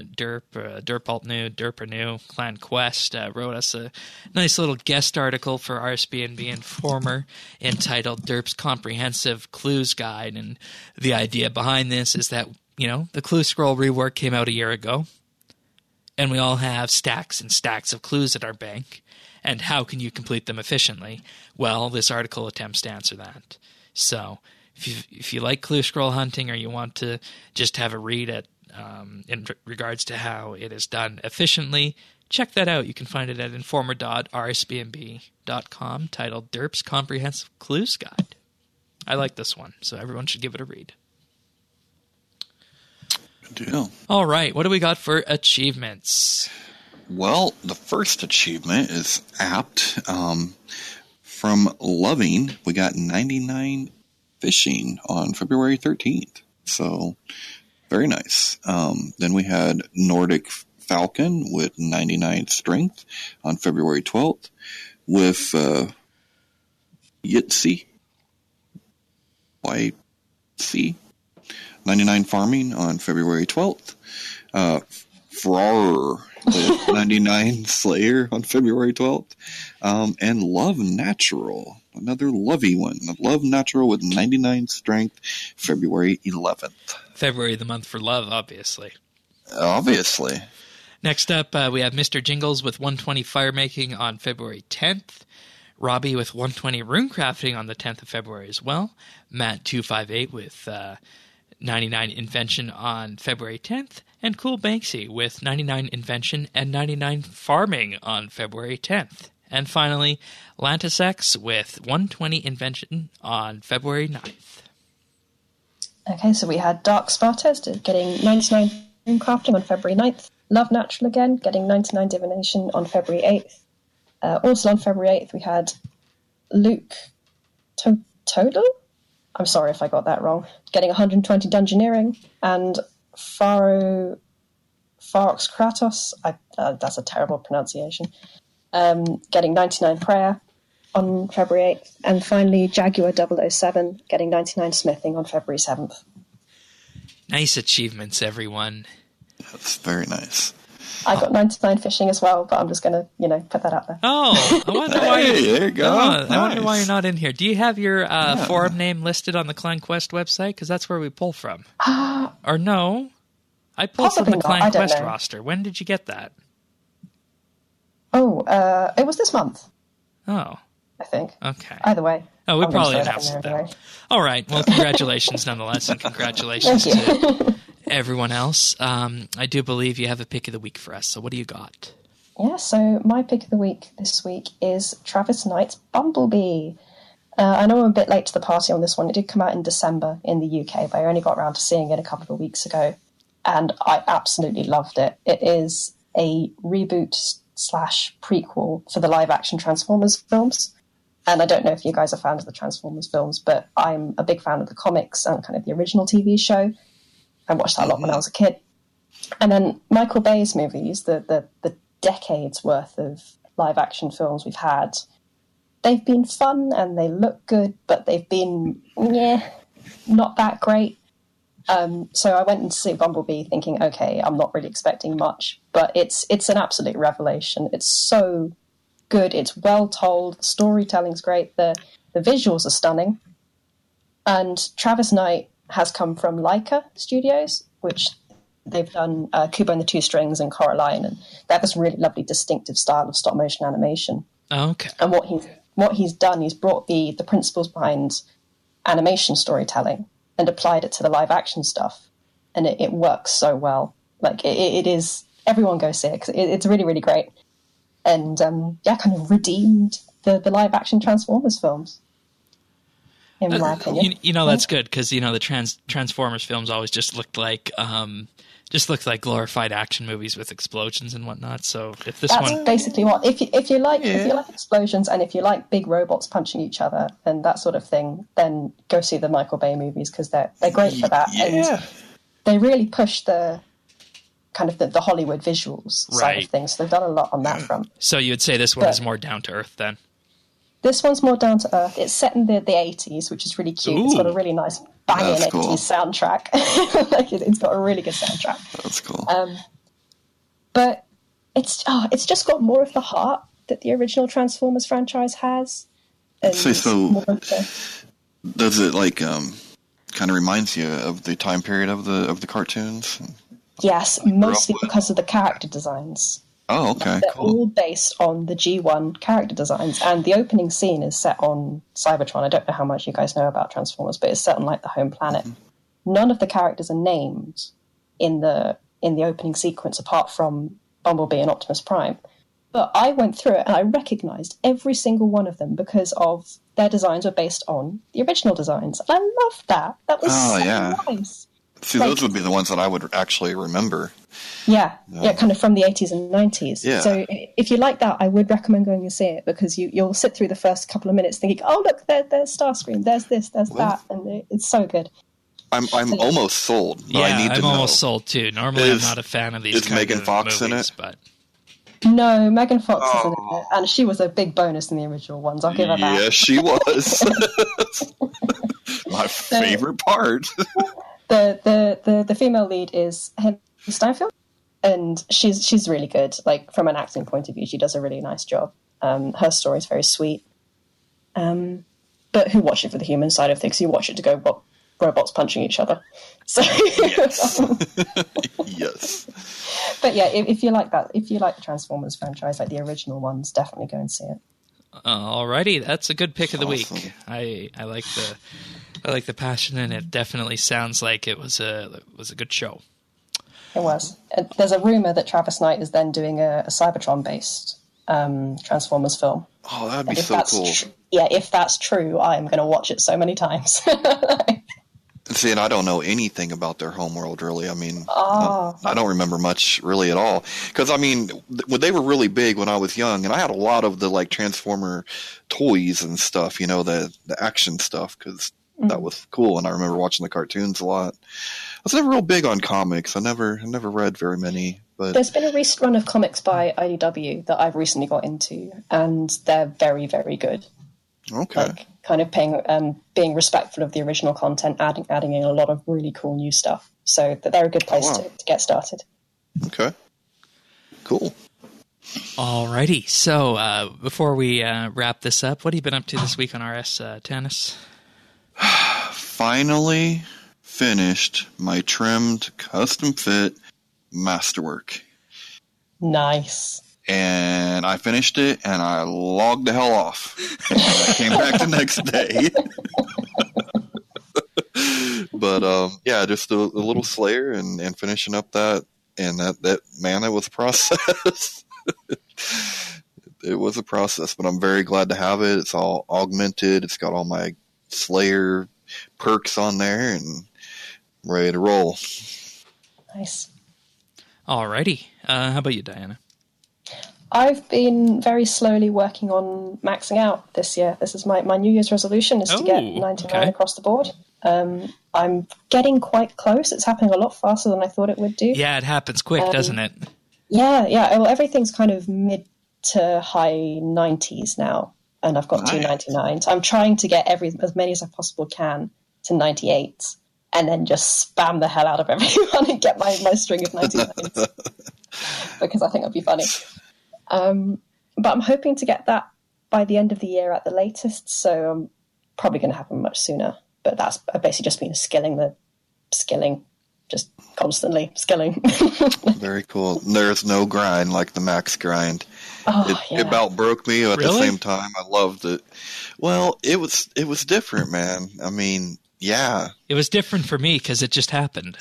Derp Clan Quest wrote us a nice little guest article for RSBNB Informer entitled Derp's Comprehensive Clues Guide. And the idea behind this is that, the Clue Scroll rework came out a year ago, and we all have stacks and stacks of clues at our bank. And how can you complete them efficiently? Well, this article attempts to answer that. So if you like clue scroll hunting, or you want to just have a read at in regards to how it is done efficiently, check that out. You can find it at informer.rsbnb.com, titled Derp's Comprehensive Clues Guide. I like this one, so everyone should give it a read. Good deal. All right, what do we got for achievements? Well, the first achievement is apt. From Loving, we got 99 fishing on February 13th. So, very nice. Then we had Nordic Falcon with 99 strength on February 12th. With Yitzi, YC, 99 farming on February 12th. Farrar with 99 Slayer on February 12th. And Love Natural, another lovey one. Love Natural with 99 strength, February 11th. February, the month for love, obviously. Obviously. Next up, we have Mr. Jingles with 120 Firemaking on February 10th. Robbie with 120 Runecrafting on the 10th of February as well. Matt258 with 99 Invention on February 10th. And Cool Banksy with 99 Invention and 99 Farming on February 10th. And finally, Lantisex with 120 Invention on February 9th. Okay, so we had Dark Spartans getting 99 Runecrafting on February 9th. Love Natural again, getting 99 Divination on February 8th. Also on February 8th, we had Luke Todo? I'm sorry if I got that wrong. Getting 120 Dungeoneering. And Pharox Kratos, that's a terrible pronunciation, getting 99 Prayer on February 8th. And finally, Jaguar 007 getting 99 Smithing on February 7th. Nice achievements, everyone. That's very nice. I got 99 Fishing as well, but I'm just going to, put that out there. Oh, I wonder why. There you go. Nice. I wonder why you're not in here. Do you have your forum name listed on the Clan Quest website? Because that's where we pull from. Or no? I pulled from the Clan Quest roster. When did you get that? Oh, it was this month. Oh. I think. Okay. Either way. Oh, we probably announced it then. All right. Well, congratulations nonetheless, and congratulations to everyone else. I do believe you have a pick of the week for us. So what do you got? Yeah, so my pick of the week this week is Travis Knight's Bumblebee. I know I'm a bit late to the party on this one. It did come out in December in the UK, but I only got around to seeing it a couple of weeks ago, and I absolutely loved it. It is a reboot/prequel for the live-action Transformers films. And I don't know if you guys are fans of the Transformers films, but I'm a big fan of the comics and kind of the original TV show. I watched that a lot when I was a kid. And then Michael Bay's movies, the decades worth of live-action films we've had, they've been fun and they look good, but they've been, not that great. So I went and see Bumblebee thinking, okay, I'm not really expecting much, but it's an absolute revelation. It's so good. It's well told. The storytelling's great. The visuals are stunning. And Travis Knight has come from Laika Studios, which they've done Kubo and the Two Strings and Coraline, and they have this really lovely distinctive style of stop motion animation. Okay. And what he's done, he's brought the principles behind animation storytelling and applied it to the live action stuff, and it works so well. Like it is, everyone go see it because it's really, really great. And kind of redeemed the live action Transformers films, in my opinion. That's good because the Transformers films always just looked like glorified action movies with explosions and whatnot. So if that's basically what if you like explosions and if you like big robots punching each other and that sort of thing, then go see the Michael Bay movies because they're great for that. And they really push the kind of the Hollywood visuals side of things. So they've done a lot on that front. So you would say this one is more down to earth then? This one's more down to earth. It's set in the 80s, which is really cute. Ooh. It's got a really nice banging 80s soundtrack. It's got a really good soundtrack. That's cool. But it's just got more of the heart that the original Transformers franchise has. Does it kind of reminds you of the time period of the cartoons? Yes, mostly because of the character designs. Oh, okay, They're all based on the G1 character designs, and the opening scene is set on Cybertron. I don't know how much you guys know about Transformers, but it's set on the home planet. Mm-hmm. None of the characters are named in the opening sequence apart from Bumblebee and Optimus Prime. But I went through it and I recognized every single one of them because of their designs were based on the original designs. And I loved that. That was nice. See, those would be the ones that I would actually remember. Yeah, kind of from the 80s and 90s. Yeah. So if you like that, I would recommend going and see it because you'll sit through the first couple of minutes thinking, oh, look, there's Starscream, there's this, there's that, and it's so good. I'm almost sold, but I need to know. I'm almost sold, too. Normally, I'm not a fan of these kind Megan of Fox movies, in it? But... No, Megan Fox isn't in it, and she was a big bonus in the original ones. I'll give her that. Yes, she was. My favorite part. The female lead is Hailee Steinfeld, and she's really good. Like from an acting point of view, she does a really nice job. Her story is very sweet. But who watch it for the human side of things? You watch it to go, what, robots punching each other. So yes. Yes. But yeah, if you like that, if you like the Transformers franchise, like the original ones, definitely go and see it. Alrighty, that's a good pick of the week. I like the passion, and it definitely sounds like it was a good show. It was. There's a rumor that Travis Knight is then doing a Cybertron-based Transformers film. Oh, that'd be so cool. If that's true, I'm going to watch it so many times. See, and I don't know anything about their homeworld, really. I mean, I don't remember much, really, at all. Because, I mean, they were really big when I was young, and I had a lot of the, like, Transformer toys and stuff, you know, the action stuff, because that was cool, and I remember watching the cartoons a lot. I was never real big on comics. I never read very many. But there's been a recent run of comics by IDW that I've recently got into, and they're very, very good. Okay. Like, kind of being respectful of the original content, adding in a lot of really cool new stuff. So that they're a good place to get started. Okay. Cool. Alrighty. So before we wrap this up, what have you been up to this week on RS Tennis? Finally finished my trimmed custom fit masterwork. Nice. And I finished it, and I logged the hell off. And I came back the next day. But, yeah, just a little Slayer and finishing up that. And that man, it was a process. It was a process, but I'm very glad to have it. It's all augmented. It's got all my Slayer perks on there, and I'm ready to roll. Nice. Alrighty. How about you, Diana? I've been very slowly working on maxing out this year. This is my New Year's resolution is to get 99 across the board. I'm getting quite close. It's happening a lot faster than I thought it would do. Yeah, it happens quick, doesn't it? Yeah. Well, everything's kind of mid to high 90s now, and I've got 299s. I'm trying to get as many as I possibly can to 98s, and then just spam the hell out of everyone and get my string of 99s, because I think it'll be funny. But I'm hoping to get that by the end of the year at the latest, so I'm probably going to happen much sooner. But that's basically just been skilling, just constantly skilling. Very cool. There's no grind like the max grind. It about broke me at the same time. I loved it. Well, it was different, man. I mean, yeah. It was different for me because it just happened.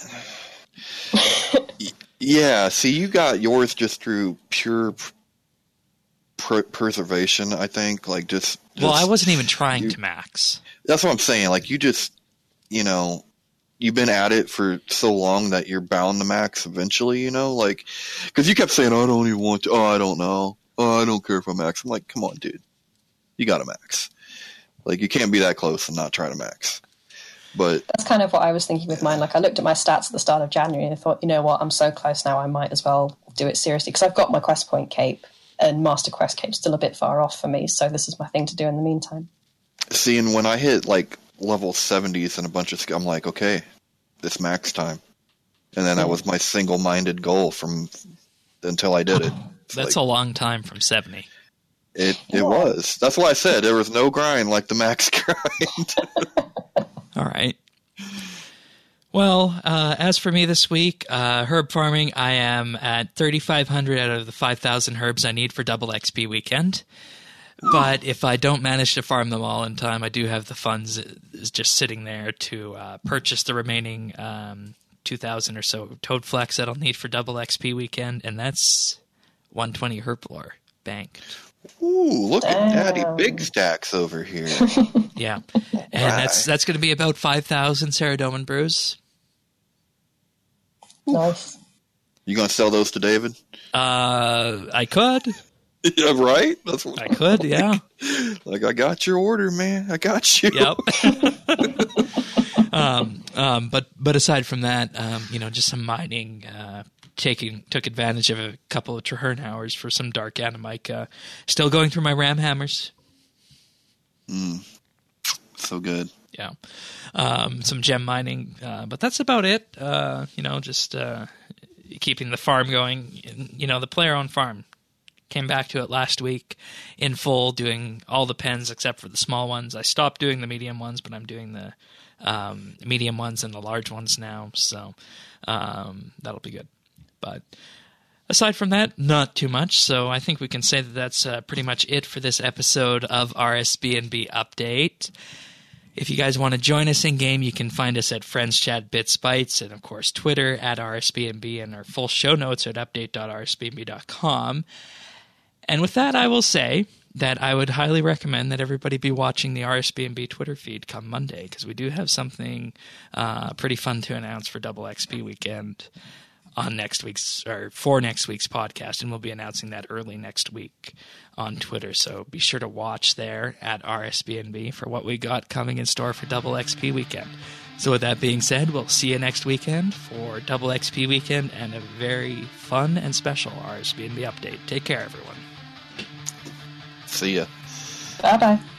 Yeah. See, you got yours just through pure preservation, I think. Like just well, I wasn't even trying to max. That's what I'm saying. Like you just, you've been at it for so long that you're bound to max eventually, like, because you kept saying, I don't even want to, I don't know. I don't care if I max. I'm like, come on, dude. You got to max. Like, you can't be that close and not try to max. But that's kind of what I was thinking with mine. Like, I looked at my stats at the start of January and I thought, you know what, I'm so close now, I might as well do it seriously. Because I've got my Quest Point cape, and Master Quest cape's still a bit far off for me, so this is my thing to do in the meantime. Seeing when I hit, like, level 70s and a bunch of... I'm like, okay, it's max time. And then that was my single-minded goal until I did it. That's a long time from 70. It was. That's why I said there was no grind like the max grind. All right. Well, as for me this week, herb farming, I am at 3,500 out of the 5,000 herbs I need for double XP weekend. But if I don't manage to farm them all in time, I do have the funds just sitting there to purchase the remaining 2,000 or so Toad Flex that I'll need for double XP weekend, and that's 120 Herblore banked. Ooh, look at Daddy Big Stacks over here. Yeah. And that's going to be about 5,000 Saradomin brews. Nice. You going to sell those to David? I could. Yeah, right? That's what I could, yeah. Like, I got your order, man. I got you. Yep. But aside from that, just some mining, took advantage of a couple of Traherne hours for some dark Animica. Still going through my Ram hammers. So good. Yeah. Some gem mining, but that's about it. Just keeping the farm going. The player-owned farm. Came back to it last week in full, doing all the pens except for the small ones. I stopped doing the medium ones, but I'm doing the medium ones and the large ones now, so that'll be good. But aside from that, not too much, so I think we can say that that's pretty much it for this episode of RSB&B Update. If you guys want to join us in-game, you can find us at Friends Chat Bits Bytes, and of course Twitter at RSB&B, and our full show notes at update.rsbnb.com. And with that, I will say, that I would highly recommend that everybody be watching the RSBNB Twitter feed come Monday, because we do have something pretty fun to announce for Double XP weekend on for next week's podcast, and we'll be announcing that early next week on Twitter. So be sure to watch there at RSBNB for what we got coming in store for Double XP weekend. So with that being said, we'll see you next weekend for Double XP weekend and a very fun and special RSBNB update. Take care, everyone. See ya. Bye-bye.